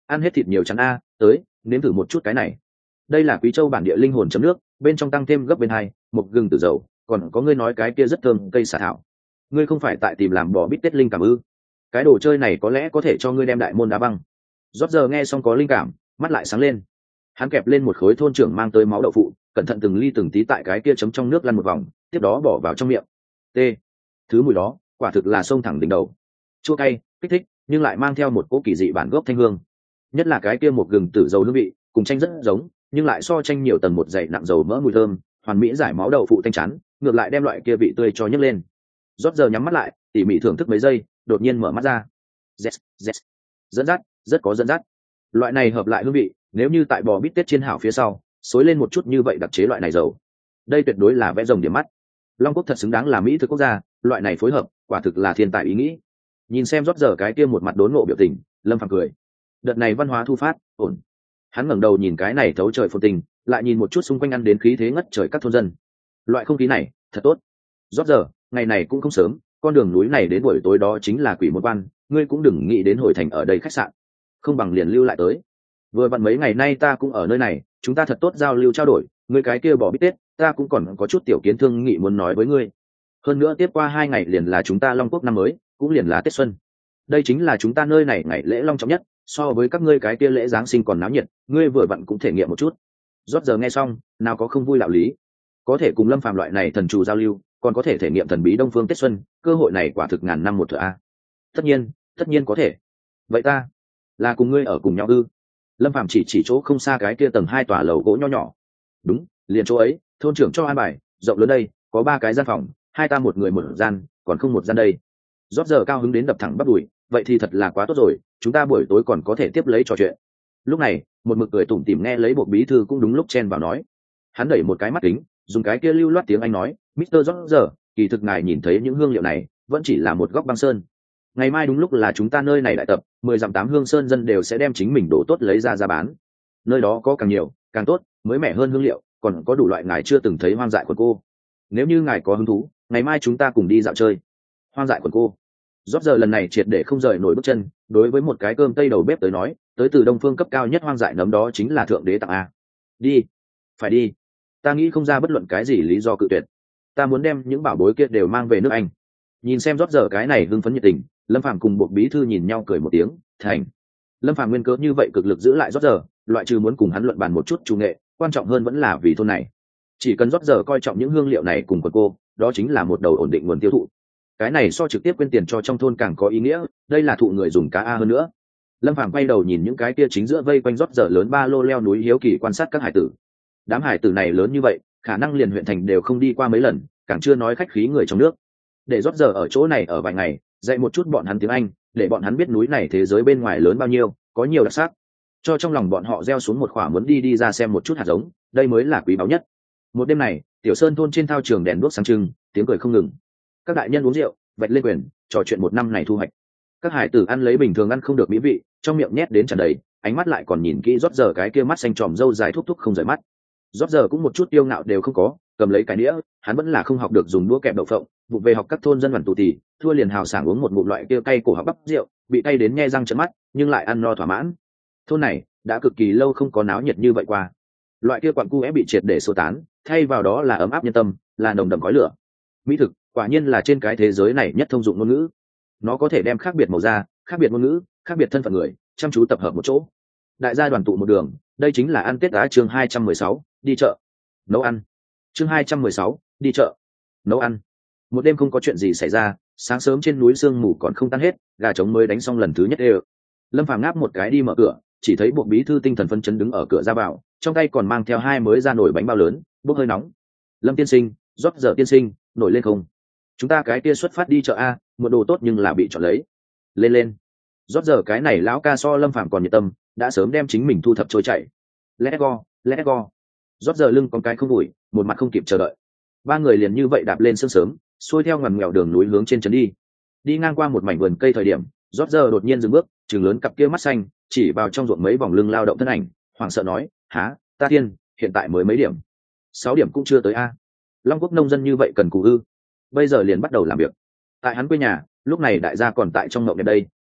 ăn hết thịt nhiều chắn a, tới nếm thử một chút cái này. Đây là Quý Châu bản địa linh hồn chấm nước, bên trong tăng thêm gấp bên hai một gừng tử dầu, còn có ngươi nói cái kia rất thơm cây xả thảo. Ngươi không phải tại tìm làm bò bít tết linh cảm ư? Cái đồ chơi này có lẽ có thể cho ngươi đem đại môn đá băng. Rót giờ nghe xong có linh cảm, mắt lại sáng lên. Hắn kẹp lên một khối thôn trưởng mang tới máu đậu phụ, cẩn thận từng ly từng tí tại cái kia chấm trong nước lăn một vòng, tiếp đó bỏ vào trong miệng. T. Thứ mùi đó, quả thực là xông thẳng đỉnh đầu. Chua cay, kích thích, nhưng lại mang theo một cỗ kỳ dị bản gốc thanh hương. Nhất là cái kia một gừng tử dầu hương vị, cùng chanh rất giống, nhưng lại so chanh nhiều tầng một dày nặng dầu mỡ mùi thơm, hoàn mỹ giải máu đậu phụ thanh chán, ngược lại đem loại kia vị tươi cho nhấc lên. Rót giờ nhắm mắt lại, tỉ mỉ thưởng thức mấy giây, đột nhiên mở mắt ra. Yes, yes. Dẫn dắt, rất có dẫn dắt. Loại này hợp lại hương vị, nếu như tại bò bít tết chiên hảo phía sau, xối lên một chút như vậy đặc chế loại này dầu. Đây tuyệt đối là vẽ rồng điểm mắt. Long Quốc thật xứng đáng là mỹ thực quốc gia, loại này phối hợp, quả thực là thiên tài ý nghĩ. Nhìn xem rót giờ cái kia một mặt đốn ngộ biểu tình, Lâm Phàm cười. Đợt này văn hóa thu phát, ổn. Hắn ngẩng đầu nhìn cái này thấu trời phồn tình, lại nhìn một chút xung quanh ăn đến khí thế ngất trời các thôn dân. Loại không khí này, thật tốt. Rót giờ, ngày này cũng không sớm, con đường núi này đến buổi tối đó chính là quỷ một quan, ngươi cũng đừng nghĩ đến hồi thành ở đây khách sạn. Không bằng liền lưu lại tới. Vừa vặn mấy ngày nay ta cũng ở nơi này, chúng ta thật tốt giao lưu trao đổi, ngươi cái kia bỏ bít tết, ta cũng còn có chút tiểu kiến thương nghị muốn nói với ngươi. Hơn nữa tiếp qua hai ngày liền là chúng ta Long Quốc năm mới, cũng liền là Tết Xuân. Đây chính là chúng ta nơi này ngày lễ long trọng nhất, so với các ngươi cái kia lễ Giáng sinh còn náo nhiệt, ngươi vừa vặn cũng thể nghiệm một chút. Rót giờ nghe xong, nào có không vui đạo lý. Có thể cùng Lâm Phàm loại này thần chủ giao lưu, còn có thể thể nghiệm thần bí Đông Phương Tết Xuân, cơ hội này quả thực ngàn năm một thửa a. Tất nhiên, tất nhiên có thể. Vậy ta là cùng ngươi ở cùng nhau ư? Lâm Phàm chỉ chỉ chỗ không xa cái kia tầng hai tòa lầu gỗ nho nhỏ. Đúng, liền chỗ ấy, thôn trưởng cho an bài, rộng lớn đây, có ba cái gian phòng, hai ta một người một gian, còn không một gian đây. Rót giờ cao hứng đến đập thẳng bắp đùi, vậy thì thật là quá tốt rồi, chúng ta buổi tối còn có thể tiếp lấy trò chuyện. Lúc này, một mực cười tủm tỉm nghe lấy Bộ bí thư cũng đúng lúc chen vào nói. Hắn đẩy một cái mắt kính, dùng cái kia lưu loát tiếng Anh nói, mít tơ Rót giờ, kỳ thực ngài nhìn thấy những hương liệu này, vẫn chỉ là một góc băng sơn. Ngày mai đúng lúc là chúng ta nơi này đại tập, mười dặm tám hương sơn dân đều sẽ đem chính mình đổ tốt lấy ra ra bán. Nơi đó có càng nhiều, càng tốt, mới mẻ hơn hương liệu, còn có đủ loại ngài chưa từng thấy hoang dại quần cô. Nếu như ngài có hứng thú, ngày mai chúng ta cùng đi dạo chơi. Hoang dại quần cô. Rót giờ lần này triệt để không rời nổi bước chân, đối với một cái cơm tây đầu bếp tới nói, tới từ Đông Phương cấp cao nhất hoang dại nấm đó chính là thượng đế tặng a. Đi, phải đi. Ta nghĩ không ra bất luận cái gì lý do cự tuyệt. Ta muốn đem những bảo bối kia đều mang về nước Anh. Nhìn xem rót giờ cái này hưng phấn nhiệt tình, Lâm Phàm cùng Bộ bí thư nhìn nhau cười một tiếng, thành. Lâm Phàm nguyên cớ như vậy cực lực giữ lại rót giờ, loại trừ muốn cùng hắn luận bàn một chút chủ nghệ, quan trọng hơn vẫn là vì thôn này. Chỉ cần rót giờ coi trọng những hương liệu này cùng quần cô, đó chính là một đầu ổn định nguồn tiêu thụ. Cái này so trực tiếp quyên tiền cho trong thôn càng có ý nghĩa, đây là thụ người dùng cá a hơn nữa. Lâm Phàm quay đầu nhìn những cái kia chính giữa vây quanh rót giờ lớn ba lô leo núi hiếu kỳ quan sát các hải tử. Đám hải tử này lớn như vậy, khả năng liền huyện thành đều không đi qua mấy lần, càng chưa nói khách khí người trong nước. Để rót giờ ở chỗ này ở vài ngày, dạy một chút bọn hắn tiếng Anh, để bọn hắn biết núi này thế giới bên ngoài lớn bao nhiêu, có nhiều đặc sắc, cho trong lòng bọn họ gieo xuống một khỏa muốn đi đi ra xem một chút hạt giống, đây mới là quý báu nhất. Một đêm này, Tiểu Sơn thôn trên thao trường đèn đuốc sáng trưng, tiếng cười không ngừng. Các đại nhân uống rượu, vạch lên quyền, trò chuyện một năm này thu hoạch. Các hải tử ăn lấy bình thường ăn không được mỹ vị, trong miệng nhét đến tràn đầy, ánh mắt lại còn nhìn kỹ rót giờ cái kia mắt xanh tròm râu dài thúc thúc không rời mắt. Rót giờ cũng một chút yêu ngạo đều không có, cầm lấy cái đĩa, hắn vẫn là không học được dùng đũa kẹp đậu phộng, vụ về học các thôn dân hoàn tù tì, thua liền hào sảng uống một ngụm loại kia cay cổ họng bắp rượu, bị cay đến nhe răng trợn mắt, nhưng lại ăn no thỏa mãn. Thôn này đã cực kỳ lâu không có náo nhiệt như vậy qua. Loại kia quặng cu é bị triệt để sơ tán, thay vào đó là ấm áp nhân tâm, là nồng đậm khói lửa. Mỹ thực, quả nhiên là trên cái thế giới này nhất thông dụng ngôn ngữ. Nó có thể đem khác biệt màu da, khác biệt ngôn ngữ, khác biệt thân phận người, chăm chú tập hợp một chỗ. Đại gia đoàn tụ một đường, đây chính là ăn Tết á. Chương hai trăm mười sáu, đi chợ, nấu ăn. Chương hai trăm mười sáu, đi chợ, nấu ăn. Một đêm không có chuyện gì xảy ra, sáng sớm trên núi sương mù còn không tan hết, gà trống mới đánh xong lần thứ nhất đều. Lâm Phàm ngáp một cái đi mở cửa, chỉ thấy Bộ bí thư tinh thần phấn chấn đứng ở cửa ra vào, trong tay còn mang theo hai mới ra nổi bánh bao lớn, bốc hơi nóng. Lâm tiên sinh, rót giờ tiên sinh, nổi lên không? Chúng ta cái kia xuất phát đi chợ a, một đồ tốt nhưng là bị chọn lấy. Lên lên. Rót giờ cái này lão ca so Lâm Phàm còn nhiệt tâm, đã sớm đem chính mình thu thập trôi chảy. Let's go, let's go. Rót giờ lưng con cái không đuổi, một mặt không kịp chờ đợi. Ba người liền như vậy đạp lên sương sớm, xuôi theo ngoằn nghèo đường núi hướng trên trấn đi. Đi ngang qua một mảnh vườn cây thời điểm, rót giờ đột nhiên dừng bước, trừng lớn cặp kia mắt xanh, chỉ vào trong ruộng mấy vòng lưng lao động thân ảnh, hoảng sợ nói, há, ta thiên, hiện tại mới mấy điểm, sáu điểm cũng chưa tới a. Long Quốc nông dân như vậy cần cù ư? Bây giờ liền bắt đầu làm việc. Tại hắn quê nhà, lúc này đại gia còn tại trong ngộng đẹp đây,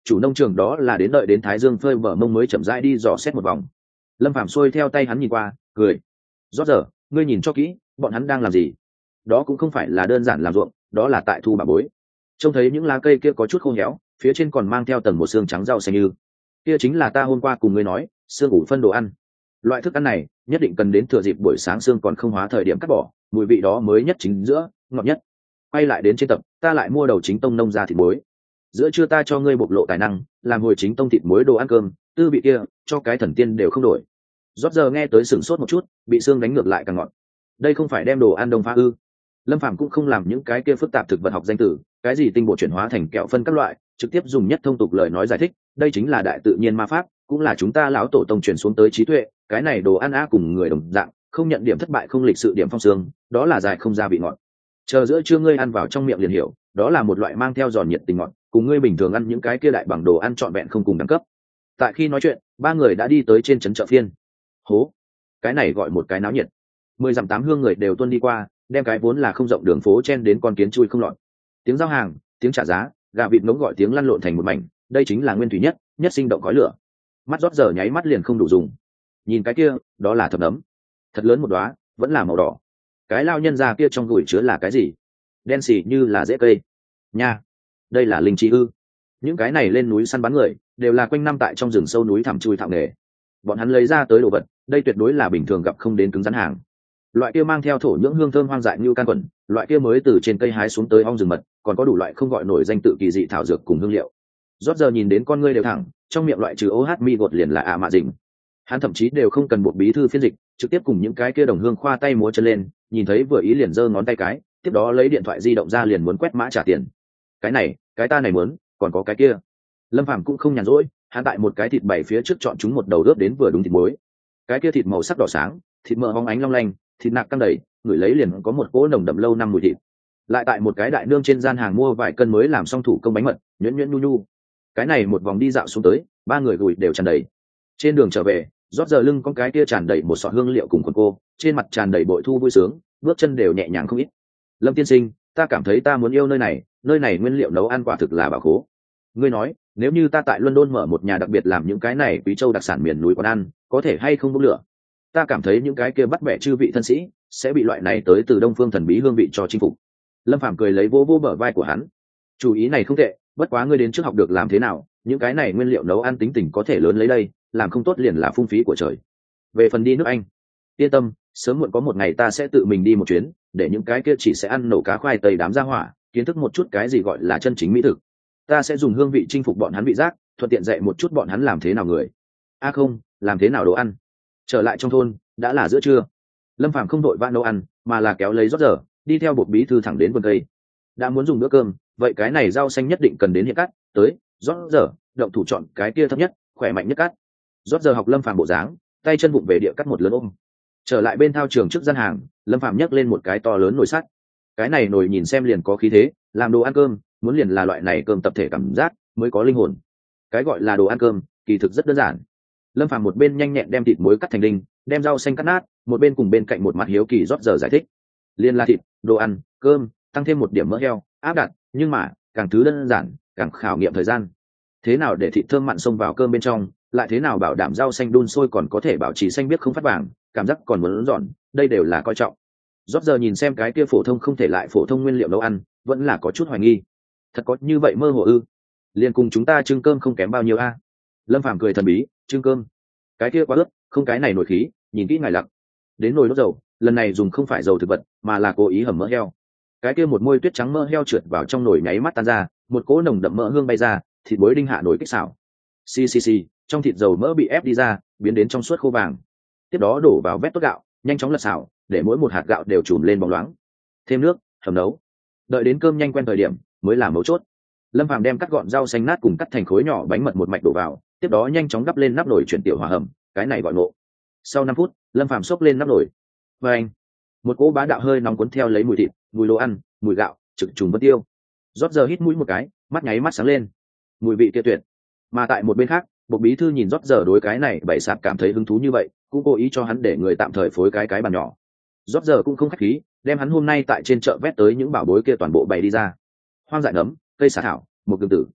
chủ nông trường đó là đến đợi đến thái dương phơi bờ mông mới chậm rãi đi dò xét một vòng. Lâm Phàm xuôi theo tay hắn nhìn qua, cười. Rót giờ, ngươi nhìn cho kỹ, bọn hắn đang làm gì? Đó cũng không phải là đơn giản làm ruộng, đó là tại thu bà bối. Trông thấy những lá cây kia có chút khô héo, phía trên còn mang theo tầng một xương trắng rau xanh như. Kia chính là ta hôm qua cùng ngươi nói, xương ủ phân đồ ăn. Loại thức ăn này nhất định cần đến thừa dịp buổi sáng xương còn không hóa thời điểm cắt bỏ, mùi vị đó mới nhất chính giữa, ngọt nhất. Quay lại đến trên tập, ta lại mua đầu chính tông nông ra thịt muối. Giữa trưa ta cho ngươi bộc lộ tài năng, làm hồi chính tông thịt muối đồ ăn cơm, tư vị kia, cho cái thần tiên đều không đổi. Rót giờ nghe tới sửng sốt một chút, bị xương đánh ngược lại càng ngọt. Đây không phải đem đồ ăn đông pha ư? Lâm Phàm cũng không làm những cái kia phức tạp thực vật học danh từ, cái gì tinh bột chuyển hóa thành kẹo phân các loại, trực tiếp dùng nhất thông tục lời nói giải thích, đây chính là đại tự nhiên ma pháp, cũng là chúng ta lão tổ tông truyền xuống tới trí tuệ, cái này đồ ăn á cùng người đồng dạng, không nhận điểm thất bại không lịch sự điểm phong sương, đó là dài không ra vị ngọt. Chờ giữa trưa ngươi ăn vào trong miệng liền hiểu, đó là một loại mang theo giòn nhiệt tình ngọt, cùng ngươi bình thường ăn những cái kia đại bằng đồ ăn trọn vẹn không cùng đẳng cấp. Tại khi nói chuyện, ba người đã đi tới trên trấn chợ phiên. Hố, cái này gọi một cái náo nhiệt. Mười dặm tám hương người đều tuân đi qua, đem cái vốn là không rộng đường phố chen đến con kiến chui không lọt. Tiếng giao hàng, tiếng trả giá, gà vịt ngỗng gọi tiếng lăn lộn thành một mảnh, đây chính là nguyên thủy nhất, nhất sinh động khói lửa. Mắt rót giờ nháy mắt liền không đủ dùng. Nhìn cái kia, đó là thập nấm, thật lớn một đóa, vẫn là màu đỏ. Cái lao nhân già kia trong gùi chứa là cái gì? Đen xì như là rễ cây. Nha, đây là linh chi ư? Những cái này lên núi săn bắn người, đều là quanh năm tại trong rừng sâu núi thẳm chui thẳm nghề. Bọn hắn lấy ra tới đồ vật, đây tuyệt đối là bình thường gặp không đến cứng rắn hàng. Loại kia mang theo thổ nhưỡng hương thơm hoang dại như can quẩn, loại kia mới từ trên cây hái xuống tới ong rừng mật, còn có đủ loại không gọi nổi danh tự kỳ dị thảo dược cùng hương liệu. Rót giờ nhìn đến con ngươi đều thẳng, trong miệng loại trừ ô hát mi gột liền là ạ mạ dình. Hắn thậm chí đều không cần buộc bí thư phiên dịch, trực tiếp cùng những cái kia đồng hương khoa tay múa chân lên, nhìn thấy vừa ý liền giơ ngón tay cái, tiếp đó lấy điện thoại di động ra liền muốn quét mã trả tiền. Cái này, cái ta này muốn, còn có cái kia. Lâm Phàm cũng không nhàn rỗi, hắn tại một cái thịt bày phía trước chọn chúng một đầu ướp đến vừa đúng thịt muối. Cái kia thịt màu sắc đỏ sáng, thịt mỡ hóng ánh long lanh, thịt nạc căng đầy, người lấy liền có một cỗ nồng đậm lâu năm mùi thịt. Lại tại một cái đại nương trên gian hàng mua vài cân mới làm xong thủ công bánh mật, nhuyễn nhuyễn nhu nhu. Cái này một vòng đi dạo xuống tới, ba người gùi đều tràn đầy. Trên đường trở về, rót giờ lưng con cái kia tràn đầy một sọt hương liệu cùng quần cô, trên mặt tràn đầy bội thu vui sướng, bước chân đều nhẹ nhàng không ít. Lâm tiên sinh, ta cảm thấy ta muốn yêu nơi này, nơi này nguyên liệu nấu ăn quả thực là bảo khố. Ngươi nói, nếu như ta tại London mở một nhà đặc biệt làm những cái này quý châu đặc sản miền núi quán ăn, có thể hay không bốc lửa? Ta cảm thấy những cái kia bắt bẻ chư vị thân sĩ sẽ bị loại này tới từ đông phương thần bí hương vị cho chinh phục. Lâm Phàm cười lấy vô vô bờ vai của hắn. Chủ ý này không tệ, bất quá ngươi đến trước học được làm thế nào, những cái này nguyên liệu nấu ăn tính tình có thể lớn lấy đây, làm không tốt liền là phung phí của trời. Về phần đi nước Anh, yên tâm, sớm muộn có một ngày ta sẽ tự mình đi một chuyến, để những cái kia chỉ sẽ ăn nổ cá khoai tây đám ra hỏa, kiến thức một chút cái gì gọi là chân chính mỹ thực. Ta sẽ dùng hương vị chinh phục bọn hắn vị giác, thuận tiện dạy một chút bọn hắn làm thế nào người. A à không, làm thế nào đồ ăn. Trở lại trong thôn, đã là giữa trưa. Lâm Phàm không đội vã nấu ăn, mà là kéo lấy rót giờ, đi theo bột bí thư thẳng đến vườn cây. Đã muốn dùng bữa cơm, vậy cái này rau xanh nhất định cần đến hiện cắt, tới, rót giờ, động thủ chọn cái kia thấp nhất, khỏe mạnh nhất cắt. Rót giờ học Lâm Phàm bộ dáng, tay chân vụng về địa cắt một lớn ôm. Trở lại bên thao trường trước gian hàng, Lâm Phàm nhấc lên một cái to lớn nồi sắt. Cái này nồi nhìn xem liền có khí thế, làm đồ ăn cơm, muốn liền là loại này cơm tập thể cảm giác, mới có linh hồn. Cái gọi là đồ ăn cơm, kỳ thực rất đơn giản. Lâm Phàm một bên nhanh nhẹn đem thịt muối cắt thành đinh, đem rau xanh cắt nát, một bên cùng bên cạnh một mặt hiếu kỳ rót giờ giải thích. Liên là thịt, đồ ăn, cơm, tăng thêm một điểm mỡ heo, áp đặt, nhưng mà, càng thứ đơn giản, càng khảo nghiệm thời gian. Thế nào để thịt thơm mặn xông vào cơm bên trong, lại thế nào bảo đảm rau xanh đun sôi còn có thể bảo trì xanh biếc không phát vàng, cảm giác còn muốn giòn, đây đều là coi trọng. Rót giờ nhìn xem cái kia phổ thông không thể lại phổ thông nguyên liệu nấu ăn, vẫn là có chút hoài nghi. Thật có như vậy mơ hồ ư? Liên cùng chúng ta trưng cơm không kém bao nhiêu a? Lâm Phàm cười thần bí, trưng cơm, cái kia quá ướp, không cái này nổi khí, nhìn kỹ ngài lặc. Đến nồi đốt dầu, lần này dùng không phải dầu thực vật, mà là cố ý hầm mỡ heo. Cái kia một môi tuyết trắng mỡ heo trượt vào trong nồi nháy mắt tan ra, một cỗ nồng đậm mỡ hương bay ra, thịt muối đinh hạ nồi kích xào. Xì xì xì, trong thịt dầu mỡ bị ép đi ra, biến đến trong suốt khô vàng. Tiếp đó đổ vào vét tốt gạo, nhanh chóng lật xào, để mỗi một hạt gạo đều trùm lên bóng loáng. Thêm nước, hầm nấu. Đợi đến cơm nhanh quen thời điểm, mới là mấu chốt. Lâm Phàm đem cắt gọn rau xanh nát cùng cắt thành khối nhỏ bánh mật một mạch đổ vào, tiếp đó nhanh chóng đắp lên nắp nồi chuyển tiểu hỏa hầm, cái này gọi ngộ. Sau năm phút, Lâm Phàm xốc lên nắp nồi. Và anh, một cỗ bá đạo hơi nóng cuốn theo lấy mùi thịt, mùi đồ ăn, mùi gạo, trực trùng vân tiêu. Rót giờ hít mũi một cái, mắt nháy mắt sáng lên. Mùi vị kia tuyệt. Mà tại một bên khác, Bộc bí thư nhìn rót giờ đối cái này bảy sạp cảm thấy hứng thú như vậy, cũng cố ý cho hắn để người tạm thời phối cái cái bàn nhỏ. Rót giờ cũng không khách khí, đem hắn hôm nay tại trên chợ vét tới những bảo bối kia toàn bộ bày đi ra. Hoang dại nấm, cây xả thảo, một gương tử,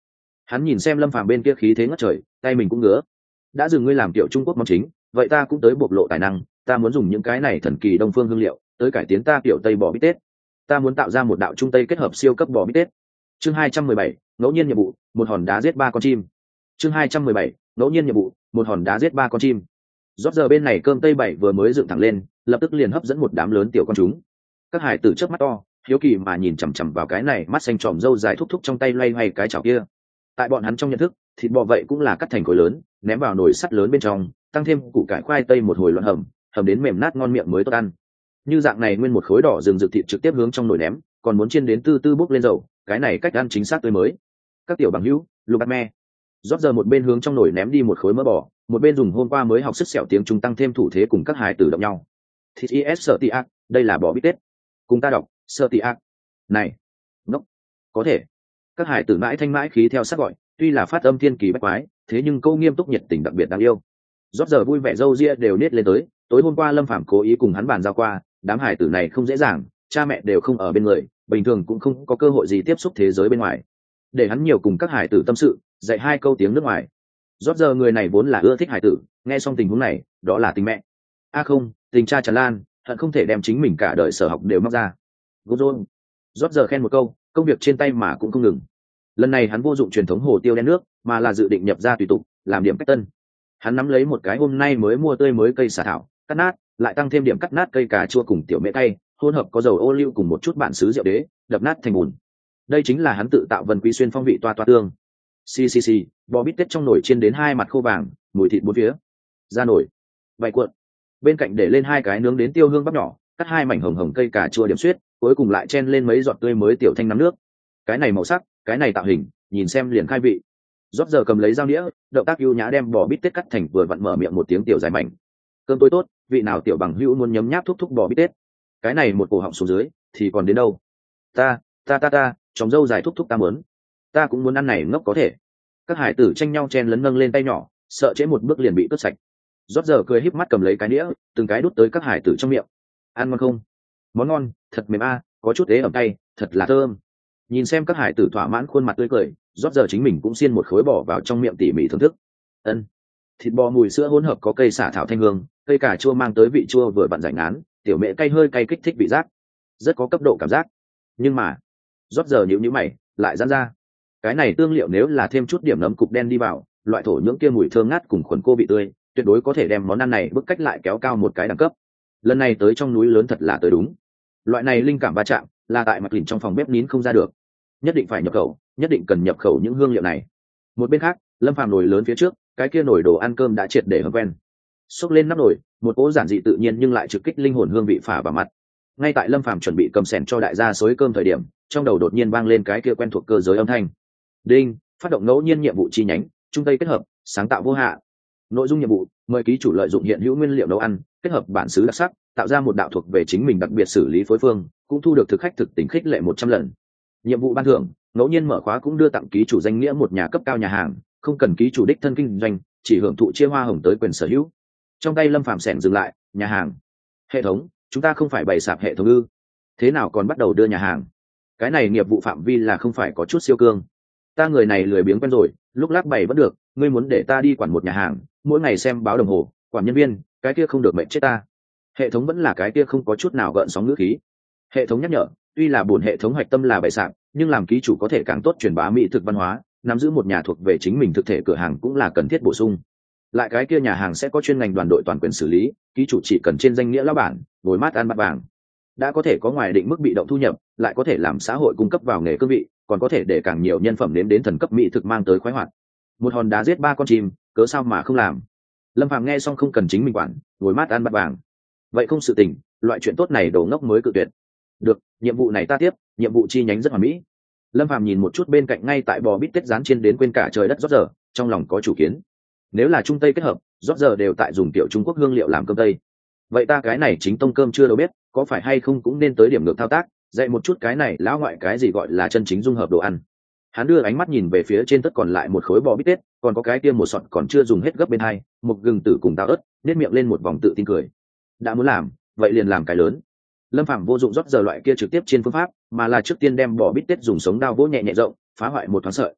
Hắn nhìn xem Lâm Phàm bên kia khí thế ngất trời, tay mình cũng ngứa. Đã dừng ngươi làm tiểu Trung Quốc món chính, vậy ta cũng tới bộc lộ tài năng, ta muốn dùng những cái này thần kỳ đông phương hương liệu tới cải tiến ta tiểu Tây bò bít tết. Ta muốn tạo ra một đạo Trung Tây kết hợp siêu cấp bò bít tết. Chương hai trăm mười bảy, ngẫu nhiên nhiệm vụ, một hòn đá giết ba con chim. Chương hai trăm mười bảy, ngẫu nhiên nhiệm vụ, một hòn đá giết ba con chim. Rót giờ bên này cơm tây bảy vừa mới dựng thẳng lên, lập tức liền hấp dẫn một đám lớn tiểu con chúng. Các hải tử chớp mắt to, hiếu kỳ mà nhìn chằm chằm vào cái này mắt xanh tròm râu dài thúc thúc trong tay loay hoay cái chảo kia. Tại bọn hắn trong nhận thức, thịt bò vậy cũng là cắt thành khối lớn, ném vào nồi sắt lớn bên trong, tăng thêm củ cải khoai tây một hồi loạn hầm, hầm đến mềm nát ngon miệng mới tốt ăn. Như dạng này nguyên một khối đỏ rừng rực thịt trực tiếp hướng trong nồi ném, còn muốn chiên đến tư tư bốc lên dầu, cái này cách ăn chính xác tươi mới. Các tiểu bằng hữu, lục bát me. Rót giờ một bên hướng trong nồi ném đi một khối mỡ bò, một bên dùng hôm qua mới học sức sẹo tiếng Trung tăng thêm thủ thế cùng các hài tử động nhau. Thịt is sợ tị ác, đây là bò bít tết. Cùng ta đọc, sợ tị ác. Này, ngốc, có thể. Các hài tử mãi thanh mãi khí theo sát gọi, tuy là phát âm thiên kỳ bách quái, thế nhưng câu nghiêm túc nhiệt tình đặc biệt đáng yêu. Rót giờ vui vẻ râu ria đều nết lên tới, tối hôm qua Lâm Phàm cố ý cùng hắn bàn giao qua, đám hài tử này không dễ dàng, cha mẹ đều không ở bên người, bình thường cũng không có cơ hội gì tiếp xúc thế giới bên ngoài. Để hắn nhiều cùng các hài tử tâm sự, dạy hai câu tiếng nước ngoài. Rót giờ người này vốn là ưa thích hài tử, nghe xong tình huống này, đó là tình mẹ. A à không, tình cha tràn lan, hận không thể đem chính mình cả đời sở học đều móc ra. Gozon. Rót giờ khen một câu, công việc trên tay mà cũng không ngừng. Lần này hắn vô dụng truyền thống hồ tiêu đen nước, mà là dự định nhập ra tùy tục, làm điểm cách tân. Hắn nắm lấy một cái hôm nay mới mua tươi mới cây xả thảo, cắt nát, lại tăng thêm điểm cắt nát cây cà chua cùng tiểu mễ cay, hỗn hợp có dầu ô liu cùng một chút bản xứ rượu đế, đập nát thành bùn. Đây chính là hắn tự tạo Vân Quý Xuyên phong vị toa toa tương. Xì xì xì, bò bít tết trong nồi chiên đến hai mặt khô vàng, mùi thịt bốn phía. Ra nồi, vài cuộn. Bên cạnh để lên hai cái nướng đến tiêu hương bắp nhỏ, cắt hai mảnh hồng hồng cây cà chua điểm xuyết, cuối cùng lại chen lên mấy giọt tươi mới tiểu thanh nắm nước. Cái này màu sắc, cái này tạo hình, nhìn xem liền khai vị. Rót giờ cầm lấy dao đĩa, động tác ưu nhã đem bò bít tết cắt thành vừa vặn mở miệng một tiếng tiểu dài mảnh. Cơm tối tốt, vị nào tiểu bằng hữu muốn nhấm nháp thúc thúc bò bít tết. Cái này một cổ họng xuống dưới, thì còn đến đâu? Ta, ta ta ta, chóng dâu dài thúc thúc ta muốn. Ta cũng muốn ăn này ngốc có thể. Các hải tử tranh nhau chen lấn nâng lên tay nhỏ, sợ trễ một bước liền bị cướp sạch. Rót giờ cười híp mắt cầm lấy cái đĩa, từng cái đút tới các hải tử trong miệng. Ăn ngon không? Món ngon, thật mềm a, có chút ế ẩm tay, thật là thơm. Nhìn xem các hải tử thỏa mãn khuôn mặt tươi cười, rót giờ chính mình cũng xiên một khối bò vào trong miệng tỉ mỉ thưởng thức. Ân, thịt bò mùi sữa hỗn hợp có cây xả thảo thanh hương, cây cà chua mang tới vị chua vừa vặn rảnh án, tiểu mễ cay hơi cay kích thích vị giác, rất có cấp độ cảm giác. Nhưng mà, rót giờ nhíu nhíu mày, lại giãn ra. Cái này tương liệu nếu là thêm chút điểm nấm cục đen đi vào, loại thổ nhưỡng kia mùi thơm ngát cùng khuẩn cô vị tươi, tuyệt đối có thể đem món ăn này bức cách lại kéo cao một cái đẳng cấp. Lần này tới trong núi lớn thật là tới đúng. Loại này linh cảm va chạm, là tại mặt lìn trong phòng bếp nín không ra được. Nhất định phải nhập khẩu, nhất định cần nhập khẩu những hương liệu này. Một bên khác, Lâm Phàm nồi lớn phía trước, cái kia nồi đồ ăn cơm đã triệt để hầm quen. Xốc lên nắp nồi, một cỗ giản dị tự nhiên nhưng lại trực kích linh hồn hương vị phả vào mặt. Ngay tại Lâm Phàm chuẩn bị cầm sẻn cho đại gia xối cơm thời điểm, trong đầu đột nhiên vang lên cái kia quen thuộc cơ giới âm thanh. Đinh, phát động ngẫu nhiên nhiệm vụ chi nhánh, trung tây kết hợp, sáng tạo vô hạ. Nội dung nhiệm vụ, mời ký chủ lợi dụng hiện hữu nguyên liệu nấu ăn, kết hợp bản xứ đặc sắc, tạo ra một đạo thuộc về chính mình đặc biệt xử lý phối phương, cũng thu được thực khách thực tình khích lệ một trăm lần. Nhiệm vụ ban thưởng, ngẫu nhiên mở khóa cũng đưa tặng ký chủ danh nghĩa một nhà cấp cao nhà hàng, không cần ký chủ đích thân kinh doanh, chỉ hưởng thụ chia hoa hồng tới quyền sở hữu. Trong tay Lâm Phàm xẻn dừng lại, nhà hàng. Hệ thống, chúng ta không phải bày sạp hệ thống ư? Thế nào còn bắt đầu đưa nhà hàng? Cái này nghiệp vụ phạm vi là không phải có chút siêu cương. Ta người này lười biếng quen rồi, lúc lắc bày vẫn được, ngươi muốn để ta đi quản một nhà hàng, mỗi ngày xem báo đồng hồ, quản nhân viên, cái kia không được mệnh chết ta. Hệ thống vẫn là cái kia không có chút nào gợn sóng ngữ khí. Hệ thống nhắc nhở, tuy là buồn hệ thống hoạch tâm là bày sạp, nhưng làm ký chủ có thể càng tốt truyền bá mỹ thực văn hóa, nắm giữ một nhà thuộc về chính mình thực thể cửa hàng cũng là cần thiết bổ sung. Lại cái kia nhà hàng sẽ có chuyên ngành đoàn đội toàn quyền xử lý, ký chủ chỉ cần trên danh nghĩa lão bản, ngồi mát ăn bát vàng. Đã có thể có ngoài định mức bị động thu nhập, lại có thể làm xã hội cung cấp vào nghề cương vị, còn có thể để càng nhiều nhân phẩm đến đến thần cấp mỹ thực mang tới khoái hoạt. Một hòn đá giết ba con chim, cớ sao mà không làm? Lâm Phàm nghe xong không cần chính mình quản, ngồi mát ăn bát vàng. Vậy không sự tình, loại chuyện tốt này đồ ngốc mới cự tuyệt. Được, nhiệm vụ này ta tiếp, nhiệm vụ chi nhánh rất hoàn mỹ. Lâm Phàm nhìn một chút bên cạnh ngay tại bò bít tết rán chiên đến quên cả trời đất rót giờ, trong lòng có chủ kiến. Nếu là trung tây kết hợp, rót giờ đều tại dùng tiểu Trung Quốc hương liệu làm cơm tây. Vậy ta cái này chính tông cơm chưa đâu biết, có phải hay không cũng nên tới điểm ngược thao tác, dạy một chút cái này lão ngoại cái gì gọi là chân chính dung hợp đồ ăn. Hắn đưa ánh mắt nhìn về phía trên tất còn lại một khối bò bít tết, còn có cái tiêm một sọt còn chưa dùng hết gấp bên hai, một gừng tử cùng táo ớt, nét miệng lên một vòng tự tin cười. Đã muốn làm, vậy liền làm cái lớn. Lâm Phàm vô dụng rót giờ loại kia trực tiếp trên phương pháp, mà là trước tiên đem bò bít tết dùng sống đao vỗ nhẹ nhẹ rộng, phá hoại một thoáng sợi.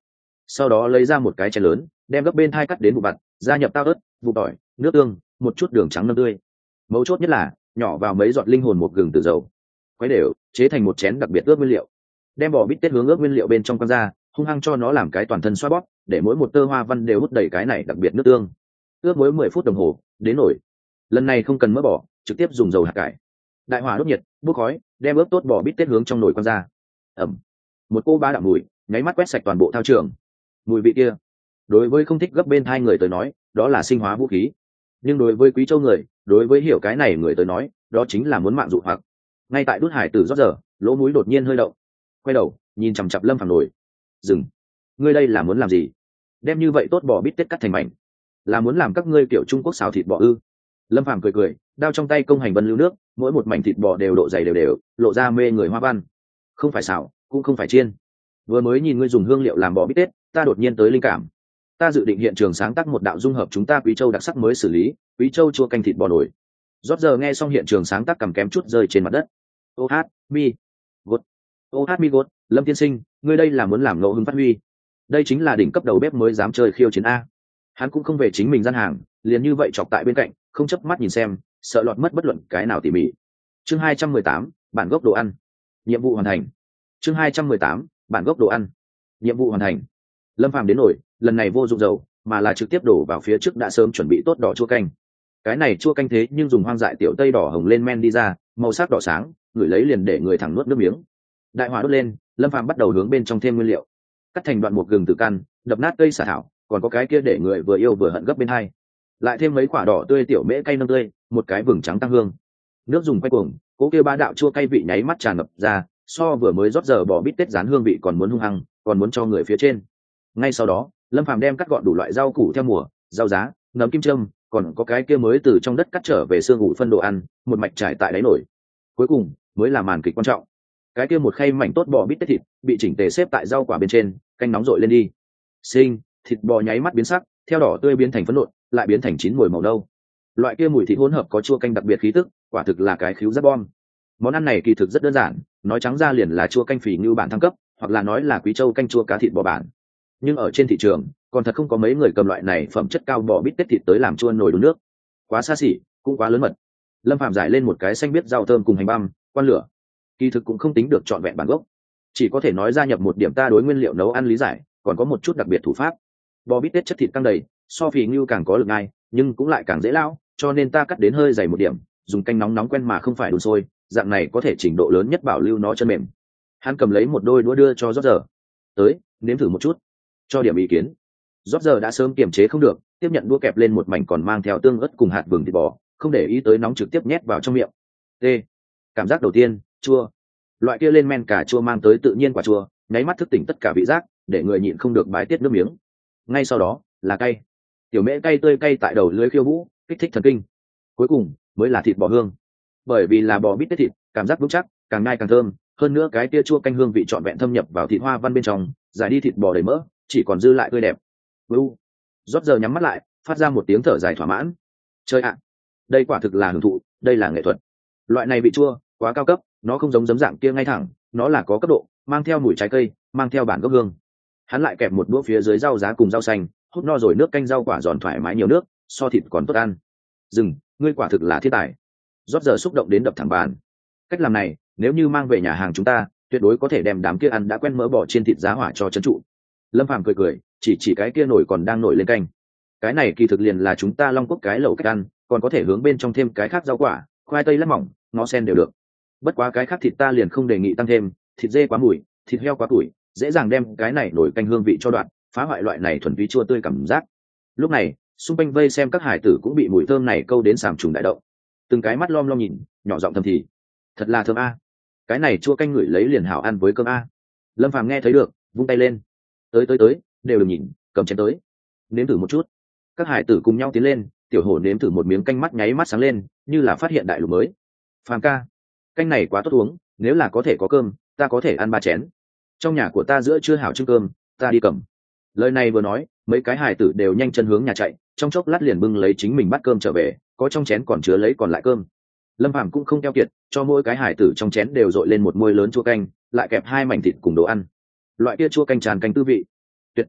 sau đó lấy ra một cái chén lớn, đem gấp bên thai cắt đến vụ vặt, gia nhập tao ớt, vụ tỏi, nước tương, một chút đường trắng nâm tươi. Mấu chốt nhất là nhỏ vào mấy giọt linh hồn một gừng từ dầu, quấy đều chế thành một chén đặc biệt ướp nguyên liệu. Đem bò bít tết hướng ướp nguyên liệu bên trong quăng ra, hung hăng cho nó làm cái toàn thân xoa bóp, để mỗi một tơ hoa văn đều hút đầy cái này đặc biệt nước tương. Ướp mỗi mười phút đồng hồ đến nổi. Lần này không cần mỡ bỏ, trực tiếp dùng dầu hạt cải. Đại hỏa đốt nhiệt, bốc khói, đem ướp tốt bò bít tết hướng trong nồi quăng ra. Ẩm. Một cô ba đạm mùi nháy mắt quét sạch toàn bộ thao trường. Mùi vị kia, đối với không thích gấp bên hai người tới nói, đó là sinh hóa vũ khí. Nhưng đối với Quý Châu người, đối với hiểu cái này người tới nói, đó chính là muốn mạng dụ hoặc. Ngay tại đút hải tử rót giờ, lỗ mũi đột nhiên hơi động, quay đầu nhìn chằm chặp Lâm Phàm nổi. Dừng, ngươi đây là muốn làm gì? Đem như vậy tốt bò bít tết cắt thành mảnh, là muốn làm các ngươi kiểu Trung Quốc xào thịt bò ư? Lâm Phàm cười cười, đao trong tay công hành vân lưu nước, mỗi một mảnh thịt bò đều độ dày đều đều, lộ ra mê người hoa văn. Không phải xào, cũng không phải chiên. Vừa mới nhìn ngươi dùng hương liệu làm bò bít tết, ta đột nhiên tới linh cảm. Ta dự định hiện trường sáng tác một đạo dung hợp chúng ta Quý Châu đặc sắc mới xử lý, Quý Châu chua canh thịt bò nổi. Rót giờ nghe xong hiện trường sáng tác cầm kém chút rơi trên mặt đất. Ô hát, mi, gột. Ô hát mi gột, Lâm tiên sinh, ngươi đây là muốn làm ngẫu hứng phát huy. Đây chính là đỉnh cấp đầu bếp mới dám chơi khiêu chiến a. Hắn cũng không về chính mình gian hàng, liền như vậy chọc tại bên cạnh, không chớp mắt nhìn xem, sợ lọt mất bất luận cái nào tỉ mỉ. Chương hai trăm mười tám, bản gốc đồ ăn. Nhiệm vụ hoàn thành. Chương hai trăm mười tám, bản gốc đồ ăn. Nhiệm vụ hoàn thành. Lâm Phàm đến nổi, lần này vô dụng dầu, mà là trực tiếp đổ vào phía trước đã sớm chuẩn bị tốt đỏ chua canh. Cái này chua canh thế nhưng dùng hoang dại tiểu tây đỏ hồng lên men đi ra, màu sắc đỏ sáng, ngửi lấy liền để người thẳng nuốt nước miếng. Đại hỏa đốt lên, Lâm Phàm bắt đầu hướng bên trong thêm nguyên liệu, cắt thành đoạn một gừng từ căn, đập nát cây xả thảo, còn có cái kia để người vừa yêu vừa hận gấp bên hai, lại thêm mấy quả đỏ tươi tiểu mễ cay nâng tươi, một cái vừng trắng tăng hương. Nước dùng quay cuồng, cố kia ba đạo chua cay vị nháy mắt tràn ngập ra, so vừa mới rót giờ bò bít tết rán hương vị còn muốn hung hăng, còn muốn cho người phía trên. Ngay sau đó, Lâm Phàm đem cắt gọn đủ loại rau củ theo mùa, rau giá, nấm kim châm, còn có cái kia mới từ trong đất cắt trở về xương ủ phân đồ ăn, một mạch trải tại đáy nồi. Cuối cùng mới là màn kịch quan trọng. Cái kia một khay mảnh tốt bò bít tết thịt bị chỉnh tề xếp tại rau quả bên trên, canh nóng rội lên đi. Sinh, thịt bò nháy mắt biến sắc, theo đỏ tươi biến thành phấn nộn, lại biến thành chín mùi màu nâu. Loại kia mùi thịt hỗn hợp có chua canh đặc biệt khí tức, quả thực là cái khiếu rất bom. Món ăn này kỳ thực rất đơn giản, nói trắng ra liền là chua canh phỉ như bản thăng cấp, hoặc là nói là Quý Châu canh chua cá thịt bò bản. Nhưng ở trên thị trường, còn thật không có mấy người cầm loại này phẩm chất cao bò bít tết thịt tới làm chua nồi đun nước. Quá xa xỉ, cũng quá lớn mật. Lâm Phạm giải lên một cái xanh biết rau thơm cùng hành băm, quan lửa. Kỳ thực cũng không tính được trọn vẹn bản gốc, chỉ có thể nói gia nhập một điểm ta đối nguyên liệu nấu ăn lý giải, còn có một chút đặc biệt thủ pháp. Bò bít tết chất thịt căng đầy, so phì ngưu càng có lực ngay, nhưng cũng lại càng dễ lao, cho nên ta cắt đến hơi dày một điểm, dùng canh nóng nóng quen mà không phải đun sôi, dạng này có thể trình độ lớn nhất bảo lưu nó chân mềm. Hắn cầm lấy một đôi đũa đưa cho rót giờ, tới nếm thử một chút, cho điểm ý kiến. Rót giờ đã sớm kiềm chế không được, tiếp nhận đũa kẹp lên một mảnh còn mang theo tương ớt cùng hạt vừng thịt bò, không để ý tới nóng trực tiếp nhét vào trong miệng. T. Cảm giác đầu tiên, chua. Loại kia lên men cà chua mang tới tự nhiên quả chua, nháy mắt thức tỉnh tất cả vị giác, để người nhịn không được bài tiết nước miếng. Ngay sau đó là cay, tiểu mễ cay tươi cay tại đầu lưới khiêu vũ, kích thích thần kinh. Cuối cùng mới là thịt bò hương, bởi vì là bò bít tết thịt, cảm giác vững chắc, càng ngai càng thơm, hơn nữa cái tia chua canh hương vị trọn vẹn thâm nhập vào thịt hoa văn bên trong, giải đi thịt bò đầy mỡ, chỉ còn dư lại tươi đẹp. U. Rót giờ nhắm mắt lại, phát ra một tiếng thở dài thỏa mãn. Chơi ạ, đây quả thực là hưởng thụ, đây là nghệ thuật. Loại này vị chua quá cao cấp, nó không giống giấm dạng kia ngay thẳng, nó là có cấp độ, mang theo mùi trái cây, mang theo bản gốc hương. Hắn lại kẹp một đũa phía dưới rau giá cùng rau xanh, hút no rồi nước canh rau quả giòn thoải mái nhiều nước, so thịt còn tốt ăn. Dừng, ngươi quả thực là thiên tài. Rót giờ xúc động đến đập thẳng bàn. Cách làm này, nếu như mang về nhà hàng chúng ta, tuyệt đối có thể đem đám kia ăn đã quen mỡ bỏ trên thịt giá hỏa cho trấn trụ. Lâm Phàm cười cười, chỉ chỉ cái kia nổi còn đang nổi lên canh. Cái này kỳ thực liền là chúng ta Long Quốc cái lẩu cách ăn, còn có thể hướng bên trong thêm cái khác rau quả, khoai tây lát mỏng, ngó sen đều được. Bất quá cái khác thịt ta liền không đề nghị tăng thêm, thịt dê quá mùi, thịt heo quá tuổi, dễ dàng đem cái này nổi canh hương vị cho đoạn, phá hoại loại này thuần túy chua tươi cảm giác. Lúc này, xung quanh vây xem các hải tử cũng bị mùi thơm này câu đến sàm trùng đại động, từng cái mắt lom lom nhìn, nhỏ giọng thầm thì, thật là thơm a, cái này chua canh ngửi lấy liền hảo ăn với cơm a. Lâm Phàm nghe thấy được, vung tay lên, tới tới tới, đều đừng nhìn, cầm chén tới, nếm thử một chút. Các hải tử cùng nhau tiến lên, tiểu hổ nếm thử một miếng canh, mắt nháy mắt sáng lên, như là phát hiện đại lục mới. Phàm ca, canh này quá tốt uống, nếu là có thể có cơm, ta có thể ăn ba chén. Trong nhà của ta giữa chưa hảo trưng cơm, ta đi cầm. Lời này vừa nói, mấy cái hải tử đều nhanh chân hướng nhà chạy, trong chốc lát liền bưng lấy chính mình bát cơm trở về, có trong chén còn chứa lấy còn lại cơm. Lâm Phàm cũng không keo kiệt, cho mỗi cái hải tử trong chén đều dội lên một muôi lớn chua canh, lại kẹp hai mảnh thịt cùng đồ ăn. Loại kia chua canh tràn canh tư vị tuyệt.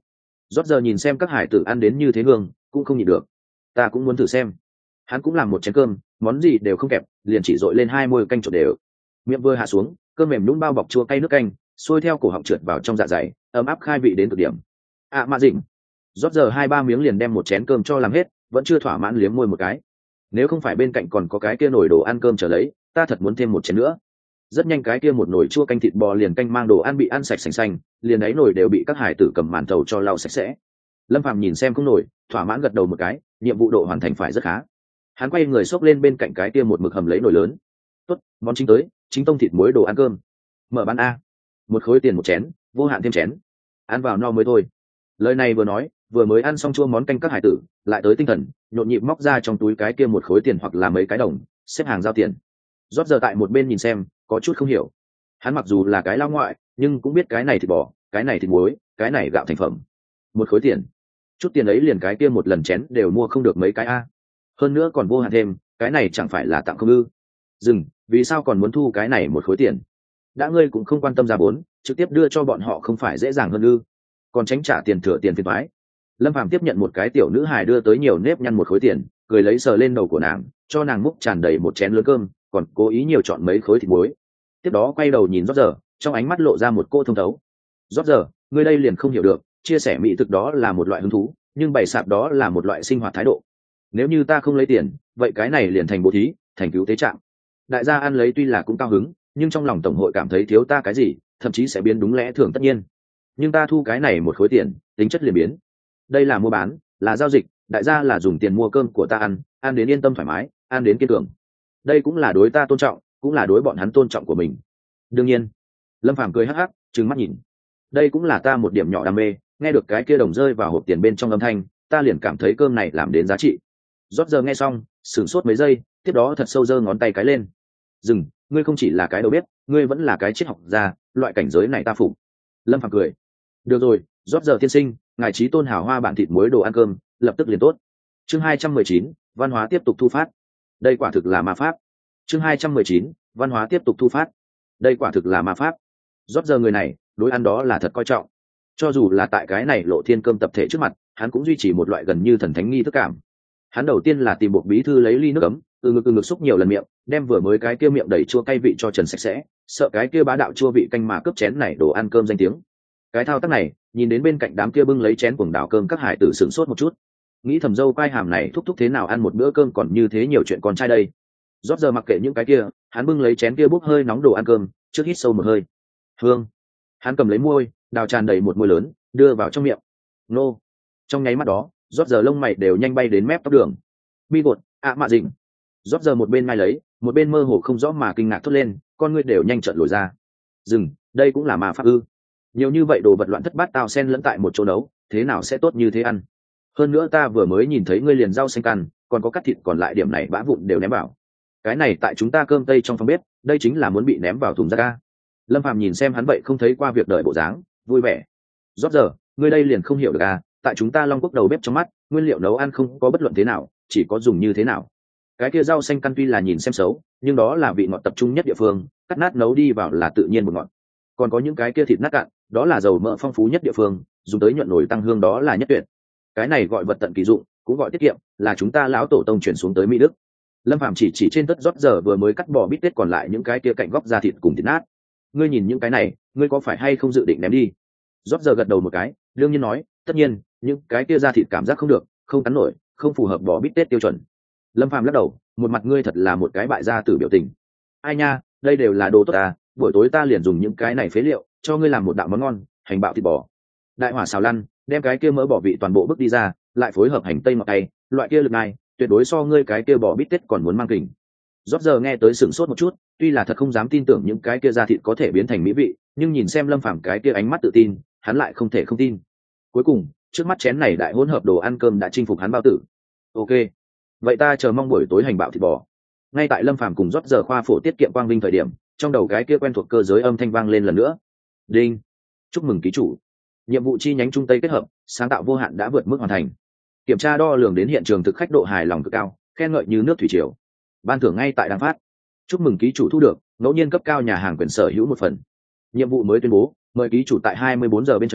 Rót giờ nhìn xem các hải tử ăn đến như thế hương cũng không nhịn được. Ta cũng muốn thử xem. Hắn cũng làm một chén cơm, món gì đều không kẹp, liền chỉ dội lên hai môi canh trộn đều. Miệng vừa hạ xuống, cơm mềm nhũn bao bọc chua cay nước canh xuôi theo cổ họng trượt vào trong dạ dày, ấm áp khai vị đến cực điểm. À mà dịnh. Rót giờ hai ba miếng liền đem một chén cơm cho làm hết, vẫn chưa thỏa mãn liếm môi một cái. Nếu không phải bên cạnh còn có cái kia nồi đồ ăn cơm trở lấy, ta thật muốn thêm một chén nữa. Rất nhanh cái kia một nồi chua canh thịt bò liền canh mang đồ ăn bị ăn sạch sành xanh, liền ấy nồi đều bị các hải tử cầm màn thầu cho lau sạch sẽ. Lâm Phàm nhìn xem không nổi, thỏa mãn gật đầu một cái, nhiệm vụ độ hoàn thành phải rất khá. Hắn quay người xốc lên bên cạnh cái kia một mực hầm lấy nồi lớn. Tốt, món chính tới, chính tông thịt muối đồ ăn cơm. Mở bán a. Một khối tiền một chén, vô hạn thêm chén. Ăn vào no mới thôi. Lời này vừa nói, vừa mới ăn xong chua món canh các hải tử, lại tới tinh thần, nhộn nhịp móc ra trong túi cái kia một khối tiền hoặc là mấy cái đồng, xếp hàng giao tiền. Rót giờ tại một bên nhìn xem, có chút không hiểu. Hắn mặc dù là cái lao ngoại, nhưng cũng biết cái này thịt bò, cái này thịt muối, cái này gạo thành phẩm. Một khối tiền, chút tiền ấy liền cái kia một lần chén đều mua không được mấy cái a. Hơn nữa còn vô hạn thêm, cái này chẳng phải là tặng không ư? Dừng, vì sao còn muốn thu cái này một khối tiền? Đã ngươi cũng không quan tâm ra vốn, trực tiếp đưa cho bọn họ không phải dễ dàng hơn ư? Còn tránh trả tiền thừa tiền phiền toái. Lâm Phàm tiếp nhận một cái tiểu nữ hài đưa tới nhiều nếp nhăn một khối tiền, cười lấy sờ lên đầu của nàng, cho nàng múc tràn đầy một chén lớn cơm, còn cố ý nhiều chọn mấy khối thịt muối. Tiếp đó quay đầu nhìn Rót giờ, trong ánh mắt lộ ra một cô thông thấu. Rót giờ, ngươi đây liền không hiểu được, chia sẻ mỹ thực đó là một loại hứng thú, nhưng bày sạp đó là một loại sinh hoạt thái độ. Nếu như ta không lấy tiền, vậy cái này liền thành bố thí, thành cứu tế trạng. Đại gia ăn lấy tuy là cũng cao hứng, nhưng trong lòng tổng hội cảm thấy thiếu ta cái gì, thậm chí sẽ biến đúng lẽ thường tất nhiên. Nhưng ta thu cái này một khối tiền, tính chất liền biến. Đây là mua bán, là giao dịch, đại gia là dùng tiền mua cơm của ta ăn, ăn đến yên tâm thoải mái, ăn đến kiên cường. Đây cũng là đối ta tôn trọng, cũng là đối bọn hắn tôn trọng của mình. Đương nhiên. Lâm Phàm cười hắc hắc, trừng mắt nhìn. Đây cũng là ta một điểm nhỏ đam mê, nghe được cái kia đồng rơi vào hộp tiền bên trong âm thanh, ta liền cảm thấy cơm này làm đến giá trị. Rót giờ nghe xong, sửng sốt mấy giây, tiếp đó thật sâu giơ ngón tay cái lên. Dừng, ngươi không chỉ là cái đầu bếp, ngươi vẫn là cái triết học gia, loại cảnh giới này ta phục. Lâm Phàm cười. Được rồi, Rót giờ tiên sinh, ngài trí tôn hào hoa bản thịt muối đồ ăn cơm, lập tức liền tốt. Chương hai trăm mười chín, văn hóa tiếp tục thu phát. Đây quả thực là ma pháp. Chương hai trăm mười chín, văn hóa tiếp tục thu phát. Đây quả thực là ma pháp. Rót giờ người này, đối ăn đó là thật coi trọng. Cho dù là tại cái này lộ thiên cơm tập thể trước mặt, hắn cũng duy trì một loại gần như thần thánh nghi thức cảm. Hắn đầu tiên là tìm bộ bí thư lấy ly nước ấm, từ ngực từ ngực xúc nhiều lần miệng, đem vừa mới cái kia miệng đầy chua cay vị cho trần sạch sẽ, sợ cái kia bá đạo chua vị canh mà cướp chén này đồ ăn cơm danh tiếng. Cái thao tác này, nhìn đến bên cạnh đám kia bưng lấy chén cuồng đảo cơm các hải tử sửng sốt một chút, nghĩ thầm dâu quai hàm này thúc thúc thế nào ăn một bữa cơm còn như thế nhiều chuyện con trai đây. Rót giờ mặc kệ những cái kia, hắn bưng lấy chén kia bốc hơi nóng đồ ăn cơm, trước hít sâu một hơi. Hương. Hắn cầm lấy môi, đào tràn đầy một môi lớn, đưa vào trong miệng. Nô. Trong nháy mắt đó, rót giờ lông mày đều nhanh bay đến mép tóc đường. Mi gột, ạ mạ dịnh. Rót giờ một bên ngay lấy, một bên mơ hồ không rõ mà kinh ngạc thốt lên, con ngươi đều nhanh trợn lồi ra. Dừng, đây cũng là ma pháp ư? Nhiều như vậy đồ vật loạn thất bát tao xen lẫn tại một chỗ nấu, thế nào sẽ tốt như thế ăn? Hơn nữa ta vừa mới nhìn thấy ngươi liền rau xanh căn, còn có cắt thịt còn lại điểm này bã vụn đều ném vào. Cái này tại chúng ta cơm tây trong phòng bếp, đây chính là muốn bị ném vào thùng rác ca. Lâm Phàm nhìn xem hắn vậy không thấy qua việc đời bộ dáng, vui vẻ. Rót giờ, ngươi đây liền không hiểu được à? Tại chúng ta Long Quốc đầu bếp trong mắt, nguyên liệu nấu ăn không có bất luận thế nào, chỉ có dùng như thế nào. Cái kia rau xanh căn tuy là nhìn xem xấu, nhưng đó là vị ngọt tập trung nhất địa phương, cắt nát nấu đi vào là tự nhiên một ngọt. Còn có những cái kia thịt nát cạn, đó là dầu mỡ phong phú nhất địa phương, dùng tới nhuận nổi tăng hương đó là nhất tuyệt. Cái này gọi vật tận kỳ dụng, cũng gọi tiết kiệm, là chúng ta lão tổ tông chuyển xuống tới Mỹ Đức. Lâm Phàm chỉ chỉ trên tất rót giờ vừa mới cắt bỏ bít tết còn lại những cái kia cạnh góc da thịt cùng thịt nát. Ngươi nhìn những cái này, ngươi có phải hay không dự định ném đi? Rót giờ gật đầu một cái, đương nhiên nói, tất nhiên, những cái kia da thịt cảm giác không được, không cắn nổi, không phù hợp bỏ bít tết tiêu chuẩn. Lâm Phàm lắc đầu, một mặt ngươi thật là một cái bại gia tử biểu tình. Ai nha, đây đều là đồ tốt à, buổi tối ta liền dùng những cái này phế liệu, cho ngươi làm một đạo món ngon, hành bạo thịt bò. Đại hỏa xào lăn, đem cái kia mỡ bỏ vị toàn bộ bước đi ra, lại phối hợp hành tây ngọt tay, loại kia lực này, tuyệt đối so ngươi cái kia bò bít tết còn muốn mang kình. Rót giờ nghe tới sửng sốt một chút, tuy là thật không dám tin tưởng những cái kia da thịt có thể biến thành mỹ vị, nhưng nhìn xem Lâm Phàm cái kia ánh mắt tự tin, hắn lại không thể không tin. Cuối cùng, trước mắt chén này đại hỗn hợp đồ ăn cơm đã chinh phục hắn bao tử. Ok, vậy ta chờ mong buổi tối hành bạo thịt bò. Ngay tại Lâm Phàm cùng rót giờ khoa phổ tiết kiệm quang vinh thời điểm, trong đầu cái kia quen thuộc cơ giới âm thanh vang lên lần nữa. Đinh, chúc mừng ký chủ, nhiệm vụ chi nhánh trung tây kết hợp sáng tạo vô hạn đã vượt mức hoàn thành. Kiểm tra đo lường đến hiện trường thực khách độ hài lòng cực cao, khen ngợi như nước thủy triều. Ban thưởng ngay tại đang phát. Chúc mừng ký chủ thu được ngẫu nhiên cấp cao nhà hàng quyền sở hữu một phần. Nhiệm vụ mới tuyên bố, mời ký chủ tại hai mươi bốn giờ bên trong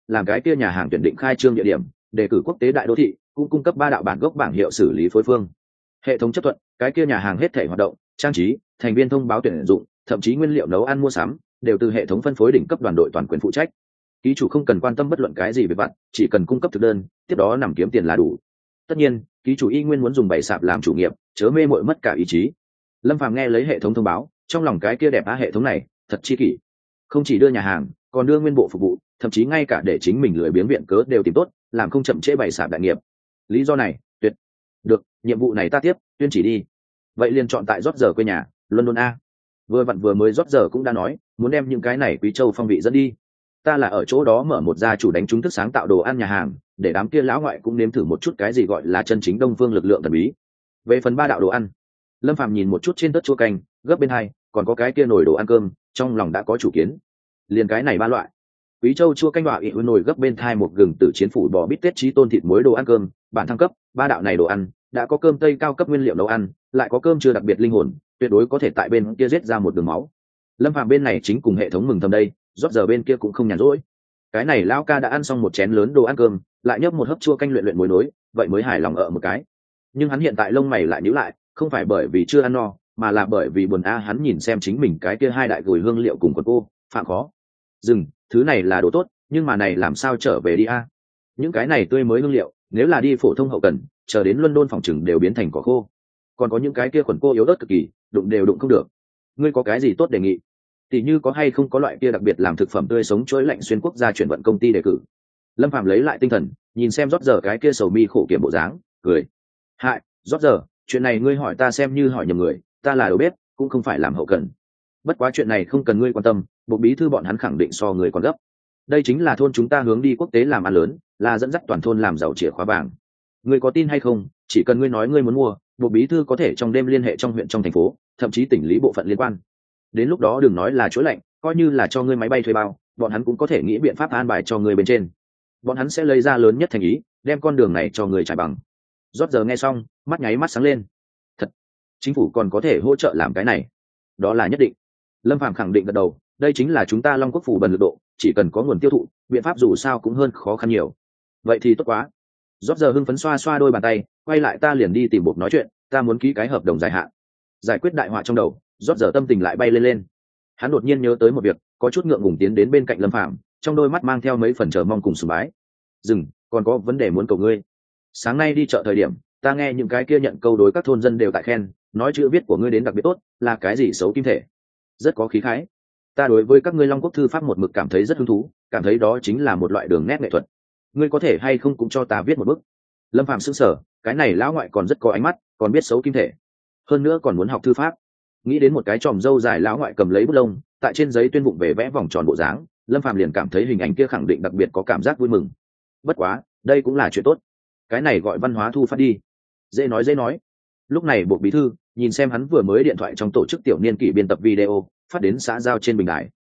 làm cái kia nhà hàng tuyển định khai trương địa điểm, đề cử quốc tế đại đô thị, cũng cung cấp ba đạo bản gốc bảng hiệu xử lý phối phương. Hệ thống chấp thuận, cái kia nhà hàng hết thể hoạt động, trang trí, thành viên thông báo tuyển dụng, thậm chí nguyên liệu nấu ăn mua sắm đều từ hệ thống phân phối đỉnh cấp đoàn đội toàn quyền phụ trách. Ký chủ không cần quan tâm bất luận cái gì về vặt, chỉ cần cung cấp thực đơn, tiếp đó nằm kiếm tiền là đủ. Tất nhiên, ký chủ y nguyên muốn dùng bày sạp làm chủ nghiệp, chớ mê mội mất cả ý chí. Lâm Phàm nghe lấy hệ thống thông báo, trong lòng cái kia đẹp á hệ thống này thật chi kỷ, không chỉ đưa nhà hàng, còn đưa nguyên bộ phục vụ, thậm chí ngay cả để chính mình lười biếng viện cớ đều tìm tốt, làm không chậm trễ bày sạp đại nghiệp. Lý do này tuyệt được, nhiệm vụ này ta tiếp, tuyên chỉ đi. Vậy liền chọn tại rót giờ quê nhà London a. Vừa vặn vừa mới rót giờ cũng đã nói muốn đem những cái này quý châu phong vị dẫn đi. Ta là ở chỗ đó mở một gia chủ đánh trúng thức sáng tạo đồ ăn nhà hàng, để đám kia lão ngoại cũng nếm thử một chút cái gì gọi là chân chính đông phương lực lượng thần bí. Về phần ba đạo đồ ăn, Lâm Phàm nhìn một chút trên tất chua canh gấp bên hai, còn có cái kia nồi đồ ăn cơm, trong lòng đã có chủ kiến. Liền cái này ba loại quý châu chua canh bạo ị nồi gấp bên thai một gừng từ chiến phủ bò bít tết trí tôn thịt muối đồ ăn cơm bản thăng cấp. Ba đạo này đồ ăn đã có cơm tây cao cấp nguyên liệu nấu ăn, lại có cơm chưa đặc biệt linh hồn, tuyệt đối có thể tại bên kia giết ra một đường máu. Lâm Phàm bên này chính cùng hệ thống mừng thầm đây, rót giờ bên kia cũng không nhàn rỗi. Cái này lão ca đã ăn xong một chén lớn đồ ăn cơm, lại nhấp một hớp chua canh luyện luyện muối nối, vậy mới hài lòng ở một cái. Nhưng hắn hiện tại lông mày lại nhíu lại, không phải bởi vì chưa ăn no, mà là bởi vì buồn a. Hắn nhìn xem chính mình cái kia hai đại gùi hương liệu cùng quần cô phạm khó dừng, thứ này là đồ tốt, nhưng mà này làm sao trở về đi a? Những cái này tươi mới hương liệu, nếu là đi phổ thông hậu cần, chờ đến London phòng chừng đều biến thành cỏ khô. Còn có những cái kia khuẩn cô yếu ớt cực kỳ, đụng đều đụng không được. Ngươi có cái gì tốt đề nghị? Tỷ như có hay không có loại kia đặc biệt làm thực phẩm tươi sống chuỗi lạnh xuyên quốc gia chuyển vận công ty đề cử. Lâm Phàm lấy lại tinh thần, nhìn xem rót giờ cái kia sầu mi khổ kiểm bộ dáng, cười. Hại, rót giờ, chuyện này ngươi hỏi ta xem như hỏi nhầm người, ta là đầu bếp, cũng không phải làm hậu cần. Bất quá chuyện này không cần ngươi quan tâm, bộ bí thư bọn hắn khẳng định so người còn gấp. Đây chính là thôn chúng ta hướng đi quốc tế làm ăn lớn, là dẫn dắt toàn thôn làm giàu chìa khóa vàng. Ngươi có tin hay không, chỉ cần ngươi nói ngươi muốn mua, bộ bí thư có thể trong đêm liên hệ trong huyện trong thành phố, thậm chí tỉnh lý bộ phận liên quan. Đến lúc đó đừng nói là chuỗi lạnh, coi như là cho ngươi máy bay thuê bao, bọn hắn cũng có thể nghĩ biện pháp an bài cho ngươi bên trên. Bọn hắn sẽ lấy ra lớn nhất thành ý, đem con đường này cho người trải bằng. Rót giờ nghe xong, mắt nháy mắt sáng lên. Thật, chính phủ còn có thể hỗ trợ làm cái này? Đó là nhất định. Lâm Phàm khẳng định gật đầu, đây chính là chúng ta Long Quốc phủ bần lực độ, chỉ cần có nguồn tiêu thụ, biện pháp dù sao cũng hơn khó khăn nhiều. Vậy thì tốt quá. Rót giờ hưng phấn xoa xoa đôi bàn tay, quay lại ta liền đi tìm Bộc nói chuyện, ta muốn ký cái hợp đồng dài hạn. Giải quyết đại họa trong đầu, rót giờ tâm tình lại bay lên lên. Hắn đột nhiên nhớ tới một việc, có chút ngượng ngùng tiến đến bên cạnh Lâm Phàm, trong đôi mắt mang theo mấy phần chờ mong cùng sùng bái. Dừng, còn có vấn đề muốn cầu ngươi. Sáng nay đi chợ thời điểm, ta nghe những cái kia nhận câu đối các thôn dân đều tại khen, nói chữ viết của ngươi đến đặc biệt tốt, là cái gì xấu kim thể, rất có khí khái. Ta đối với các ngươi Long Quốc thư pháp một mực cảm thấy rất hứng thú, cảm thấy đó chính là một loại đường nét nghệ thuật. Ngươi có thể hay không cũng cho ta viết một bức? Lâm Phàm sững sờ, cái này lão ngoại còn rất có ánh mắt, còn biết xấu kim thể, hơn nữa còn muốn học thư pháp. Nghĩ đến một cái chòm râu dài lão ngoại cầm lấy bút lông, tại trên giấy tuyên bụng về vẽ vòng tròn bộ dáng, Lâm Phàm liền cảm thấy hình ảnh kia khẳng định đặc biệt có cảm giác vui mừng. Bất quá, đây cũng là chuyện tốt. Cái này gọi văn hóa thu phát đi. Dễ nói dễ nói. Lúc này Bộ bí thư nhìn xem hắn vừa mới điện thoại trong tổ chức tiểu niên kỷ biên tập video phát đến xã giao trên bình đài.